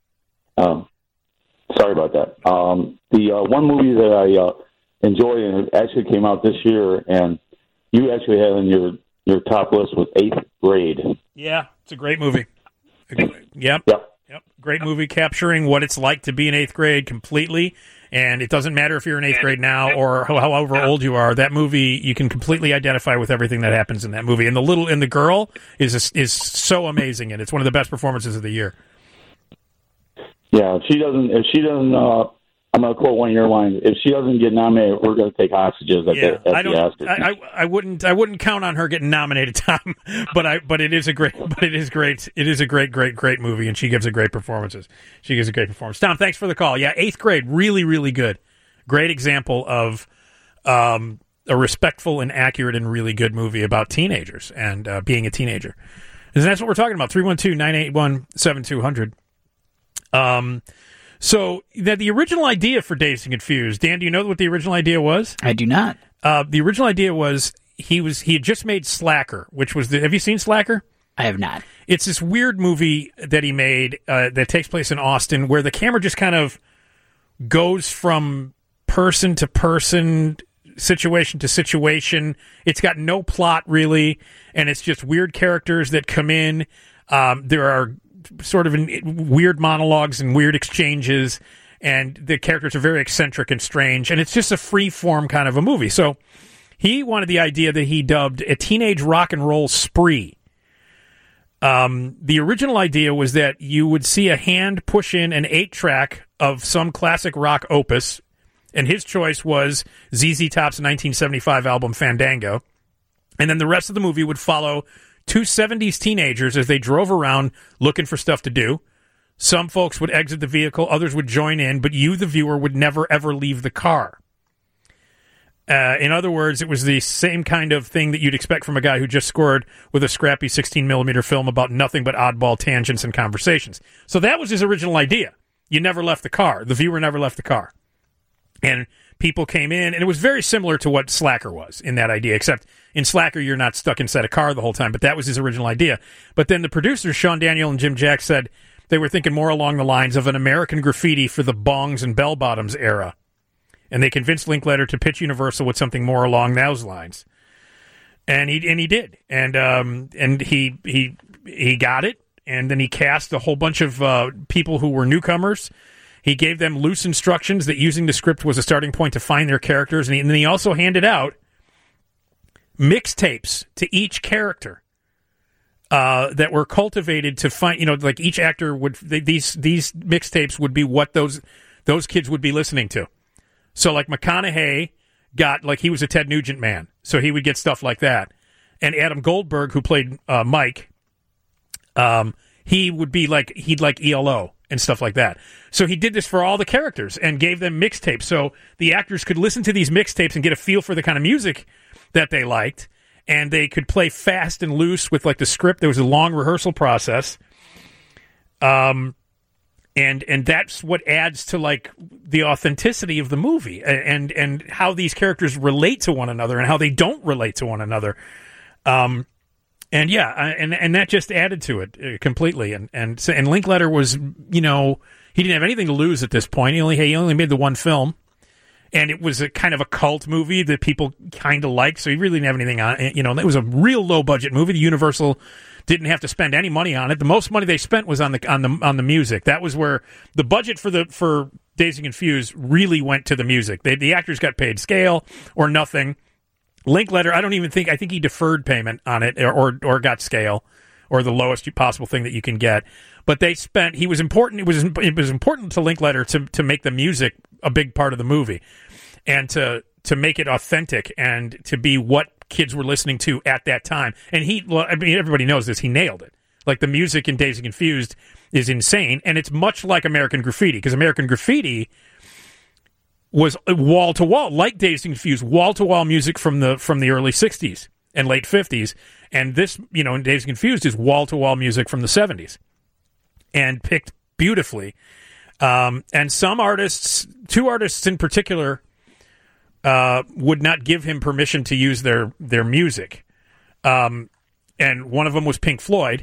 Sorry about that. The one movie that I enjoy, and it actually came out this year, and you actually had on your top list was 8th Grade. Yeah, it's a great movie. Yep. Great movie capturing what it's like to be in 8th grade completely. And it doesn't matter if you're in 8th grade now or however old you are. That movie, you can completely identify with everything that happens in that movie. And the girl is so amazing, and it's one of the best performances of the year. Yeah, if she doesn't, I'm going to quote one of your lines. If she doesn't get nominated, we're going to take hostages at the Oscars. I wouldn't count on her getting nominated, Tom. But it is great. It is a great movie, and she gives a great performance. Tom, thanks for the call. Yeah, 8th Grade, really, really good. Great example of a respectful and accurate and really good movie about teenagers and being a teenager. And that's what we're talking about. 312-981-7200. So the original idea for Dazed and Confused, Dan, do you know what the original idea was? I do not. The original idea was he had just made Slacker, which was have you seen Slacker? I have not. It's this weird movie that he made that takes place in Austin, where the camera just kind of goes from person to person, situation to situation. It's got no plot really, and it's just weird characters that come in. There are sort of weird monologues and weird exchanges, and the characters are very eccentric and strange, and it's just a free-form kind of a movie. So he wanted the idea that he dubbed a teenage rock and roll spree. The original idea was that you would see a hand push in an 8-track of some classic rock opus, and his choice was ZZ Top's 1975 album Fandango, and then the rest of the movie would follow two 70s teenagers as they drove around looking for stuff to do. Some folks would exit the vehicle, others would join in, but you, the viewer, would never, ever leave the car. In other words, it was the same kind of thing that you'd expect from a guy who just scored with a scrappy 16mm film about nothing but oddball tangents and conversations. So that was his original idea. You never left the car. The viewer never left the car. And people came in, and it was very similar to what Slacker was in that idea, except in Slacker, you're not stuck inside a car the whole time, but that was his original idea. But then the producers, Sean Daniel and Jim Jack, said they were thinking more along the lines of an American Graffiti for the bongs and bell-bottoms era. And they convinced Linklater to pitch Universal with something more along those lines. And he did. And he got it, and then he cast a whole bunch of people who were newcomers. He gave them loose instructions that using the script was a starting point to find their characters, and then he also handed out mixtapes to each character that were cultivated to find, like each actor would, these mixtapes would be what those kids would be listening to. So like McConaughey got, like, he was a Ted Nugent man, so he would get stuff like that. And Adam Goldberg, who played Mike, he would be like, he'd like ELO and stuff like that. So he did this for all the characters and gave them mixtapes, so the actors could listen to these mixtapes and get a feel for the kind of music that they liked. And they could play fast and loose with, like, the script. There was a long rehearsal process. And that's what adds to, like, the authenticity of the movie and how these characters relate to one another and how they don't relate to one another. And that just added to it completely. And Linkletter was, he didn't have anything to lose at this point. He only made the one film. And it was a kind of a cult movie that people kind of liked, so he really didn't have anything on it. It was a real low-budget movie. The Universal didn't have to spend any money on it. The most money they spent was on the music. That was where the budget for Dazed and Confused really went to the music. The actors got paid scale or nothing. Linkletter, I think he deferred payment on it or got scale, or the lowest possible thing that you can get. But it was important to Linkletter to make the music a big part of the movie and to make it authentic and to be what kids were listening to at that time. And everybody knows this, he nailed it. Like, the music in Dazed and Confused is insane, and it's much like American Graffiti, because American Graffiti was wall-to-wall, like Dazed and Confused, wall-to-wall music from the early 60s and late 50s. And this, in Dazed and Confused, is wall-to-wall music from the 70s. And picked beautifully. And some artists, two artists in particular, would not give him permission to use their music. And one of them was Pink Floyd.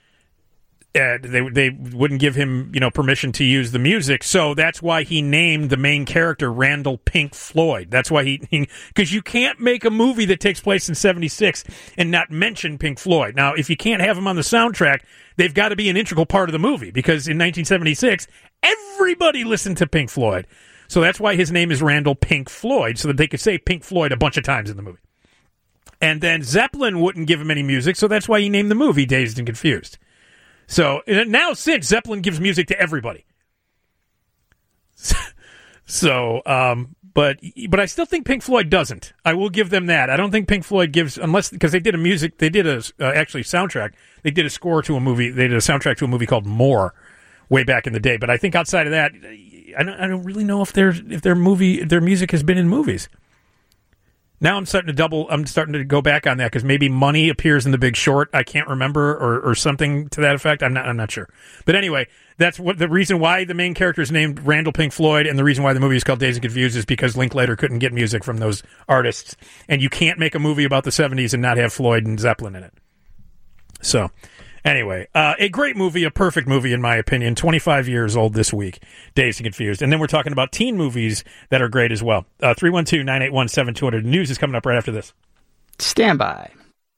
They wouldn't give him, permission to use the music. So that's why he named the main character Randall Pink Floyd. That's why because you can't make a movie that takes place in 76 and not mention Pink Floyd. Now, if you can't have him on the soundtrack, they've got to be an integral part of the movie, because in 1976, everybody listened to Pink Floyd. So that's why his name is Randall Pink Floyd, so that they could say Pink Floyd a bunch of times in the movie. And then Zeppelin wouldn't give him any music, so that's why he named the movie Dazed and Confused. So now, since Zeppelin gives music to everybody. But I still think Pink Floyd doesn't. I will give them that. I don't think Pink Floyd gives, because they did actually soundtrack. They did a score to a movie. They did a soundtrack to a movie called More way back in the day. But I think outside of that, I don't really know if their music has been in movies. Now I'm starting to go back on that, because maybe Money appears in The Big Short. I can't remember, or something to that effect. I'm not sure. But anyway, that's what the reason why the main character is named Randall Pink Floyd, and the reason why the movie is called Dazed and Confused is because Linkletter couldn't get music from those artists, and you can't make a movie about the 70s and not have Floyd and Zeppelin in it. So, anyway, a great movie, a perfect movie in my opinion. 25 years old this week, Dazed and Confused. And then we're talking about teen movies that are great as well. 312-981-7200. News is coming up right after this. Stand by.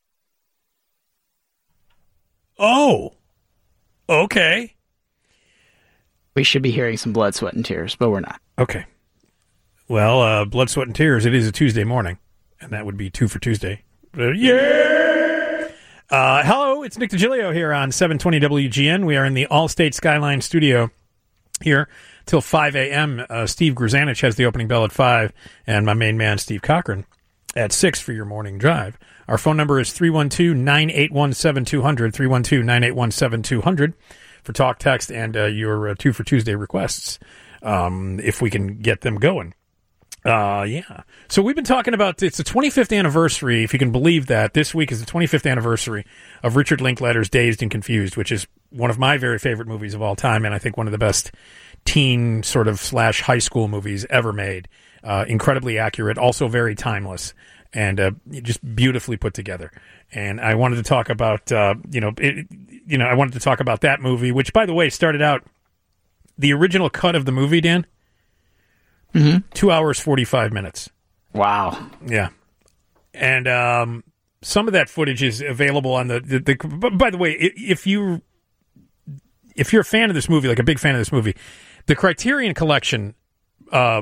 Oh, okay. We should be hearing some blood, sweat, and tears, but we're not. Okay. Well, blood, sweat, and tears. It is a Tuesday morning, and that would be 2 for Tuesday. Yeah! Hello, it's Nick DiGilio here on 720 WGN. We are in the Allstate Skyline studio here till 5 a.m. Steve Grzanich has the opening bell at 5, and my main man, Steve Cochran, at 6 for your morning drive. Our phone number is 312-981-7200, 312-981-7200 for talk, text, and your 2 for Tuesday requests, if we can get them going. Yeah. So we've been talking about, it's the 25th anniversary, if you can believe that. This week is the 25th anniversary of Richard Linkletter's Dazed and Confused, which is one of my very favorite movies of all time, and I think one of the best teen sort of / high school movies ever made. Incredibly accurate, also very timeless, and just beautifully put together. And I wanted to talk about, I wanted to talk about that movie, which, by the way, started out, the original cut of the movie, Dan, 2 hours, 45 minutes. Wow. Yeah. And some of that footage is available on the by the way, if you're a fan of this movie, like a big fan of this movie, the Criterion Collection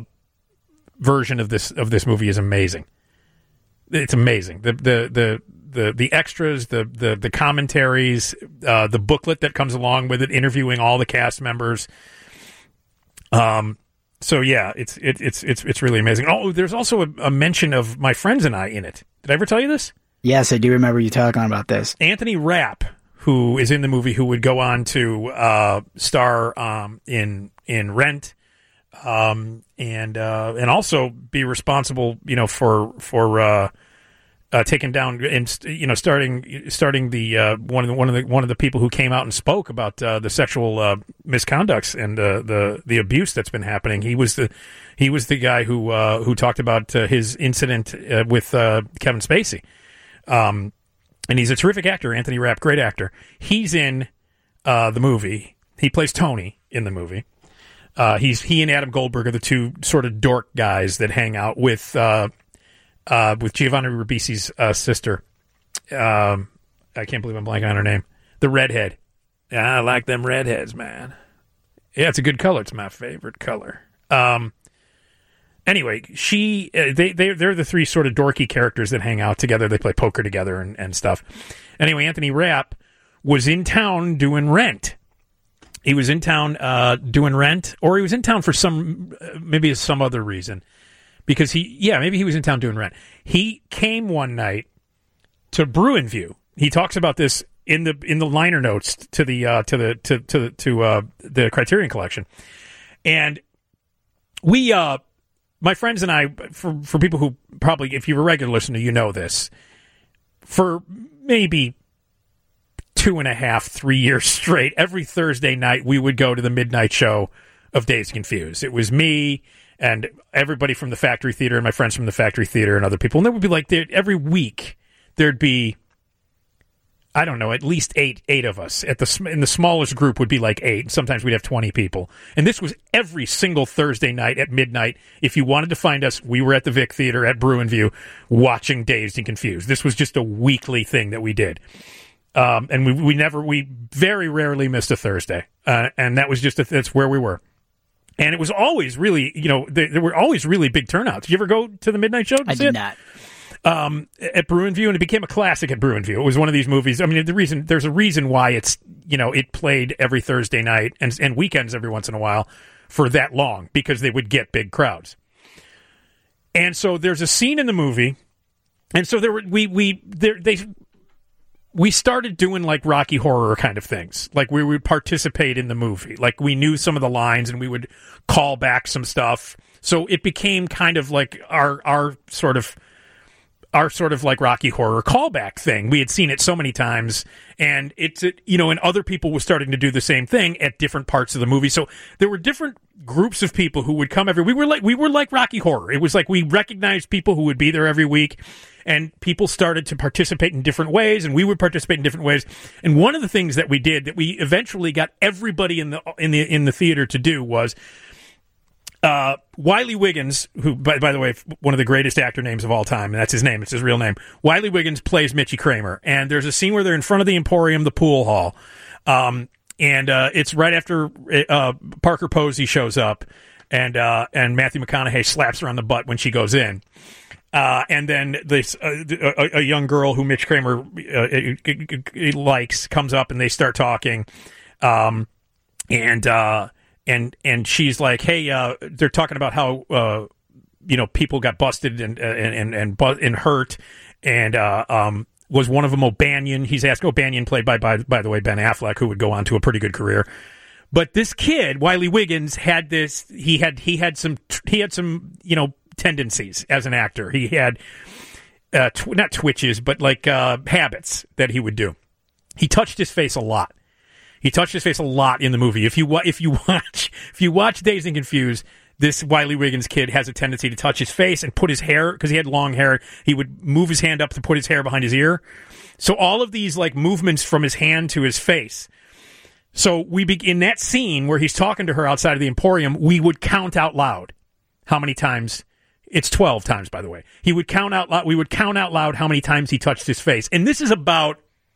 version of this movie is amazing. It's amazing. The the extras, the commentaries, the booklet that comes along with it, interviewing all the cast members. So yeah, it's really amazing. Oh, there's also a mention of My Friends and I in it. Did I ever tell you this? Yes, I do remember you talking about this. Anthony Rapp, who is in the movie, who would go on to star in Rent, and also be responsible, for taking down and starting the one of the people who came out and spoke about the sexual misconducts and the abuse that's been happening. He was the guy who talked about his incident with Kevin Spacey. And he's a terrific actor, Anthony Rapp, great actor. He's in the movie. He plays Tony in the movie. He and Adam Goldberg are the two sort of dork guys that hang out with Giovanni Ribisi's sister. I can't believe I'm blanking on her name. The redhead. Yeah, I like them redheads, man. Yeah, it's a good color. It's my favorite color. Anyway, they're the three sort of dorky characters that hang out together. They play poker together and stuff. Anyway, Anthony Rapp was in town doing Rent. He was in town doing Rent, or he was in town for some other reason. Because maybe he was in town doing Rent. He came one night to Bruinview. He talks about this in the liner notes to the Criterion Collection, and we. My friends and I, for people who probably, if you're a regular listener, you know this, for maybe 2.5, 3 years straight, every Thursday night we would go to the midnight show of Dazed and Confused. It was me and everybody from the Factory Theater and my friends from the Factory Theater and other people. And there would be like, every week, there'd be, I don't know, at least eight of us. In the smallest group would be like 8. Sometimes we'd have 20 people. And this was every single Thursday night at midnight. If you wanted to find us, we were at the Vic Theater at Bruinview watching Dazed and Confused. This was just a weekly thing that we did. And we very rarely missed a Thursday. And that was that's where we were. And it was always really, there were always really big turnouts. Did you ever go to the midnight show? I did not. At Bruinview, and it became a classic at Bruinview. It was one of these movies. I mean, there's a reason why it's, it played every Thursday night and weekends every once in a while for that long, because they would get big crowds. And so there's a scene in the movie, and so we started doing like Rocky Horror kind of things. Like we would participate in the movie. Like we knew some of the lines and we would call back some stuff. So it became kind of like our sort of like Rocky Horror callback thing. We had seen it so many times, and and other people were starting to do the same thing at different parts of the movie. So there were different groups of people who would come we were like Rocky Horror. It was like we recognized people who would be there every week, and people started to participate in different ways, and we would participate in different ways. And one of the things that we did that we eventually got everybody in the theater to do was Wiley Wiggins, who, by the way, one of the greatest actor names of all time, and that's his name, it's his real name. Wiley Wiggins plays Mitchie Kramer, and there's a scene where they're in front of the Emporium, the pool hall, and it's right after Parker Posey shows up, and Matthew McConaughey slaps her on the butt when she goes in. And then this a young girl who Mitch Kramer likes comes up, and they start talking, and she's like, hey, they're talking about how people got busted and hurt, and was one of them O'Banion? He's asked O'Banion, played by the way Ben Affleck, who would go on to a pretty good career. But this kid, Wiley Wiggins, had this. He had some tendencies as an actor. He had not twitches, but like habits that he would do. He touched his face a lot. He touched his face a lot in the movie. If you watch Dazed and Confused, this Wiley Wiggins kid has a tendency to touch his face and put his hair, because he had long hair, he would move his hand up to put his hair behind his ear. So all of these like movements from his hand to his face. So in that scene where he's talking to her outside of the Emporium, we would count out loud how many times. It's 12 times, by the way. He would count out loud. We would count out loud how many times he touched his face, and this is about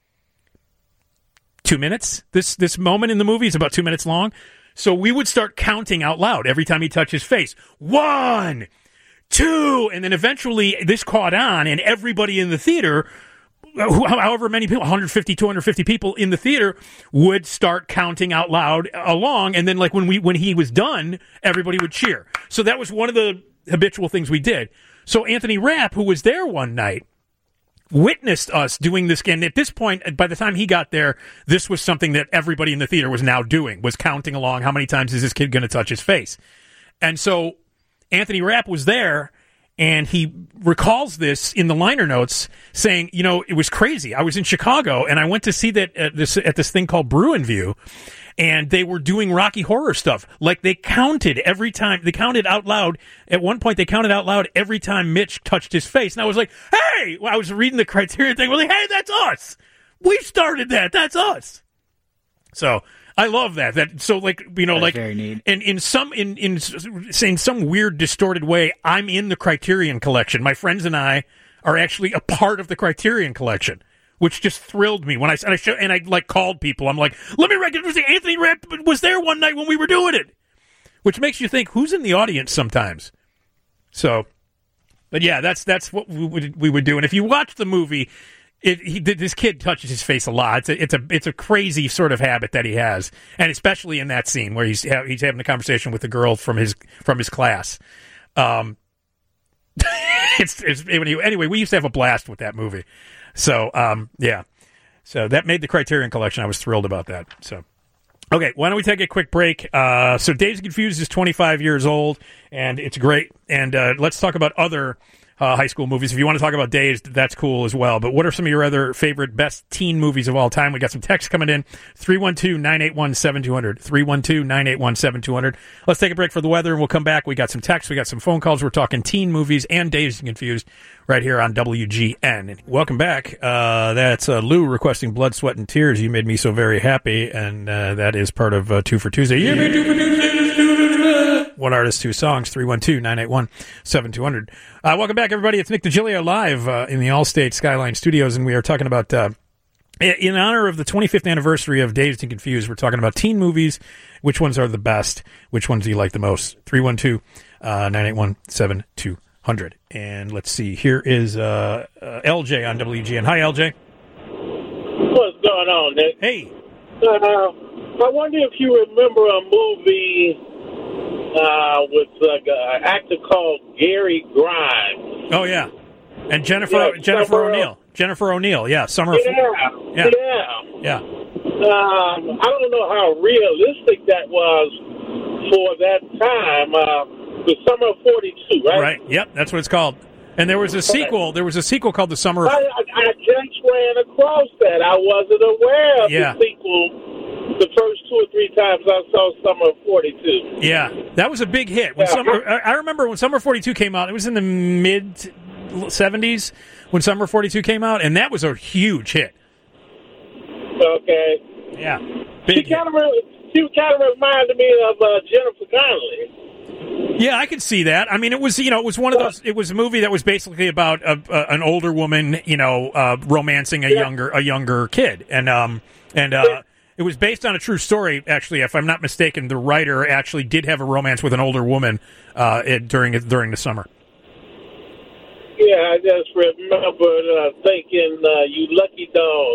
2 minutes. This moment in the movie is about 2 minutes long. So we would start counting out loud every time he touched his face. 1, 2, and then eventually this caught on, and everybody in the theater however many people, 150, 250 people in the theater would start counting out loud along. And then like when he was done, everybody would cheer. So that was one of the habitual things we did. So Anthony Rapp, who was there one night, witnessed us doing this. And at this point, by the time he got there, this was something that everybody in the theater was now doing, was counting along how many times is this kid going to touch his face. And so Anthony Rapp was there, and he recalls this in the liner notes, saying, you know, it was crazy. I was in Chicago, and I went to see that at this thing called Bruin View, and they were doing Rocky Horror stuff. Like, they counted every time. They counted out loud. At one point, they counted out loud every time Mitch touched his face. And I was like, hey! Well, I was reading the Criterion thing. We're like, hey, that's us! We started that! That's us! So I love that. So, like, you know, That's like, very neat. and in some weird, distorted way, I'm in the Criterion Collection. My friends and I are actually a part of the Criterion Collection, which just thrilled me when I like called people. I'm like, let me recognize Anthony Rapp was there one night when we were doing it, which makes you think, who's in the audience sometimes. So, but yeah, that's what we would do. And if you watch the movie, this kid touches his face a lot. It's a crazy sort of habit that he has, and especially in that scene where he's having a conversation with a girl from his class. Anyway, we used to have a blast with that movie. So yeah, so that made the Criterion Collection. I was thrilled about that. So. Okay, why don't we take a quick break? So Dazed and Confused is 25 years old, and it's great. And let's talk about other high school movies. If you want to talk about Dazed, that's cool as well. But what are some of your other favorite best teen movies of all time? We got some text coming in, 312-981-7200, 312-981-7200. Let's take a break for the weather, and we'll come back. We got some texts, we got some phone calls. We're talking teen movies and Dazed and Confused right here on WGN. Welcome back. That's Lou requesting Blood, Sweat, and Tears. You made me so very happy, and that is part of 2 for Tuesday. You made 2 for Tuesday. One artist, 2 songs, 312-981-7200. Welcome back, everybody. It's Nick DiGilio live in the Allstate Skyline Studios, and we are talking about, in honor of the 25th anniversary of Dazed and Confused, we're talking about teen movies. Which ones are the best? Which ones do you like the most? 312-981-7200. And let's see. Here is LJ on WGN. Hi, LJ. What's going on, Nick? Hey. I wonder if you remember a movie with an actor called Gary Grimes. Oh, yeah. And Jennifer O'Neill. Jennifer O'Neill, yeah. Yeah. Yeah. I don't know how realistic that was for that time. The Summer of 42, right? Right. Yep, that's what it's called. And there was a sequel. There was a sequel called The Summer of... I just ran across that. I wasn't aware of the sequel the first 2 or 3 times I saw Summer of 42. Yeah, that was a big hit. I remember when Summer of 42 came out, it was in the mid-70s when Summer of 42 came out, and that was a huge hit. Okay. Yeah. She kind of reminded me of Jennifer Connelly. Yeah, I could see that. I mean, it was one of those. It was a movie that was basically about an older woman, romancing a younger kid, and it was based on a true story. Actually, if I'm not mistaken, the writer actually did have a romance with an older woman during the summer. Yeah, I just remember thinking, "You lucky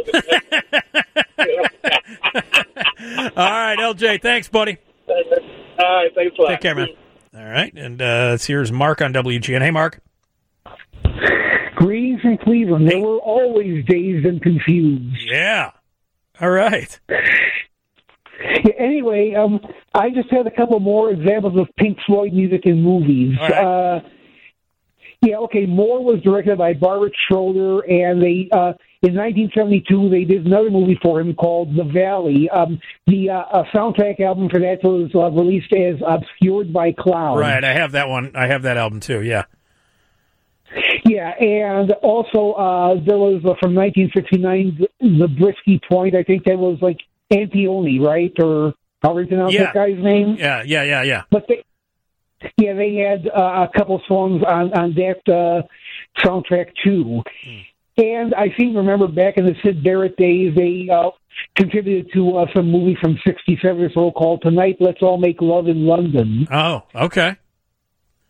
dog." All right, LJ, thanks, buddy. All right, thanks a lot. Take care, man. All right, and here's Mark on WGN. Hey, Mark. Greetings from Cleveland. They were always dazed and confused. Yeah. All right. Yeah, anyway, I just had a couple more examples of Pink Floyd music in movies. All right. More was directed by Barbara Schroeder, and they in 1972 they did another movie for him called The Valley. The soundtrack album for that was released as Obscured by Cloud. Right, I have that one. I have that album too. Yeah. Yeah, and also there was from 1969 The Brisky Point. I think that was like Antione, right? Or how do you pronounce that guy's name? Yeah. But they had a couple songs on that soundtrack too. And I seem to remember back in the Syd Barrett days, they contributed to some movie from '67 or so called "Tonight Let's All Make Love in London." Oh, okay.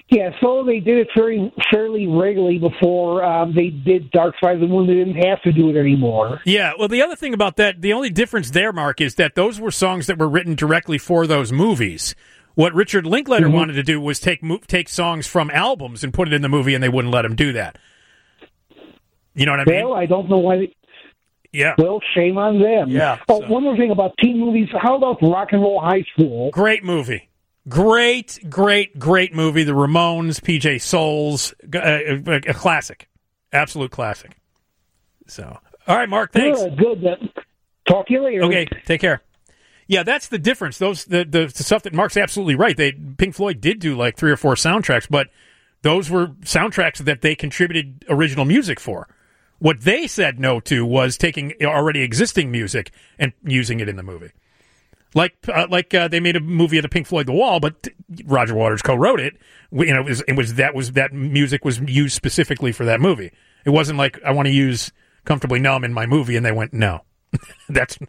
Yeah, so they did it fairly regularly before they did Dark Side of the Moon. They didn't have to do it anymore. Yeah, well, the other thing about that, the only difference there, Mark, is that those were songs that were written directly for those movies. What Richard Linklater wanted to do was take songs from albums and put it in the movie, and they wouldn't let him do that. You know what I mean? Well, I don't know why. Yeah. Well, shame on them. Yeah. Oh, one more thing about teen movies. How about Rock and Roll High School? Great movie. Great movie. The Ramones, PJ Souls, a classic. Absolute classic. So, all right, Mark, thanks. Good. Talk to you later. Okay, take care. Yeah, that's the difference. The stuff that Mark's absolutely right. Pink Floyd did do like 3 or 4 soundtracks, but those were soundtracks that they contributed original music for. What they said no to was taking already existing music and using it in the movie. Like they made a movie of the Pink Floyd The Wall, but Roger Waters co-wrote it. You know, that music was used specifically for that movie. It wasn't like I want to use Comfortably Numb in my movie, and they went no. That's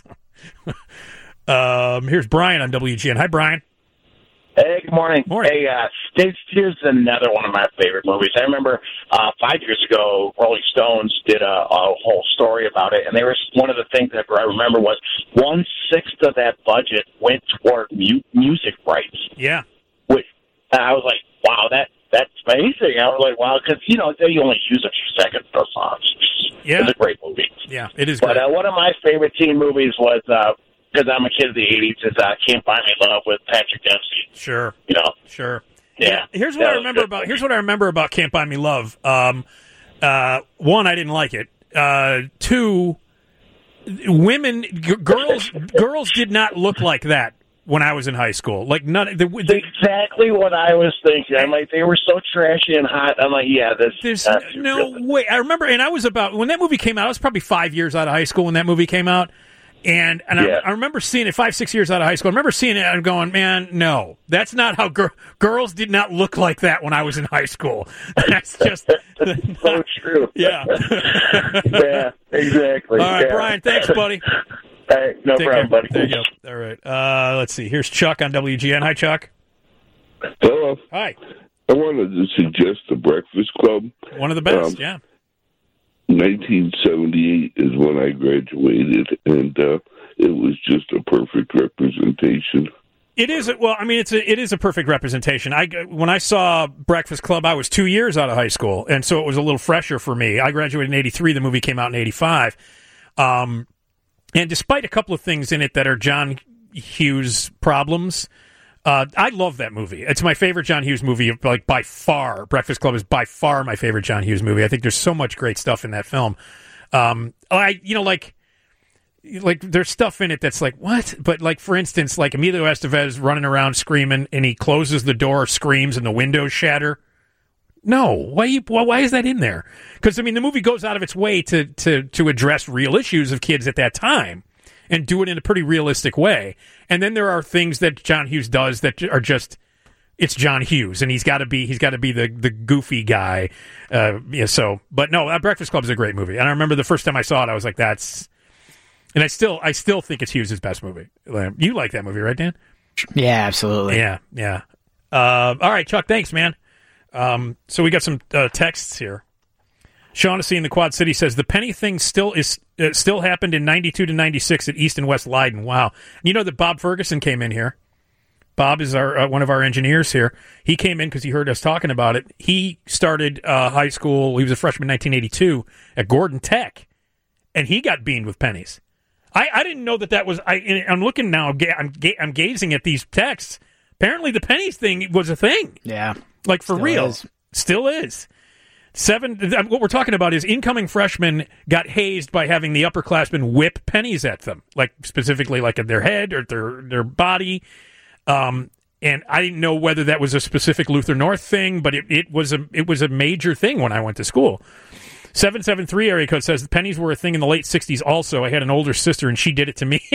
here's Brian on WGN. Hi, Brian. Hey, good morning. Morning. Hey, Stage Tears is another one of my favorite movies. I remember 5 years ago, Rolling Stones did a whole story about it, and one of the things that I remember was 1/6 of that budget went toward music rights. Yeah. Which I was like, wow, that's amazing. I was like, wow, because they only use a few seconds for songs. Yeah. It's a great movie. Yeah, it is great. But one of my favorite teen movies was, because I'm a kid of the 80s, is Can't Buy Me Love with Patrick Dempsey. Sure. Sure. Yeah. Here's what I remember about Can't Buy Me Love. 1, I didn't like it. 2, girls did not look like that when I was in high school. Like exactly what I was thinking. I'm like, they were so trashy and hot. I'm like, yeah, there's no way. I remember, and I was when that movie came out. I was probably 5 years out of high school when that movie came out. And I remember seeing it 5-6 years out of high school. I remember seeing it and going, man, no, that's not how girls did not look like that when I was in high school. That's just so true. Yeah. Yeah, exactly. All right, Brian, thanks, buddy. Hey, no problem, buddy. There you go. All right. Let's see. Here's Chuck on WGN. Hi, Chuck. Hello. Hi. I wanted to suggest The Breakfast Club. One of the best, yeah. 1978 is when I graduated, and it was just a perfect representation. It is. Well, I mean, it is a perfect representation. When I saw Breakfast Club, I was 2 years out of high school, and so it was a little fresher for me. I graduated in '83. The movie came out in '85, and despite a couple of things in it that are John Hughes problems, I love that movie. It's my favorite John Hughes movie, like by far. Breakfast Club is by far my favorite John Hughes movie. I think there's so much great stuff in that film. Like there's stuff in it that's like, what? But like, for instance, like Emilio Estevez running around screaming, and he closes the door, screams, and the windows shatter. No, why is that in there? Because I mean, the movie goes out of its way to address real issues of kids at that time, and do it in a pretty realistic way. And then there are things that John Hughes does that are just, it's John Hughes, and he's got to be the goofy guy. But no, Breakfast Club is a great movie, and I remember the first time I saw it, I was like, that's. And I still think it's Hughes' best movie. You like that movie, right, Dan? Yeah, absolutely. Yeah. All right, Chuck, thanks, man. So we got some texts here. Shaughnessy in the Quad City says the penny thing still happened in 92 to 96 at East and West Leiden. Wow. You know that Bob Ferguson came in here. Bob is our one of our engineers here. He came in because he heard us talking about it. He started high school. He was a freshman in 1982 at Gordon Tech, and he got beamed with pennies. I didn't know that was. I'm looking now. I'm gazing at these texts. Apparently, the pennies thing was a thing. Yeah, like for real. Still is. What we're talking about is incoming freshmen got hazed by having the upperclassmen whip pennies at them, like specifically like at their head or their body. And I didn't know whether that was a specific Luther North thing, but it was a major thing when I went to school. 773 area code says the pennies were a thing in the late 60s also. I had an older sister, and she did it to me.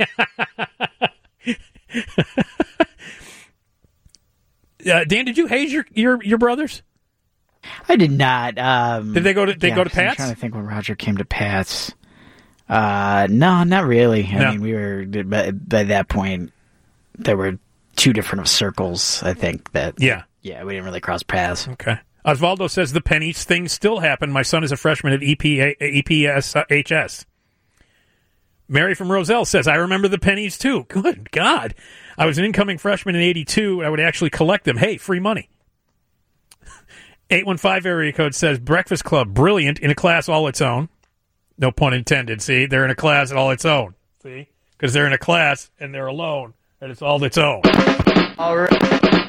Dan, did you haze your brothers? I did not. Did they go to Pat's? I'm trying to think when Roger came to Pat's. No, not really. I mean, we were by that point. There were two different circles. I think that. Yeah. Yeah, we didn't really cross paths. Okay. Osvaldo says the pennies thing still happen. My son is a freshman at EPSHS. Mary from Roselle says, I remember the pennies too. Good God. I was an incoming freshman in 82. I would actually collect them. Hey, free money. 815 area code says, Breakfast Club, brilliant, in a class all its own. No pun intended. See, they're in a class all its own. See? Because they're in a class and they're alone and it's all its own. All right.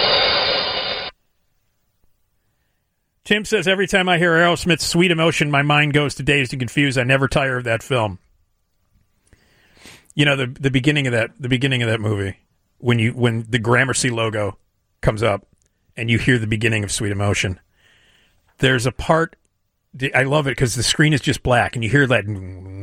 Tim says, every time I hear Aerosmith's Sweet Emotion, my mind goes to Dazed and Confused. I never tire of that film. You know, the beginning of that movie, when the Gramercy logo comes up and you hear the beginning of Sweet Emotion, there's a part, I love it because the screen is just black and you hear that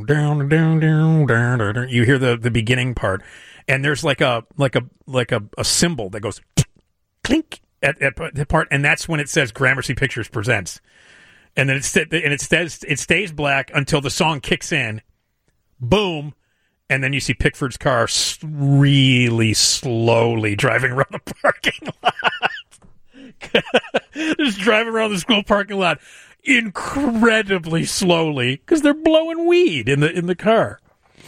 you hear the beginning part, and there's like a symbol that goes clink at that part, and that's when it says Gramercy Pictures presents, and then it stays black until the song kicks in, boom, and then you see Pickford's car really slowly driving around the parking lot. Just driving around the school parking lot incredibly slowly because they're blowing weed in the car.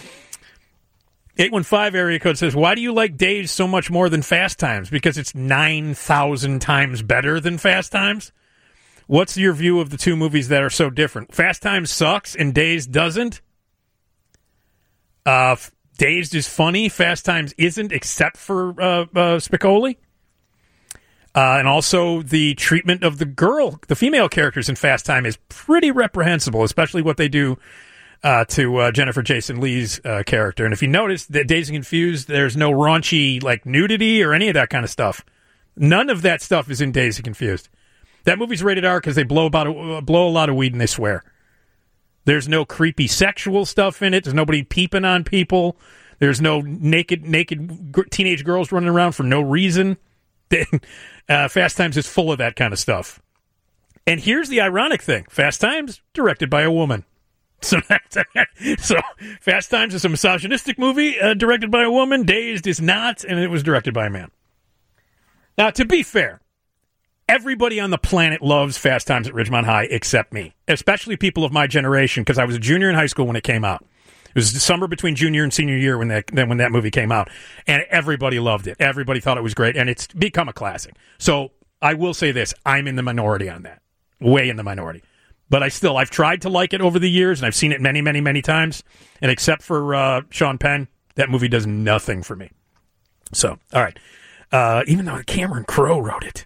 815 area code says, why do you like Dazed so much more than Fast Times? Because it's 9,000 times better than Fast Times? What's your view of the two movies that are so different? Fast Times sucks and Dazed doesn't? Dazed is funny. Fast Times isn't, except for Spicoli. And also the treatment of the female characters in Fast Time is pretty reprehensible, especially what they do to Jennifer Jason Leigh's character. And if you notice that Dazed and Confused, there's no raunchy like nudity or any of that kind of stuff. None of that stuff is in Dazed and Confused. That movie's rated R because they blow a lot of weed and they swear. There's no creepy sexual stuff in it. There's nobody peeping on people. There's no naked teenage girls running around for no reason. Fast Times is full of that kind of stuff. And here's the ironic thing. Fast Times, directed by a woman. So Fast Times is a misogynistic movie directed by a woman. Dazed is not, and it was directed by a man. Now, to be fair, everybody on the planet loves Fast Times at Ridgemont High except me, especially people of my generation, because I was a junior in high school when it came out. It was the summer between junior and senior year when that movie came out, and everybody loved it. Everybody thought it was great, and it's become a classic. So I will say this, I'm in the minority on that, way in the minority. But I've tried to like it over the years, and I've seen it many, many, many times, and except for Sean Penn, that movie does nothing for me. So, all right. Even though Cameron Crowe wrote it.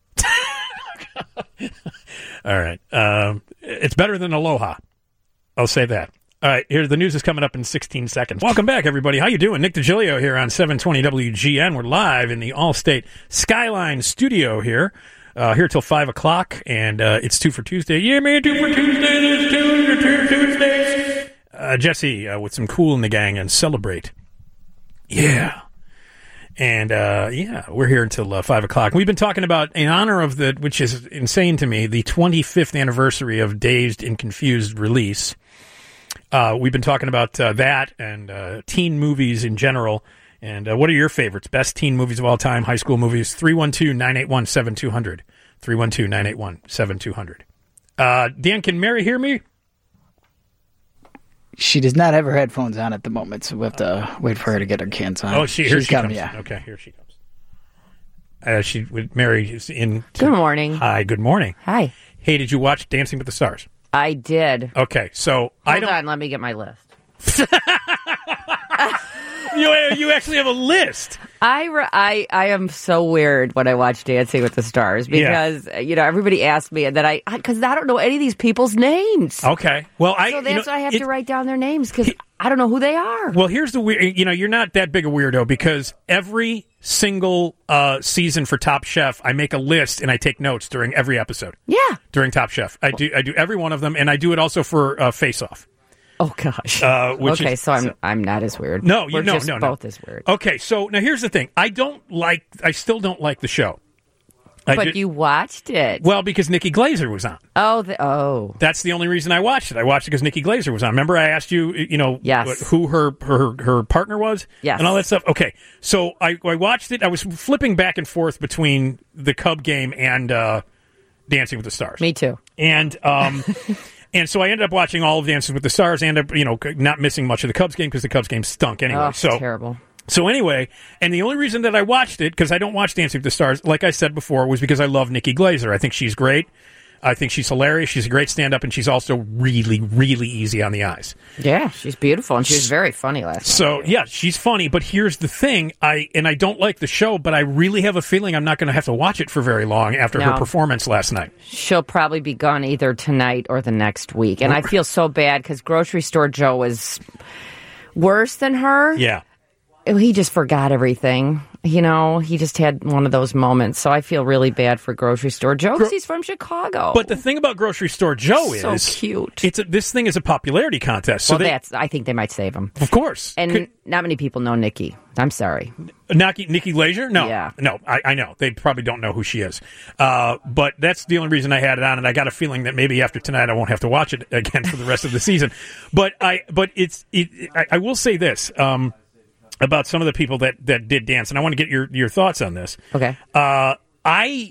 All right. It's better than Aloha. I'll say that. All right, here the news is coming up in 16 seconds. Welcome back, everybody. How you doing? Nick DiGilio here on 720 WGN. We're live in the Allstate Skyline studio here till 5 o'clock, and it's 2 for Tuesday. Yeah, man, 2 for Tuesday. There's 2 Tuesdays. Jesse with some Cool in the Gang and Celebrate. Yeah. And, we're here until 5 o'clock. We've been talking about, in honor of which is insane to me, the 25th anniversary of Dazed and Confused release. We've been talking about that and teen movies in general. And what are your favorites? Best teen movies of all time, high school movies? 312-981-7200. 312-981-7200. Dan, can Mary hear me? She does not have her headphones on at the moment, so we'll have to wait for her to get her cans on. Oh, here she comes. Yeah. Okay, here she comes. Mary is in. Good morning. Hi, good morning. Hi. Hey, did you watch Dancing with the Stars? I did. Okay, so Hold on, let me get my list. You actually have a list. I am so weird when I watch Dancing with the Stars because everybody asks me and then because I don't know any of these people's names. Okay, well so that's why I have to write down their names because I don't know who they are. Well, here's the weird. You're not that big a weirdo because every single season for Top Chef, I make a list and I take notes during every episode. Yeah, during Top Chef, I do every one of them, and I do it also for Face Off. Oh gosh. So I'm not as weird. No, We're both as weird. Okay, so now here's the thing. I still don't like the show. But you watched it. Well, because Nikki Glaser was on. That's the only reason I watched it. I watched it because Nikki Glaser was on. Remember I asked you, yes. who her partner was? Yes. And all that stuff? Okay. So I watched it. I was flipping back and forth between the Cub game and Dancing with the Stars. Me too. And and so I ended up watching all of Dancing with the Stars, ended up, not missing much of the Cubs game because the Cubs game stunk anyway. Terrible. So anyway, and the only reason that I watched it, because I don't watch Dancing with the Stars, like I said before, was because I love Nikki Glaser. I think she's great. I think she's hilarious. She's a great stand-up, and she's also really, really easy on the eyes. Yeah, she's beautiful, and she was very funny last night. So, yeah, she's funny, but here's the thing. I don't like the show, but I really have a feeling I'm not going to have to watch it for very long after her performance last night. She'll probably be gone either tonight or the next week, and I feel so bad because Grocery Store Joe is worse than her. Yeah. He just forgot everything. He just had one of those moments. So I feel really bad for Grocery Store Joe because he's from Chicago. But the thing about Grocery Store Joe is... so cute. This thing is a popularity contest. So I think they might save him. Of course. And not many people know Nikki. I'm sorry. Nikki Glaser? No. Yeah. No, I know. They probably don't know who she is. But that's the only reason I had it on, and I got a feeling that maybe after tonight I won't have to watch it again for the rest of the season. But I will say this... about some of the people that did dance, and I want to get your thoughts on this. Okay. I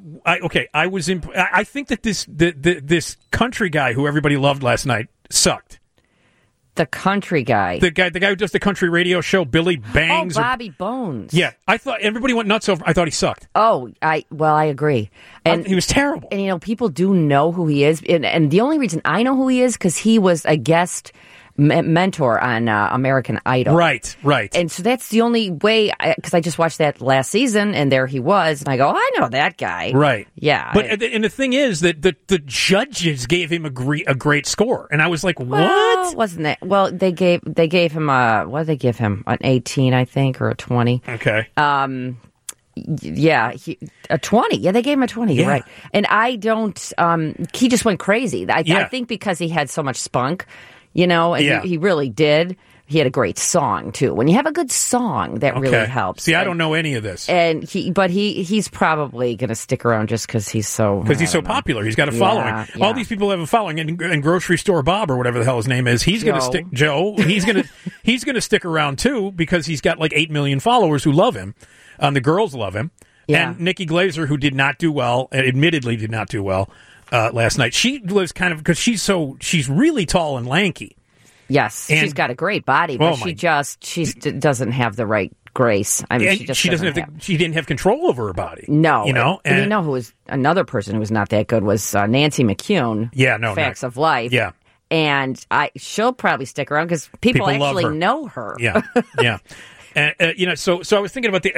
think that this country guy who everybody loved last night sucked. The country guy. The guy who does the country radio show, Billy Bangs. Oh, Bobby Bones. Yeah, I thought everybody went nuts over. I thought he sucked. Oh, I agree. And he was terrible. And people do know who he is, and the only reason I know who he is because he was a guest mentor on American Idol. Right. And so that's the only way, because I just watched that last season, and there he was, and I go, I know that guy. Right. Yeah. But and the thing is that the judges gave him a great score, and I was like, what? Well, wasn't that? Well, they gave him what did they give him? An 18, I think, or a 20. Okay. Yeah, a 20. Yeah, they gave him a 20. You're right. And I don't. He just went crazy. I think because he had so much spunk. He really did. He had a great song too. When you have a good song, that really helps. See, I don't know any of this. And he's probably going to stick around just because he's so popular. He's got a following. Yeah. All these people have a following, and Grocery Store Bob or whatever the hell his name is, he's going to stick. Joe, he's going to stick around too because he's got like 8 million followers who love him. The girls love him. Yeah. And Nikki Glaser, who did not do well, admittedly did not do well. Last night, she was kind of because she's really tall and lanky. Yes, and she's got a great body, but she doesn't have the right grace. I mean, she doesn't. She didn't have control over her body. No, and who was another person who was not that good was Nancy McCune. Yeah, no, Facts of Life. Yeah, and she'll probably stick around because people actually know her. Yeah, yeah, and so I was thinking about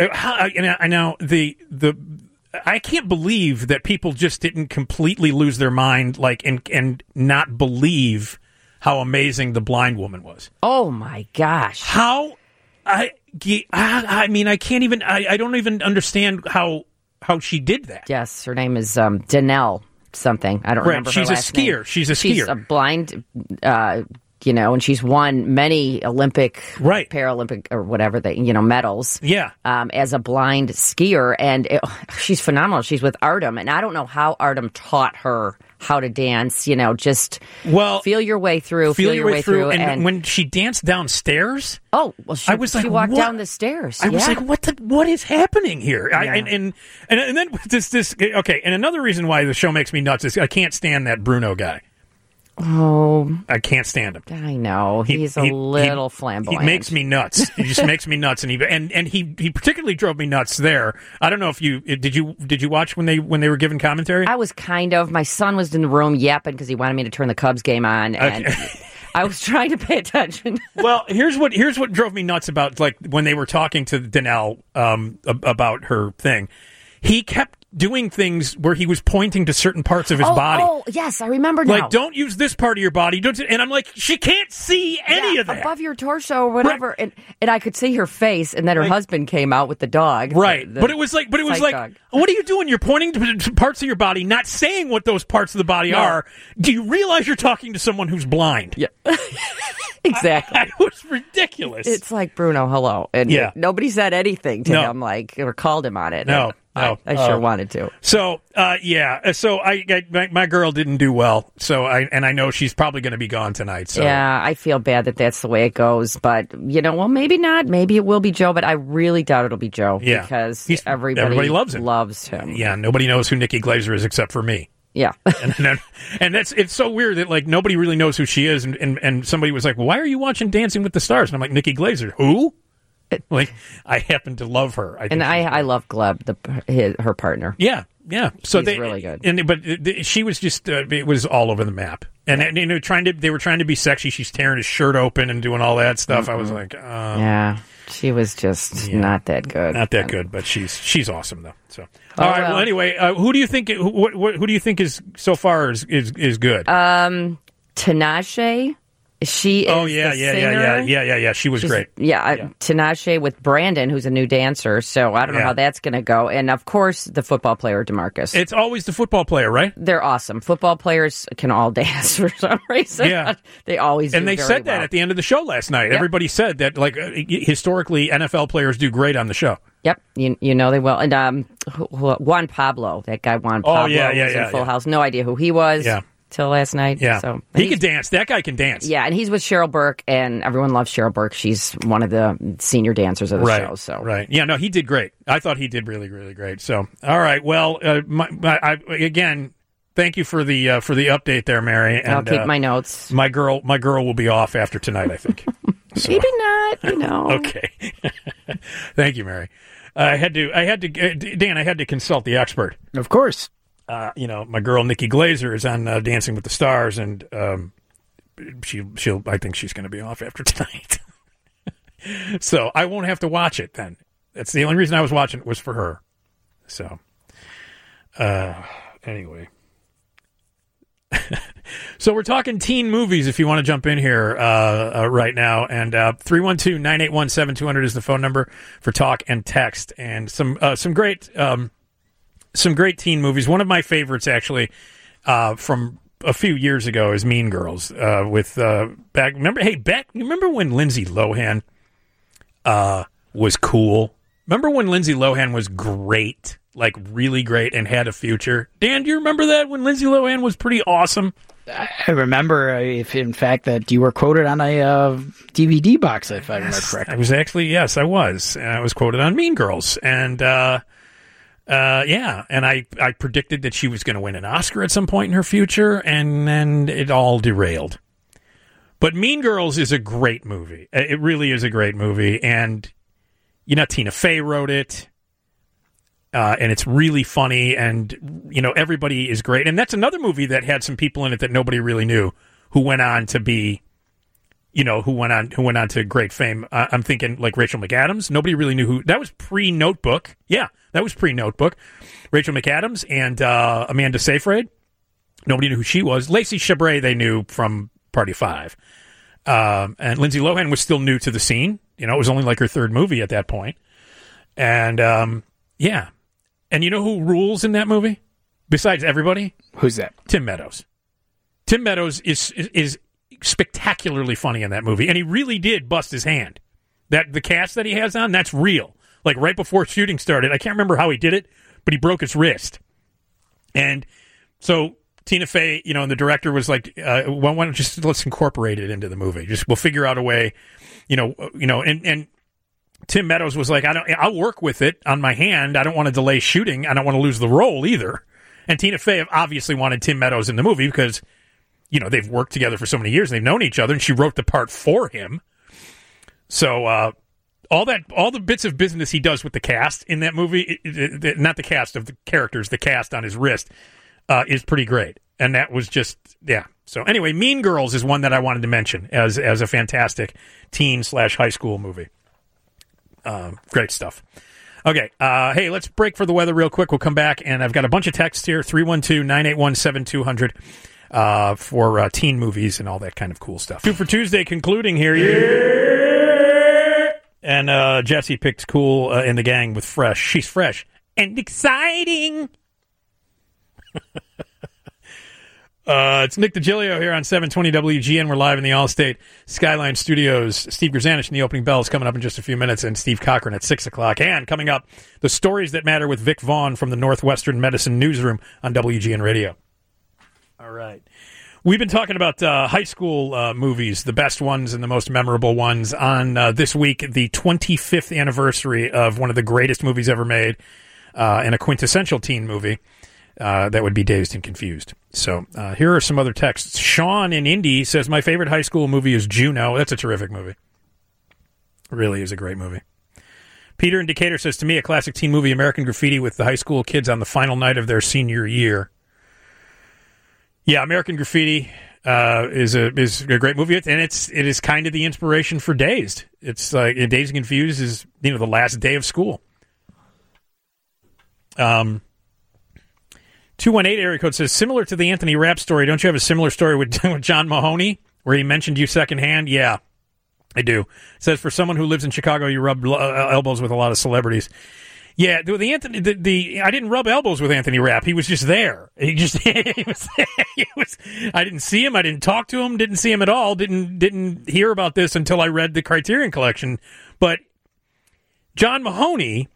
I can't believe that people just didn't completely lose their mind, and not believe how amazing the blind woman was. Oh my gosh! How I mean, I can't even. I don't even understand how she did that. Yes, her name is Danelle something. I don't remember. She's her last name. She's a skier. She's a blind. And she's won many Olympic, Paralympic, or whatever medals. Yeah. As a blind skier, and she's phenomenal. She's with Artem, and I don't know how Artem taught her how to dance. Just feel your way through. Feel your way through. And when she danced downstairs, she walked down the stairs. I was like, what is happening here? Yeah. And then this okay. And another reason why the show makes me nuts is I can't stand that Bruno guy. Oh, I can't stand him. I know he's a little flamboyant. He makes me nuts. He just makes me nuts, and he particularly drove me nuts there. I don't know if you did you watch when they were giving commentary? I was kind of. My son was in the room yapping because he wanted me to turn the Cubs game on, and I was trying to pay attention. Well, here's what drove me nuts about when they were talking to Danelle about her thing. He kept doing things where he was pointing to certain parts of his body. Oh, yes, I remember now. Like, don't use this part of your body. And I'm like, she can't see any of that. Above your torso or whatever. Right. And I could see her face, and then her husband came out with the dog. Right. But it was like, dog. What are you doing? You're pointing to parts of your body, not saying what those parts of the body are. Do you realize you're talking to someone who's blind? Yeah. Exactly. It was ridiculous. It's like, Bruno, hello. And nobody said anything to him, or called him on it. No. I sure wanted to. So, So my girl didn't do well. So I know she's probably going to be gone tonight. So yeah, I feel bad that that's the way it goes. But maybe not. Maybe it will be Joe. But I really doubt it'll be Joe. Yeah, because everybody loves him. Yeah, nobody knows who Nikki Glaser is except for me. Yeah, and it's so weird that like nobody really knows who she is. And somebody was like, well, "Why are you watching Dancing with the Stars?" And I'm like, "Nikki Glaser, who?" Like, I happen to love her. I love Gleb, her partner. Yeah. So she's really good. But she was just it was all over the map. And they were trying to be sexy. She's tearing his shirt open and doing all that stuff. Mm-hmm. I was like, yeah, she was just not that good. Not that good, but she's awesome though. So all right. Well, anyway, who do you think? Who do you think is so far is good? Tinashe. She is the singer. Yeah. She was great. Tinashe with Brandon, who's a new dancer. So I don't know how that's going to go. And of course, the football player DeMarcus. It's always the football player, right? They're awesome. Football players can all dance for some reason. Yeah, they always. And do that at the end of the show last night. Yep. Everybody said that historically NFL players do great on the show. Yep, you know they will. And Juan Pablo, that guy Juan Pablo, was in Full House. No idea who he was. Yeah. Till last night. Yeah. So he could dance. That guy can dance. Yeah, and he's with Cheryl Burke, and everyone loves Cheryl Burke. She's one of the senior dancers of the show. So right. Yeah, no, he did great. I thought he did really, really great. So, all right. Well, again, thank you for the update there, Mary. And, I'll keep my notes. My girl will be off after tonight, I think. So. Maybe not, Okay. Thank you, Mary. Dan, I had to consult the expert. Of course. My girl Nikki Glaser is on Dancing with the Stars, and I think she's going to be off after tonight. So I won't have to watch it then. That's the only reason I was watching it was for her. So, anyway. So we're talking teen movies if you want to jump in here right now. And 312-981-7200 is the phone number for talk and text. And some great teen movies. One of my favorites, actually, from a few years ago is Mean Girls. Remember when Lindsay Lohan was cool? Remember when Lindsay Lohan was great? Like, really great and had a future? Dan, do you remember that, when Lindsay Lohan was pretty awesome? I remember, in fact, that you were quoted on a DVD box, if I remember correctly. I was actually, yes, I was. And I was quoted on Mean Girls. And, and I predicted that she was going to win an Oscar at some point in her future, and then it all derailed. But Mean Girls is a great movie. It really is a great movie. And, Tina Fey wrote it. And it's really funny, and everybody is great. And that's another movie that had some people in it that nobody really knew, who went on to be, who went on to great fame. I'm thinking like Rachel McAdams. Nobody really knew who. That was pre-Notebook. Yeah, that was pre-Notebook. Rachel McAdams and Amanda Seyfried. Nobody knew who she was. Lacey Chabert they knew from Party 5. And Lindsay Lohan was still new to the scene. It was only like her third movie at that point. And yeah. And you know who rules in that movie? Besides everybody? Who's that? Tim Meadows. Tim Meadows is spectacularly funny in that movie, and he really did bust his hand. That the cast that he has on, that's real. Like right before shooting started, I can't remember how he did it, but he broke his wrist. And so Tina Fey, and the director was like, "Why don't let's incorporate it into the movie? We'll figure out a way, and." Tim Meadows was like, I'll work with it on my hand. I don't want to delay shooting. I don't want to lose the role either. And Tina Fey obviously wanted Tim Meadows in the movie because, they've worked together for so many years and they've known each other, and she wrote the part for him. So all the bits of business he does with the cast in that movie, not the cast of the characters, the cast on his wrist, is pretty great. And that was just, yeah. So anyway, Mean Girls is one that I wanted to mention as a fantastic teen/high school movie. Great stuff. Okay, hey, let's break for the weather real quick. We'll come back, and I've got a bunch of texts here, 312-981-7200 for teen movies and all that kind of cool stuff. 2 for Tuesday concluding here. Yeah! And Jesse picked Cool in the Gang with Fresh. She's fresh and exciting. It's Nick DiGilio here on 720 WGN. We're live in the Allstate Skyline Studios. Steve Grzanich in the opening bell is coming up in just a few minutes, and Steve Cochran at 6 o'clock. And coming up, the stories that matter with Vic Vaughn from the Northwestern Medicine Newsroom on WGN Radio. All right. We've been talking about high school movies, the best ones and the most memorable ones, on this week, the 25th anniversary of one of the greatest movies ever made, and a quintessential teen movie. That would be Dazed and Confused. So here are some other texts. Sean in Indy says, my favorite high school movie is Juno. That's a terrific movie. It really is a great movie. Peter in Decatur says, to me, a classic teen movie, American Graffiti, with the high school kids on the final night of their senior year. Yeah, American Graffiti is a great movie, and it is kind of the inspiration for Dazed. It's like Dazed and Confused is the last day of school. 218 area code says, similar to the Anthony Rapp story, don't you have a similar story with John Mahoney where he mentioned you secondhand? Yeah, I do. It says, for someone who lives in Chicago, you rub elbows with a lot of celebrities. Yeah, I didn't rub elbows with Anthony Rapp. He was just there. He was I didn't see him. I didn't talk to him. Didn't see him at all. Didn't hear about this until I read the Criterion Collection. But John Mahoney,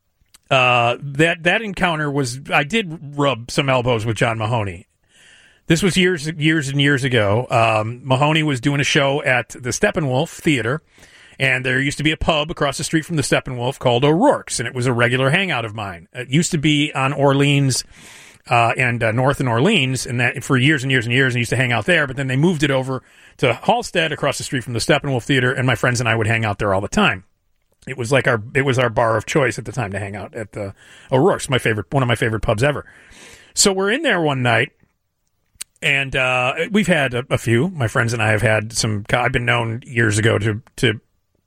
that encounter was, I did rub some elbows with John Mahoney. This was years and years ago. Mahoney was doing a show at the Steppenwolf Theater, and there used to be a pub across the street from the Steppenwolf called O'Rourke's, and it was a regular hangout of mine. It used to be on Orleans and North and Orleans, and that for years and years and years, and used to hang out there. But then they moved it over to Halstead across the street from the Steppenwolf Theater, and my friends and I would hang out there all the time. It was like our bar of choice at the time to hang out at the O'Rourke's, one of my favorite pubs ever. So we're in there one night, and we've had a few. My friends and I have had some. I've been known years ago to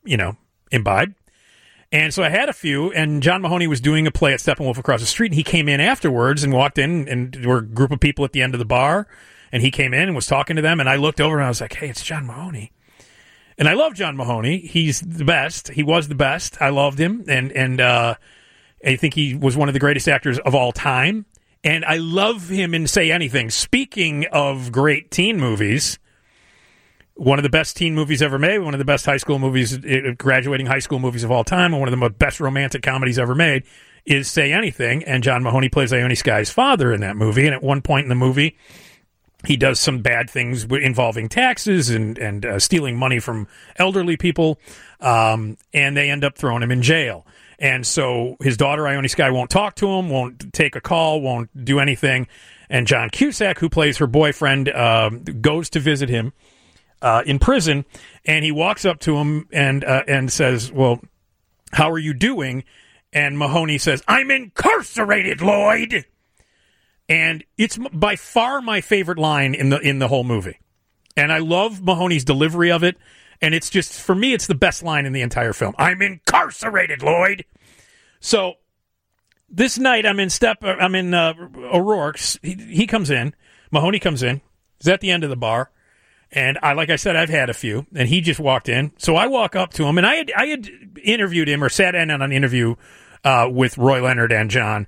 imbibe. And so I had a few, and John Mahoney was doing a play at Steppenwolf across the street, and he came in afterwards and walked in, and there were a group of people at the end of the bar, and he came in and was talking to them, and I looked over and I was like, hey, it's John Mahoney. And I love John Mahoney. He's the best. He was the best. I loved him, and I think he was one of the greatest actors of all time, and I love him in Say Anything. Speaking of great teen movies, one of the best teen movies ever made, one of the best high school movies, graduating high school movies of all time, and one of the best romantic comedies ever made is Say Anything, and John Mahoney plays Ione Skye's father in that movie, and at one point in the movie, he does some bad things involving taxes and stealing money from elderly people, and they end up throwing him in jail. And so his daughter, Ione Skye, won't talk to him, won't take a call, won't do anything, and John Cusack, who plays her boyfriend, goes to visit him in prison, and he walks up to him and says, well, how are you doing? And Mahoney says, I'm incarcerated, Lloyd. And it's by far my favorite line in the whole movie. And I love Mahoney's delivery of it, and it's just, for me, it's the best line in the entire film. I'm incarcerated, Lloyd. So this night I'm in O'Rourke's. He comes in. Mahoney comes in. He's at the end of the bar. And like I said, I've had a few, and he just walked in. So I walk up to him, and I had interviewed him or sat in on an interview with Roy Leonard and John.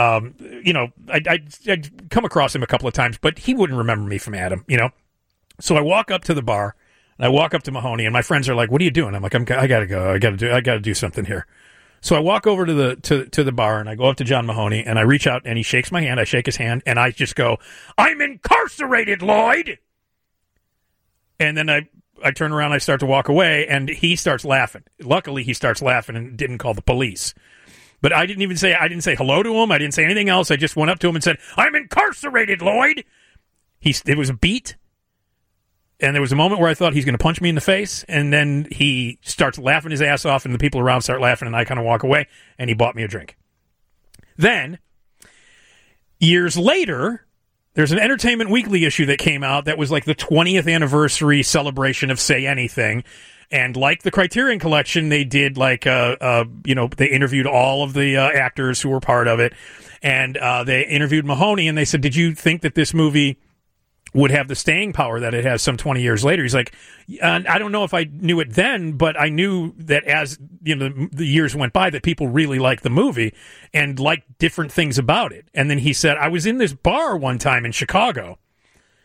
I'd come across him a couple of times, but he wouldn't remember me from Adam, So I walk up to the bar, and I walk up to Mahoney, and my friends are like, "What are you doing?" I'm like, "I gotta go. I gotta do something here." So I walk over to the bar, and I go up to John Mahoney, and I reach out, and he shakes my hand. I shake his hand, and I just go, "I'm incarcerated, Lloyd." And then I turn around, I start to walk away, and he starts laughing. Luckily, he starts laughing and didn't call the police. But I didn't say hello to him. I didn't say anything else. I just went up to him and said, "I'm incarcerated, Lloyd." It was a beat, and there was a moment where I thought he's going to punch me in the face, and then he starts laughing his ass off, and the people around start laughing, and I kind of walk away, and he bought me a drink. Then, years later, there's an Entertainment Weekly issue that came out that was like the 20th anniversary celebration of Say Anything. And like the Criterion Collection, they did they interviewed all of the actors who were part of it. And they interviewed Mahoney, and they said, did you think that this movie would have the staying power that it has some 20 years later? He's like, I don't know if I knew it then, but I knew that as the years went by that people really liked the movie and liked different things about it. And then he said, I was in this bar one time in Chicago,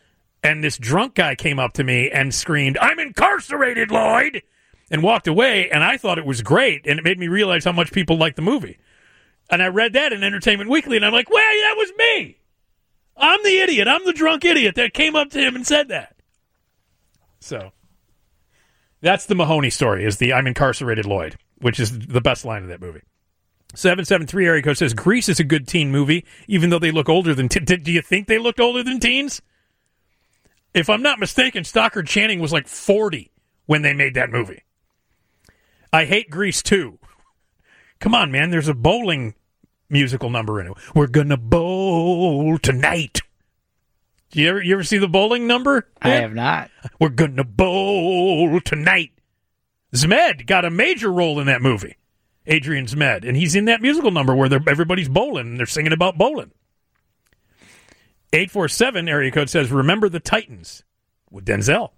And this drunk guy came up to me and screamed, "I'm incarcerated, Lloyd!" and walked away, and I thought it was great, and it made me realize how much people like the movie. And I read that in Entertainment Weekly, and I'm like, well, that was me. I'm the idiot. I'm the drunk idiot that came up to him and said that. So that's the Mahoney story, is the "I'm incarcerated, Lloyd," which is the best line of that movie. 773 area code says, Grease is a good teen movie, even though they look older than do you think they looked older than teens? If I'm not mistaken, Stockard Channing was like 40 when they made that movie. I hate Grease too. Come on, man. There's a bowling musical number in it. We're gonna bowl tonight. You ever see the bowling number? I have not. We're gonna bowl tonight. Zmed got a major role in that movie. Adrian Zmed, and he's in that musical number where everybody's bowling and they're singing about bowling. 847 area code says, "Remember the Titans" with Denzel.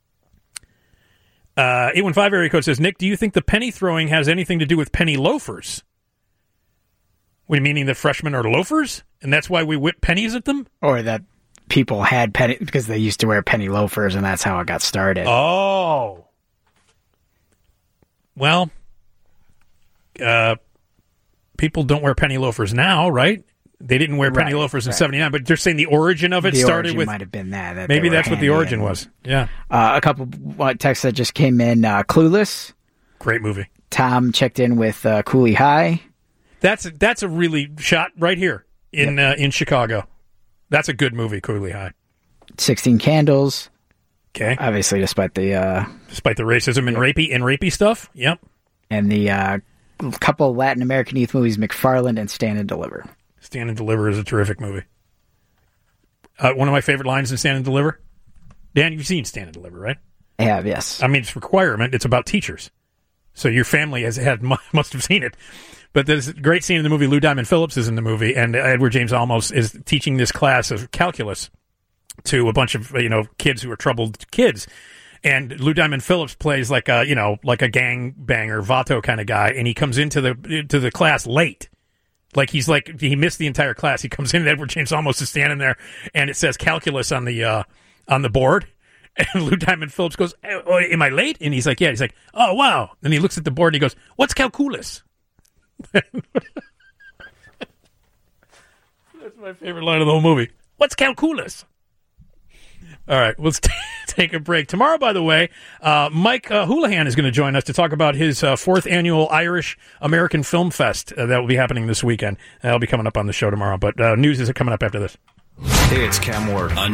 815 area code says, "Nick, do you think the penny throwing has anything to do with penny loafers?" What, meaning the freshmen are loafers, and that's why we whip pennies at them? Or that people had penny because they used to wear penny loafers, and that's how it got started. Oh. Well, people don't wear penny loafers now, right? They didn't wear penny loafers in 79, but they're saying the origin of it started with... might have been that maybe that's what the origin was. Yeah. A couple texts that just came in. Clueless. Great movie. Tom checked in with Cooley High. That's a really shot right here in Chicago. That's a good movie, Cooley High. 16 Candles. Okay. Obviously, despite the racism and rapey stuff. Yep. And the couple of Latin American youth movies, McFarland and Stand and Deliver. Stand and Deliver is a terrific movie. One of my favorite lines in Stand and Deliver. Dan, you've seen Stand and Deliver, right? I have, yes. I mean, it's a requirement. It's about teachers. So your family must have seen it. But there's a great scene in the movie. Lou Diamond Phillips is in the movie, and Edward James Olmos is teaching this class of calculus to a bunch of kids who are troubled kids. And Lou Diamond Phillips plays like a gang banger, Vato kind of guy, and he comes into the class late. He missed the entire class. He comes in, and Edward James Olmos is standing there, and it says calculus on the board. And Lou Diamond Phillips goes, "Oh, am I late?" And he's like, "Yeah." He's like, "Oh, wow." And he looks at the board and he goes, "What's calculus?" That's my favorite line of the whole movie. What's calculus? All right, let's take a break. Tomorrow, by the way, Mike Houlihan is going to join us to talk about his 4th annual Irish American Film Fest that will be happening this weekend. That'll be coming up on the show tomorrow, but news is coming up after this. Hey, it's Cam Ward.